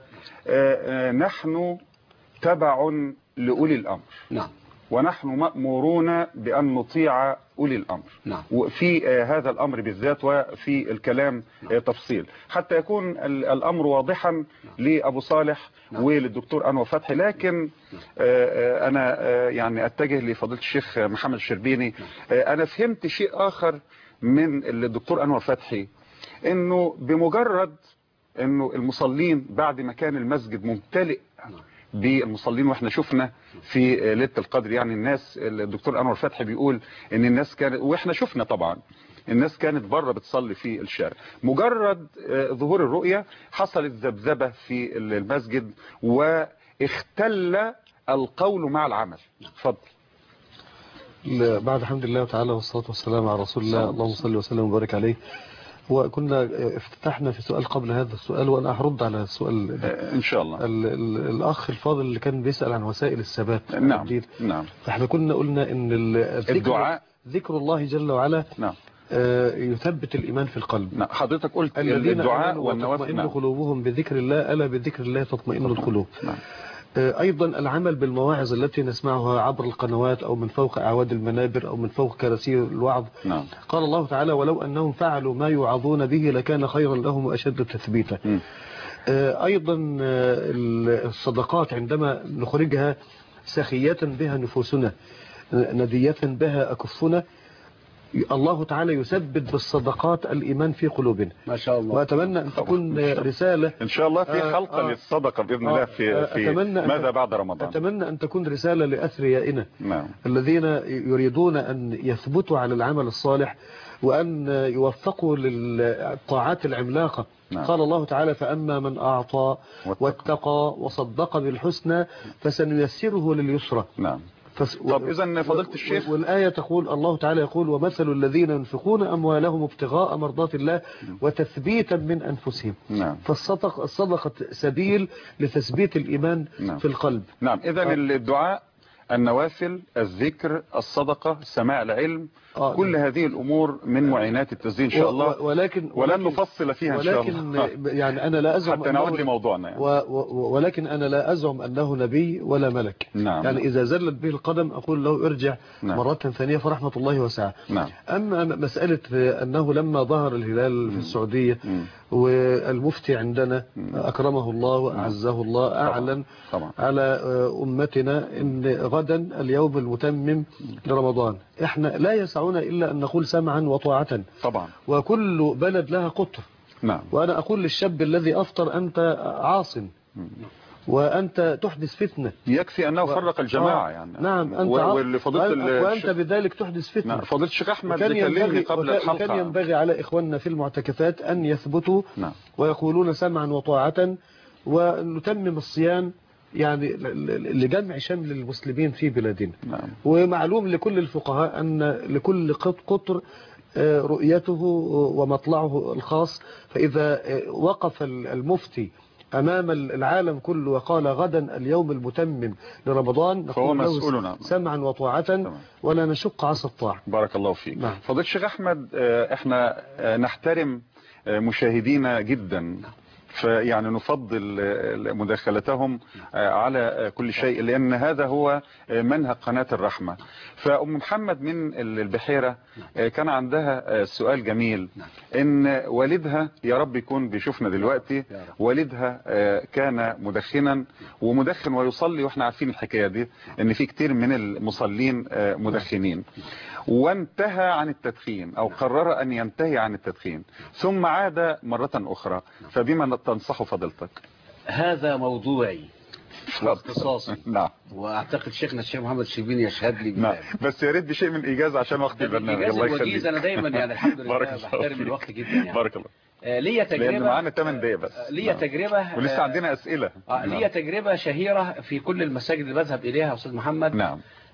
نحن تبع لأولي الامر. نعم. ونحن مأمورون بأن نطيع أولي الأمر. نعم. وفي هذا الأمر بالذات وفي الكلام تفصيل حتى يكون الأمر واضحا لأبو صالح وللدكتور أنور فتحي. لكن أنا يعني أتجه لفضيلة الشيخ محمد الشربيني. أنا فهمت شيء آخر من الدكتور أنور فتحي، إنه بمجرد إنه المصلين بعد ما كان المسجد ممتلئ بالمصلين، واحنا شفنا في ليلة القدر يعني الناس، الدكتور أنور فتحي بيقول ان الناس كانت، واحنا شفنا طبعا الناس كانت بره بتصلي في الشارع. مجرد ظهور الرؤية حصلت ذبذبة في المسجد واختل القول مع العمل. اتفضل. بعد الحمد لله تعالى والصلاة والسلام على رسول الله، اللهم صل وسلم وبارك عليه. وكنا افتتحنا في سؤال قبل هذا السؤال، وأنا هرد على السؤال إن شاء الله. الأخ الفاضل اللي كان بيسأل عن وسائل الثبات. نعم. فاحنا كنا قلنا إن الدعاء ذكر الله جل وعلا نعم يثبت الإيمان في القلب. نعم. حضرتك قلت الدعاء والنوافل. تطمئن قلوبهم بذكر الله، ألا بذكر الله تطمئن القلوب. نعم. أيضا العمل بالمواعظ التي نسمعها عبر القنوات أو من فوق أعواد المنابر أو من فوق كراسي الوعظ. نعم. قال الله تعالى: ولو أنهم فعلوا ما يوعظون به لكان خيرا لهم وأشد تثبيتا. أيضا الصدقات عندما نخرجها سخية بها نفوسنا ندية بها أكفنا، الله تعالى يثبت بالصدقات الإيمان في قلوبنا. ما شاء الله. وأتمنى أن تكون رسالة إن شاء الله في حلقة للصدقة بإذن الله في ماذا بعد رمضان. أتمنى أن تكون رسالة لأثريائنا نعم. الذين يريدون أن يثبتوا على العمل الصالح وأن يوفقوا للطاعات العملاقة. نعم. قال الله تعالى: فأما من أعطى واتقى وصدق بالحسنى فسنيسره لليسرى. نعم. طب إذن فضيلة الشيخ، والآية تقول، الله تعالى يقول: ومثل الذين ينفقون أموالهم ابتغاء مرضات الله وتثبيتا من أنفسهم. نعم. فالصدقة سبيل لتثبيت الإيمان نعم. في القلب. نعم. إذن الدعاء، النوافل، الذكر، الصدقة، سماع العلم، كل هذه الأمور من معينات التزيين إن شاء الله. ولن نفصل فيها إن شاء الله. ولكن يعني أنا لا أزعم حتى نعود لموضوعنا يعني. ولكن أنا لا أزعم أنه نبي ولا ملك. نعم. يعني إذا زلت به القدم أقول له ارجع نعم. مرة ثانية فرحمة الله وسعه. نعم. أما مسألة أنه لما ظهر الهلال في السعودية والمفتي عندنا أكرمه الله وأعزه الله أعلن طبعا. على أمتنا إن غدا اليوم المتمم لرمضان، إحنا لا يسعنا إلا أن نقول سمعا وطاعة طبعا. وكل بلد لها قطر. نعم. وأنا أقول للشاب الذي أفطر: أنت عاصم وأنت تحدث فتنة. يكفي أنه فرق الجماعة يعني. نعم. أنت وأنت بذلك تحدث فتنة. نعم. فضيلة الشيخ أحمد كلمني قبل الحلقة. كان ينبغي على إخواننا في المعتكفات أن يثبتوا نعم. ويقولون سمعا وطاعة، ونتمم الصيام يعني لجمع شمل المسلمين في بلادنا. نعم. ومعلوم لكل الفقهاء أن لكل قطر رؤيته ومطلعه الخاص، فإذا وقف المفتي أمام العالم كله وقال غدا اليوم المتمم لرمضان فهو مسؤول سمعا وطاعة ولا نشق عصا الطاعة. بارك الله فيك. نعم. فضيلة الشيخ أحمد، احنا نحترم مشاهدينا جدا، فيعني نفضل مداخلتهم على كل شيء، لأن هذا هو منهج قناة الرحمة. فأم محمد من البحيرة كان عندها سؤال جميل، إن والدها، يا رب يكون بيشوفنا دلوقتي، والدها كان مدخنا ومدخن ويصلي، وإحنا عارفين الحكاية دي إن في كتير من المصلين مدخنين، وانتهى عن التدخين أو قرر أن ينتهي عن التدخين ثم عاد مرة أخرى، فبما تنصح فضيلتك؟ هذا موضوعي واختصاصي. نعم. واعتقد شيخنا الشيخ محمد الشربيني يشهد لي. نعم. بس يا ريت بشيء من إيجاز عشان وقت البرنامج. الله يخليك. انا دايما يعني الحمد لله بحترم الوقت جدا يعني. بارك الله. ليا تجربه، لأن معانا 8 دقايق بس. ليا تجربه ولسه عندنا أسئلة. ليا تجربه شهيره في كل المساجد اللي بذهب اليها يا استاذ محمد. نعم.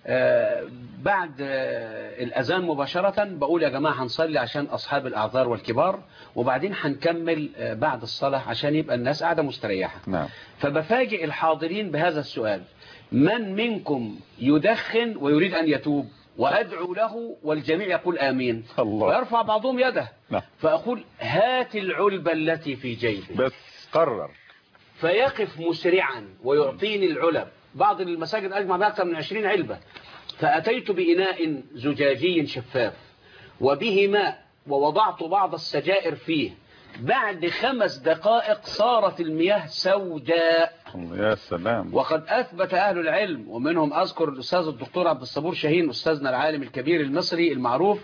بعد الأذان مباشرة بقول يا جماعة هنصلي عشان أصحاب الأعذار والكبار، وبعدين هنكمل بعد الصلاة عشان يبقى الناس قاعدة مستريحة. نعم. فبفاجئ الحاضرين بهذا السؤال: من منكم يدخن ويريد أن يتوب؟ وأدعو له والجميع يقول آمين. الله. ويرفع بعضهم يده. نعم. فأقول هات العلبة التي في جيبه. بس قرر. فيقف مسرعا ويعطيني العلب. بعض المساجد أجمع بها أكثر من 20 علبة. فأتيت بإناء زجاجي شفاف وبه ماء ووضعت بعض السجائر فيه. بعد 5 دقائق صارت المياه سوداء. يا سلام. وقد أثبت أهل العلم، ومنهم أذكر الأستاذ الدكتور عبد الصبور شاهين أستاذنا العالم الكبير المصري المعروف،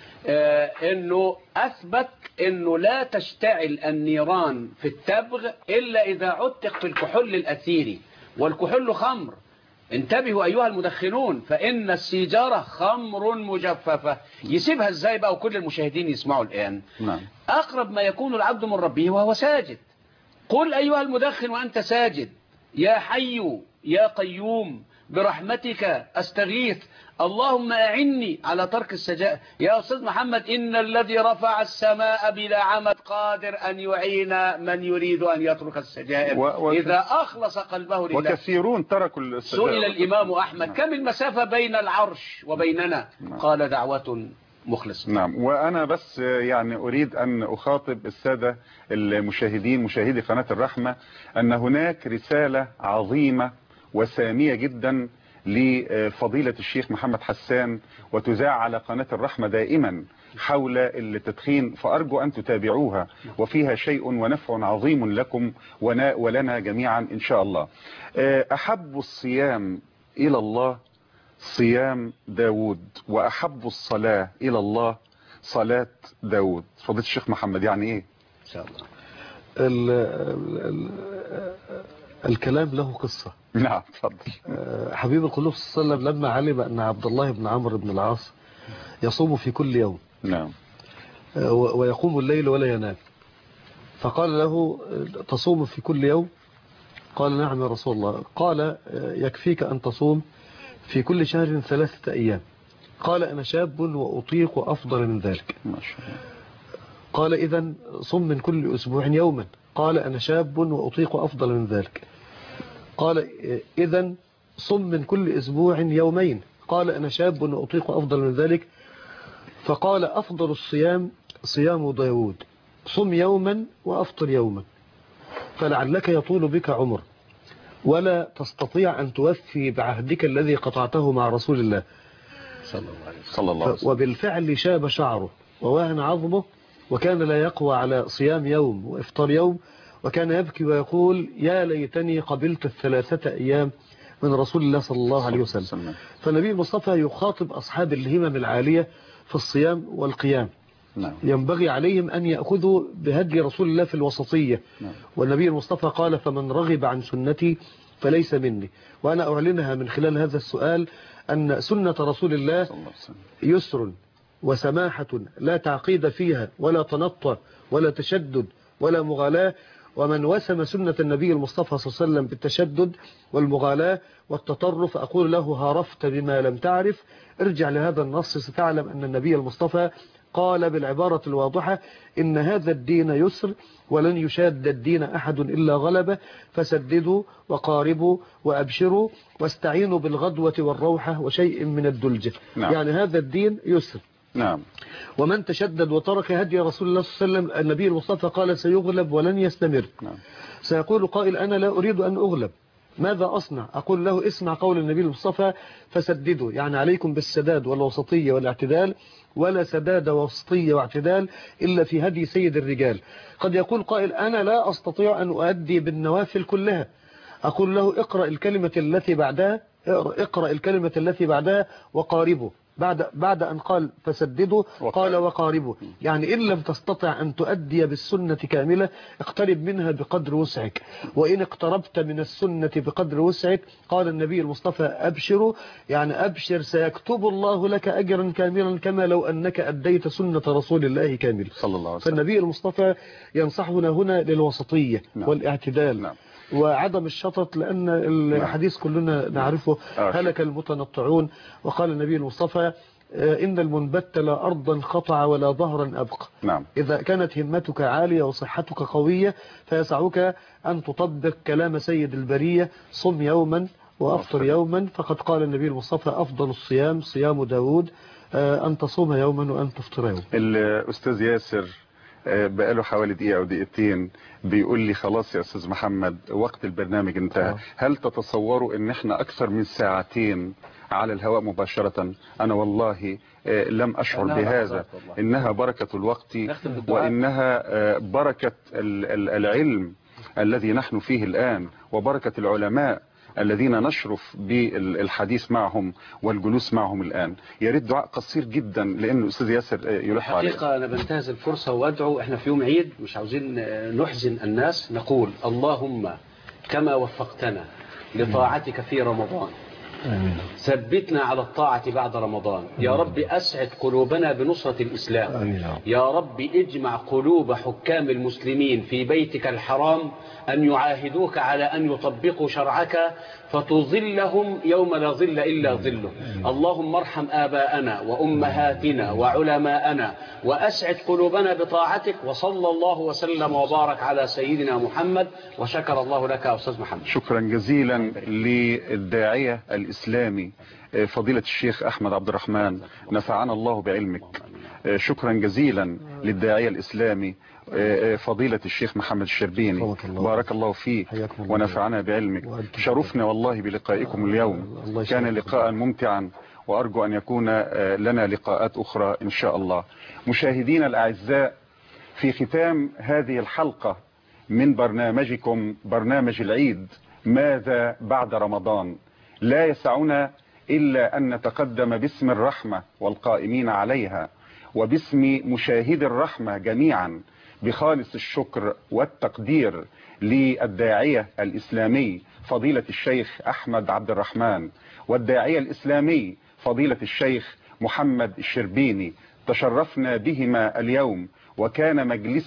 أنه أثبت أنه لا تشتعل النيران في التبغ إلا إذا عتق في الكحول الأثيري، والكحول خمر. انتبهوا أيها المدخنون، فإن السيجارة خمر مجففة. يسيبها ازاي بقى وكل المشاهدين يسمعوا الآن؟ نعم. أقرب ما يكون العبد من ربه وهو ساجد. قل أيها المدخن وأنت ساجد: يا حي يا قيوم برحمتك أستغيث، اللهم أعني على ترك السجائر. يا أستاذ محمد، إن الذي رفع السماء بلا عمد قادر أن يعين من يريد أن يترك السجائر إذا أخلص قلبه لله. وكثيرون تركوا السجائر. سئل الإمام أحمد: كم المسافة بين العرش وبيننا؟ قال: دعوة مخلص. نعم. وأنا بس يعني أريد أن أخاطب السادة المشاهدين مشاهدي قناة الرحمة أن هناك رسالة عظيمة وسامية جدا لفضيلة الشيخ محمد حسان، وتذاع على قناة الرحمة دائما حول التدخين، فأرجو أن تتابعوها، وفيها شيء ونفع عظيم لكم ولنا جميعا إن شاء الله. أحب الصيام إلى الله صيام داود، وأحب الصلاة إلى الله صلاة داود. فضيلة الشيخ محمد، يعني إيه؟ إن شاء الله. الكلام له قصة. نعم، تفضل. حبيب القلوب صلى الله عليه وسلم لما علم أن عبد الله بن عمرو بن العاص يصوم في كل يوم، نعم، ويقوم الليل ولا ينام، فقال له: تصوم في كل يوم؟ قال: نعم يا رسول الله. قال: يكفيك أن تصوم في كل شهر 3 أيام. قال: أنا شاب وأطيق أفضل من ذلك. ما شاء الله. قال: إذن صم من كل أسبوع يوما. قال: أنا شاب وأطيق أفضل من ذلك. قال: إذن صم من كل أسبوع يومين. قال: أنا شاب وأطيق أفضل من ذلك. فقال: أفضل الصيام صيام داود، صم يوما وأفطر يوما، فلعلك يطول بك عمر ولا تستطيع أن توفي بعهدك الذي قطعته مع رسول الله صلى الله عليه وسلم. وبالفعل شاب شعره ووهن عظمه، وكان لا يقوى على صيام يوم وإفطار يوم، وكان يبكي ويقول: يا ليتني قبلت 3 أيام من رسول الله صلى الله عليه وسلم. فالنبي المصطفى يخاطب أصحاب الهمم العالية في الصيام والقيام. نعم. ينبغي عليهم أن يأخذوا بهدي رسول الله في الوسطية. نعم. والنبي المصطفى قال: فمن رغب عن سنتي فليس مني. وأنا أعلنها من خلال هذا السؤال أن سنة رسول الله يسر وسماحة لا تعقيد فيها ولا تنطع ولا تشدد ولا مغالاة. ومن وسم سنة النبي المصطفى صلى الله عليه وسلم بالتشدد والمغالاة والتطرف أقول له: هارفت بما لم تعرف. ارجع لهذا النص ستعلم أن النبي المصطفى قال بالعبارة الواضحة: إن هذا الدين يسر ولن يشاد الدين أحد إلا غلبه، فسددوا وقاربوا وأبشروا واستعينوا بالغدوة والروحة وشيء من الدلجة. نعم. يعني هذا الدين يسر. نعم. ومن تشدد وترك هدي رسول الله صلى الله عليه وسلم، النبي المصطفى قال: سيغلب ولن يستمر. نعم. سيقول قائل: أنا لا أريد أن أغلب، ماذا أصنع؟ أقول له: اسمع قول النبي المصطفى: فسددوا، يعني عليكم بالسداد والوسطية والاعتدال، ولا سداد وسطية واعتدال إلا في هدي سيد الرجال. قد يقول قائل: أنا لا أستطيع أن أؤدي بالنوافل كلها. أقول له: اقرأ الكلمة التي بعدها، اقرأ الكلمة التي بعدها وقاربوا. بعد أن قال فسددوا قال وقاربوا، يعني إن لم تستطع أن تؤدي بالسنة كاملة اقترب منها بقدر وسعك، وإن اقتربت من السنة بقدر وسعك قال النبي المصطفى: أبشروا، يعني أبشر سيكتب الله لك أجرا كاملا كما لو أنك أديت سنة رسول الله كامل صلى الله عليه وسلم. فالنبي المصطفى ينصحنا هنا للوسطية. نعم. والاعتدال. نعم. وعدم الشطط، لأن الحديث كلنا نعرفه هلك المتنطعون. وقال النبي المصطفى إن المنبت لا أرضا قطع ولا ظهرا أبقى. نعم. إذا كانت همتك عالية وصحتك قوية فيسعك أن تطبق كلام سيد البرية: صم يوما وأفطر يوما، فقد قال النبي المصطفى أفضل الصيام صيام داود، أن تصوم يوما وأن تفطر يوما. الأستاذ ياسر بقاله حوالي دقيقة أو دقيقتين بيقول لي خلاص يا أستاذ محمد وقت البرنامج انتهى. هل تتصوروا ان احنا أكثر من ساعتين على الهواء مباشرة؟ أنا والله لم أشعر بهذا. إنها بركة الوقت وإنها بركة العلم الذي نحن فيه الآن، وبركة العلماء الذين نشرف بالحديث معهم والجلوس معهم الآن. يا ريت دعاء قصير جدا لأن الأستاذ ياسر يلح عليه. حقيقة أنا بنتهز الفرصة وأدعو، إحنا في يوم عيد مش عاوزين نحزن الناس، نقول اللهم كما وفقتنا لطاعتك في رمضان ثبتنا على الطاعة بعد رمضان. يا رب أسعد قلوبنا بنصرة الإسلام. يا رب اجمع قلوب حكام المسلمين في بيتك الحرام أن يعاهدوك على أن يطبقوا شرعك فتظلهم يوم لا ظل إلا ظله. اللهم ارحم آباءنا وأمهاتنا وعلماءنا وأسعد قلوبنا بطاعتك. وصلى الله وسلم وبارك على سيدنا محمد، وشكر الله لك يا أستاذ محمد. شكرا جزيلا للداعية الإسلامي فضيلة الشيخ أحمد عبد الرحمن، نفعنا الله بعلمك. شكرا جزيلا للداعية الإسلامي فضيلة الشيخ محمد الشربيني، بارك الله فيك ونفعنا بعلمك. شرفنا والله بلقائكم اليوم، كان لقاء ممتعا وأرجو أن يكون لنا لقاءات أخرى إن شاء الله. مشاهدينا الأعزاء، في ختام هذه الحلقة من برنامجكم برنامج العيد ماذا بعد رمضان، لا يسعنا إلا أن نتقدم باسم الرحمة والقائمين عليها وباسم مشاهدي الرحمة جميعا بخالص الشكر والتقدير للداعية الإسلامي فضيلة الشيخ أحمد عبد الرحمن والداعية الإسلامي فضيلة الشيخ محمد الشربيني. تشرفنا بهما اليوم، وكان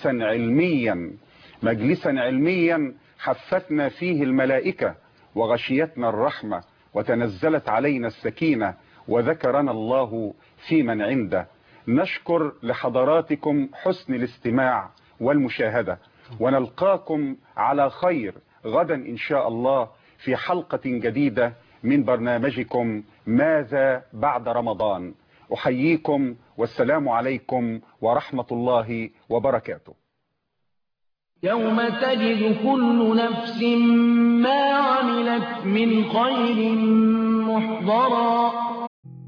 مجلسا علميا حفتنا فيه الملائكة وغشيتنا الرحمة وتنزلت علينا السكينة وذكرنا الله في من عنده. نشكر لحضراتكم حسن الاستماع والمشاهدة، ونلقاكم على خير غدا إن شاء الله في حلقة جديدة من برنامجكم ماذا بعد رمضان. أحييكم والسلام عليكم ورحمة الله وبركاته. يوم تجد كل نفس ما عملت من خير محضرا